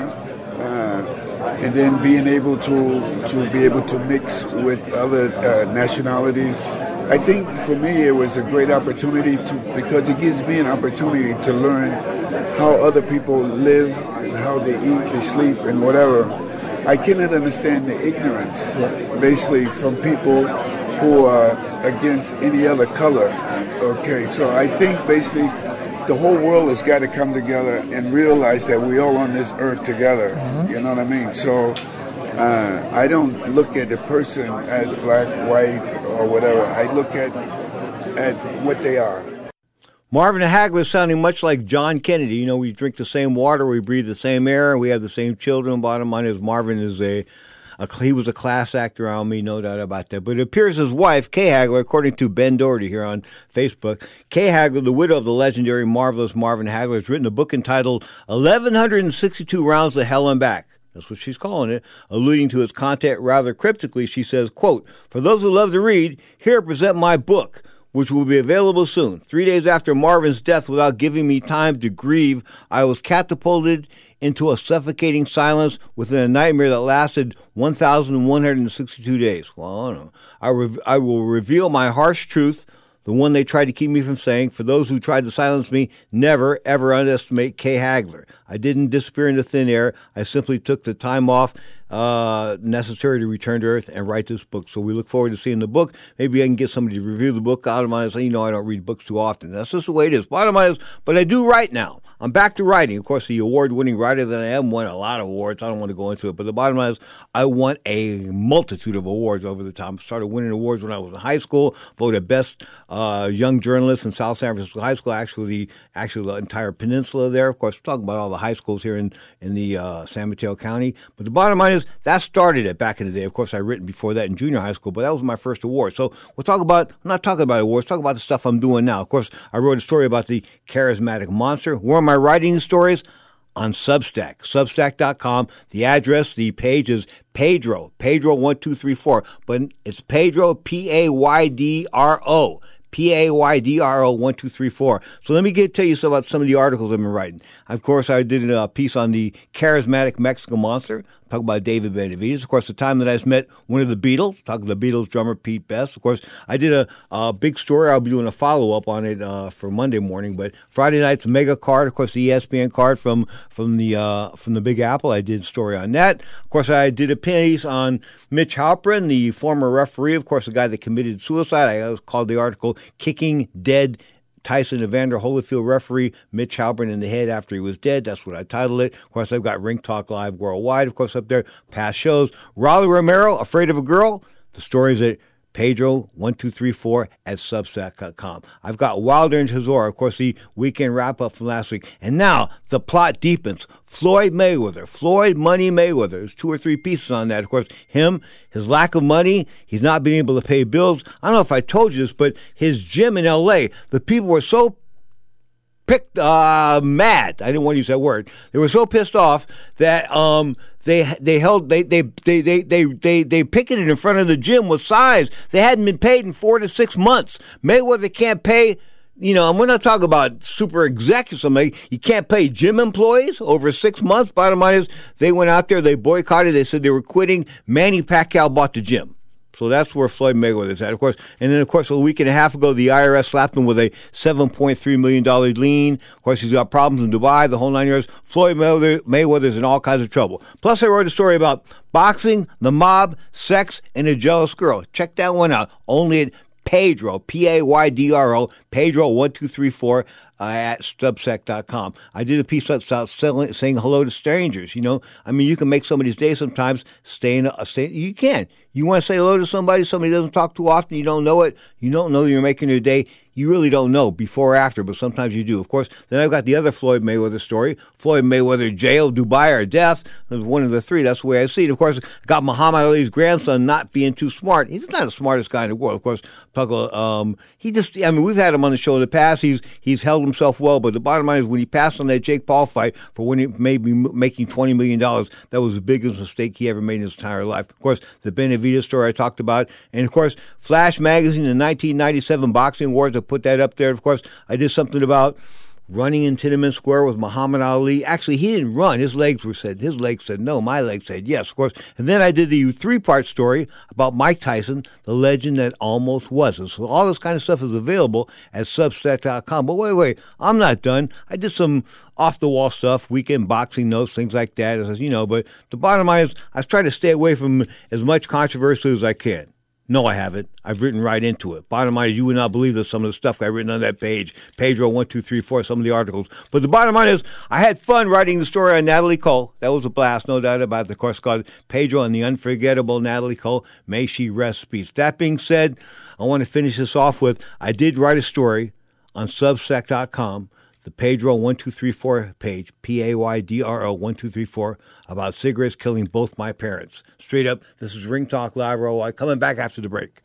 uh, and then being able to to be able to mix with other uh, nationalities. I think for me it was a great opportunity to because it gives me an opportunity to learn how other people live and how they eat, they sleep, and whatever. I cannot understand the ignorance, yeah. basically, from people who are against any other color. Okay, so I think basically the whole world has got to come together and realize that we're all on this earth together. Mm-hmm. You know what I mean? So uh, I don't look at the person as black, white, or whatever. I look at at what they are. Marvin Hagler sounding much like John Kennedy. You know, we drink the same water, we breathe the same air, we have the same children. Bottom line is Marvin is a, a he was a class act around me, no doubt about that. But it appears his wife, Kay Hagler, according to Ben Doherty here on Facebook, Kay Hagler, the widow of the legendary, marvelous Marvin Hagler, has written a book entitled eleven sixty-two Rounds to Hell and Back. That's what she's calling it. Alluding to its content rather cryptically, she says, quote, "For those who love to read, here I present my book, which will be available soon. Three days after Marvin's death, without giving me time to grieve, I was catapulted into a suffocating silence within a nightmare that lasted one thousand one hundred sixty-two days. Well, I don't know. I, re- I will reveal my harsh truth, the one they tried to keep me from saying. For those who tried to silence me, never, ever underestimate Kay Hagler. I didn't disappear into thin air. I simply took the time off uh, necessary to return to Earth and write this book. So we look forward to seeing the book. Maybe I can get somebody to review the book. Bottom line is, you know, I don't read books too often. That's just the way it is. Bottom line is, but I do write now. I'm back to writing. Of course, the award-winning writer that I am, won a lot of awards. I don't want to go into it. But the bottom line is I won a multitude of awards over the time. I started winning awards when I was in high school, voted best uh, young journalist in South San Francisco High School, actually, actually the entire peninsula there. Of course, we're talking about all the high schools here in, in the uh, San Mateo County. But the bottom line is that started it back in the day. Of course, I written before that in junior high school, but that was my first award. So we'll talk about, I'm not talking about awards, talk about the stuff I'm doing now. Of course, I wrote a story about the charismatic monster. Where am I writing the stories? On Substack, substack dot com. The address, the page is Pedro, Pedro one two three four, but it's Pedro, P A Y D R O, P A Y D R O one two three four. So let me get tell you some about some of the articles I've been writing. Of course, I did a piece on the charismatic Mexican monster. Talk about David Benavides. Of course, the time that I met one of the Beatles, talking to the Beatles drummer Pete Best. Of course, I did a, a big story. I'll be doing a follow-up on it uh, for Monday morning. But Friday night's mega card, of course, the E S P N card from from the uh, from the Big Apple. I did a story on that. Of course, I did a piece on Mitch Halperin, the former referee. Of course, the guy that committed suicide. I called the article "Kicking Dead Tyson Evander Holyfield referee Mitch Halperin in the head after he was dead." That's what I titled it. Of course, I've got Ring Talk Live Worldwide, of course, up there. Past shows. Raleigh Romero, Afraid of a Girl. The stories at Pedro one two three four at substack dot com. I've got Wilder and Chisora, of course, the weekend wrap-up from last week. And now the plot deepens. Floyd Mayweather, Floyd Money Mayweather. There's two or three pieces on that. Of course, him, his lack of money, he's not being able to pay bills. I don't know if I told you this, but his gym in L A, the people were so picked uh, mad. I didn't want to use that word. They were so pissed off that um, they they held they they they they they they they picketed in front of the gym with signs. They hadn't been paid in four to six months. Mayweather can't pay. You know, and we're not talking about super executives. Something you can't pay gym employees over six months. Bottom line is, they went out there, they boycotted. They said they were quitting. Manny Pacquiao bought the gym. So that's where Floyd Mayweather is at, of course. And then, of course, a week and a half ago, the I R S slapped him with a seven point three million dollars lien. Of course, he's got problems in Dubai, the whole nine yards. Floyd Mayweather, Mayweather's in all kinds of trouble. Plus, I wrote a story about boxing, the mob, sex, and a jealous girl. Check that one out. Only at Pedro, P A Y D R O, Pedro one two three four. Uh, at substack dot com. I did a piece about selling, saying hello to strangers. You know, I mean, you can make somebody's day sometimes. Staying, uh, stay, you can. You want to say hello to somebody, somebody doesn't talk too often, you don't know it, you don't know you're making their day. You really don't know before or after, but sometimes you do. Of course, then I've got the other Floyd Mayweather story. Floyd Mayweather, jail, Dubai, or death. There's one of the three. That's the way I see it. Of course, got Muhammad Ali's grandson not being too smart. He's not the smartest guy in the world. Of course, talk about, um, he just, I mean, we've had him on the show in the past. He's he's held himself well, but the bottom line is when he passed on that Jake Paul fight for when he may be making twenty million dollars, that was the biggest mistake he ever made in his entire life. Of course, the Benavides story I talked about. And, of course, Flash Magazine, the nineteen ninety-seven Boxing Awards, I put that up there. Of course, I did something about running in Tiananmen Square with Muhammad Ali. Actually, he didn't run. His legs were said. His legs said no. My legs said yes, of course. And then I did the three-part story about Mike Tyson, the legend that almost wasn't. So all this kind of stuff is available at Substack dot com. But wait, wait, I'm not done. I did some off-the-wall stuff, weekend boxing notes, things like that, as you know. But the bottom line is I try to stay away from as much controversy as I can. No, I haven't. I've written right into it. Bottom line is you would not believe that some of the stuff I've written on that page, Pedro one two three four, some of the articles. But the bottom line is I had fun writing the story on Natalie Cole. That was a blast, no doubt about it. Of course, called Pedro and the Unforgettable Natalie Cole. May she rest peace. That being said, I want to finish this off with I did write a story on Substack dot com, the Pedro one two three four page, P A Y D R O one two three four, about cigarettes killing both my parents. Straight up, this is Ring Talk Live. I'm coming back after the break.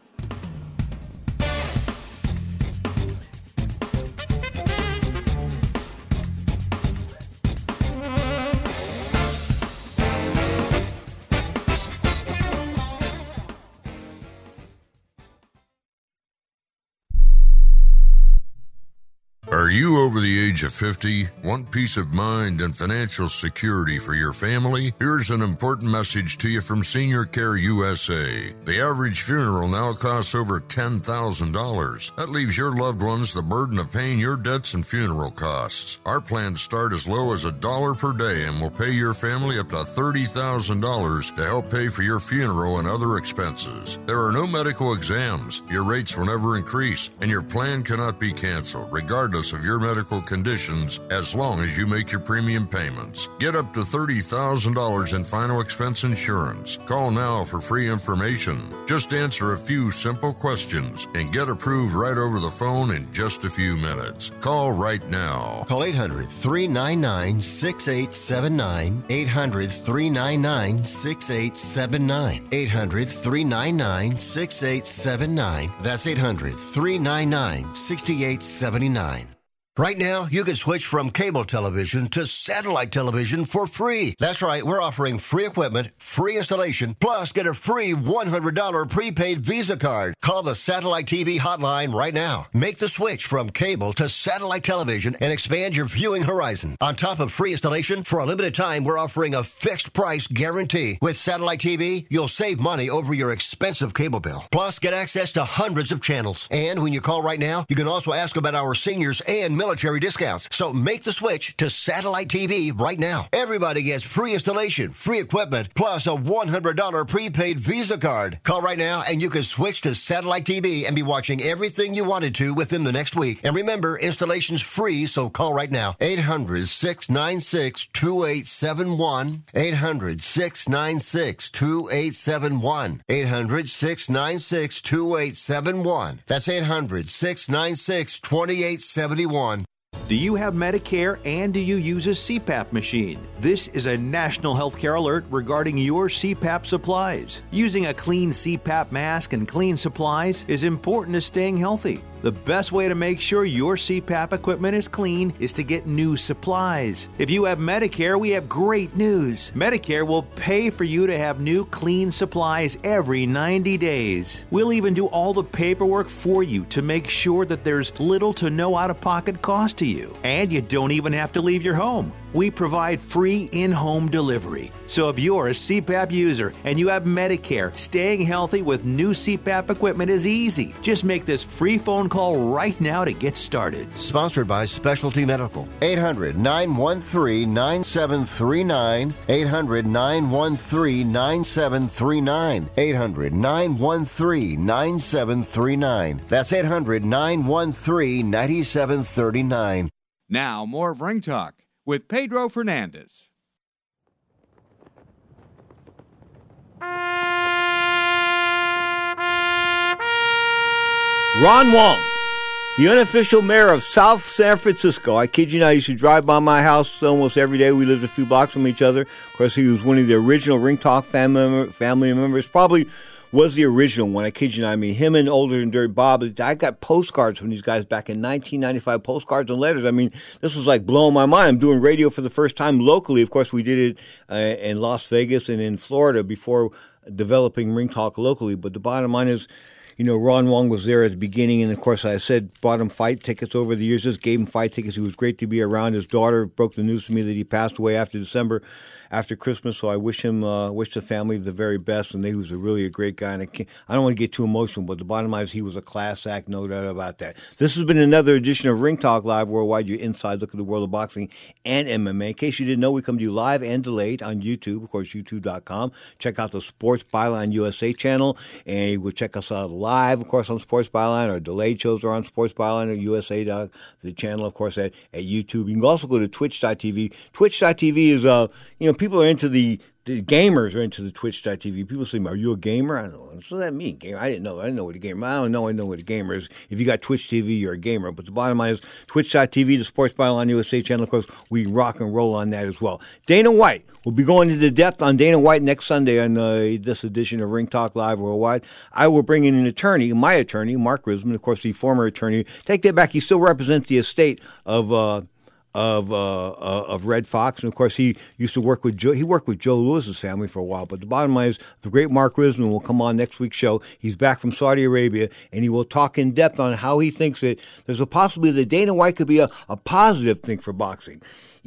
Are you over the age of fifty? Want peace of mind and financial security for your family? Here's an important message to you from Senior Care U S A. The average funeral now costs over ten thousand dollars. That leaves your loved ones the burden of paying your debts and funeral costs. Our plans start as low as a dollar per day and will pay your family up to thirty thousand dollars to help pay for your funeral and other expenses. There are no medical exams, your rates will never increase, and your plan cannot be canceled, regardless of your medical conditions, as long as you make your premium payments. Get up to thirty thousand dollars in final expense insurance. Call now for free information. Just answer a few simple questions and get approved right over the phone in just a few minutes. Call right now. Call eight hundred, three nine nine, six eight seven nine. eight hundred, three nine nine, six eight seven nine. eight hundred, three nine nine, six eight seven nine. That's eight hundred, three nine nine, six eight seven nine. Right now, you can switch from cable television to satellite television for free. That's right, we're offering free equipment, free installation, plus get a free one hundred dollars prepaid Visa card. Call the Satellite T V hotline right now. Make the switch from cable to satellite television and expand your viewing horizon. On top of free installation, for a limited time, we're offering a fixed price guarantee. With Satellite T V, you'll save money over your expensive cable bill. Plus, get access to hundreds of channels. And when you call right now, you can also ask about our seniors and military discounts. So make the switch to Satellite T V right now. Everybody gets free installation, free equipment, plus a one hundred dollars prepaid Visa card. Call right now and you can switch to Satellite T V and be watching everything you wanted to within the next week. And remember, installation's free, so call right now. eight hundred, six nine six, two eight seven one. eight hundred, six nine six, two eight seven one. eight hundred, six nine six, two eight seven one. That's eight hundred, six nine six, two eight seven one. Do you have Medicare and do you use a C PAP machine? This is a national healthcare alert regarding your C PAP supplies. Using a clean C PAP mask and clean supplies is important to staying healthy. The best way to make sure your C PAP equipment is clean is to get new supplies. If you have Medicare, we have great news. Medicare will pay for you to have new clean supplies every ninety days. We'll even do all the paperwork for you to make sure that there's little to no out-of-pocket cost to you. And you don't even have to leave your home. We provide free in-home delivery. So if you're a C PAP user and you have Medicare, staying healthy with new C PAP equipment is easy. Just make this free phone call right now to get started. Sponsored by Specialty Medical. eight hundred, nine one three, nine seven three nine. eight hundred, nine one three, nine seven three nine. eight hundred, nine one three, nine seven three nine. That's eight hundred, nine one three, nine seven three nine. Now, more of Ring Talk with Pedro Fernandez. Ron Wong, the unofficial mayor of South San Francisco. I kid you not, he used to drive by my house almost every day. We lived a few blocks from each other. Of course, he was one of the original Ring Talk family, member, family members. Probably was the original one. I kid you not. I mean, him and Older and Dirty Bob. I got postcards from these guys back in nineteen ninety-five, postcards and letters. I mean, this was like blowing my mind. I'm doing radio for the first time locally. Of course, we did it uh, in Las Vegas and in Florida before developing Ring Talk locally. But the bottom line is, You know, Ron Wong was there at the beginning, and of course, I said, bought him fight tickets over the years. Just gave him fight tickets. He was great to be around. His daughter broke the news to me that he passed away after December, after Christmas. So I wish him, uh, wish the family the very best. And he was a really a great guy. And I, can't, I don't want to get too emotional, but the bottom line is he was a class act, no doubt about that. This has been another edition of Ring Talk Live Worldwide, your inside look at the world of boxing and M M A. In case you didn't know, we come to you live and delayed on YouTube, of course, YouTube dot com. Check out the Sports Byline U S A channel, and you will check us out live, of course, on Sports Byline. Our delayed shows are on Sports Byline or U S A, the channel, of course, at, at YouTube. You can also go to Twitch dot T V. Twitch dot T V is, uh, you know, people are into the The gamers are into the Twitch dot T V. People say, "Are you a gamer?" I don't know. What does that mean? Gamer? I didn't know. I didn't know what a gamer. I don't know. I know what a gamer is. If you got Twitch T V, you're a gamer. But the bottom line is Twitch dot T V, the Sports Byline U S A channel. Of course, we rock and roll on that as well. Dana White. We'll be going into depth on Dana White next Sunday on uh, this edition of Ring Talk Live Worldwide. I will bring in an attorney, my attorney, Mark Risman, of course, the former attorney. Take that back. He still represents the estate of. Uh, Of uh, uh, of Red Fox, and of course he used to work with Joe. He worked with Joe Lewis's family for a while. But the bottom line is, the great Mark Risman will come on next week's show. He's back from Saudi Arabia, and he will talk in depth on how he thinks that there's a possibility that Dana White could be a, a positive thing for boxing.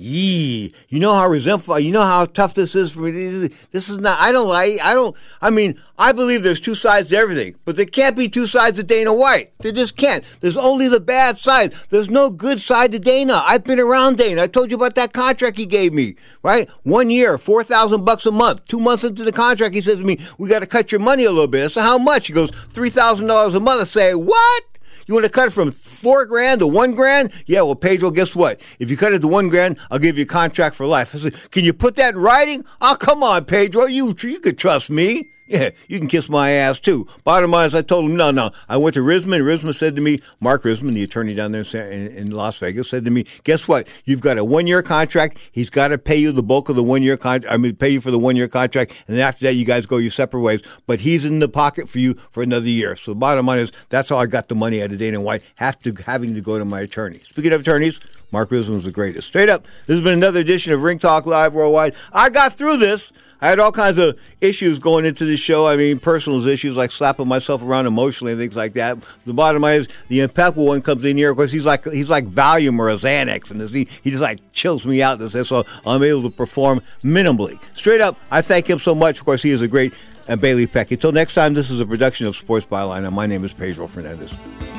Yee, you know how resentful, you know how tough this is for me. This is not, I don't like, I don't, I mean, I believe there's two sides to everything, but there can't be two sides to Dana White. There just can't. There's only the bad side. There's no good side to Dana. I've been around Dana. I told you about that contract he gave me, right? One year, four thousand bucks a month. Two months into the contract, he says to me, we got to cut your money a little bit. I said, how much? He goes, three thousand dollars a month. I say, what? You want to cut it from four grand to one grand? Yeah, well, Pedro, guess what? If you cut it to one grand, I'll give you a contract for life. I said, can you put that in writing? Oh, come on, Pedro. You, you could trust me. Yeah, you can kiss my ass, too. Bottom line is, I told him, no, no. I went to Risman. Risman said to me, Mark Risman, the attorney down there in, in Las Vegas, said to me, guess what? You've got a one-year contract. He's got to pay you the bulk of the one-year contract. I mean, pay you for the one-year contract. And then after that, you guys go your separate ways. But he's in the pocket for you for another year. So the bottom line is, that's how I got the money out of Dana White, have to, having to go to my attorney. Speaking of attorneys, Mark Risman was the greatest. Straight up, this has been another edition of Ring Talk Live Worldwide. I got through this. I had all kinds of issues going into the show. I mean, personal issues like slapping myself around emotionally and things like that. The bottom line is the impeccable one comes in here. Of course, he's like he's like Valium or a Xanax, and he, he just like chills me out. And so I'm able to perform minimally. Straight up, I thank him so much. Of course, he is a great uh, Bailey Peck. Until next time, this is a production of Sports Byline, and my name is Pedro Fernandez.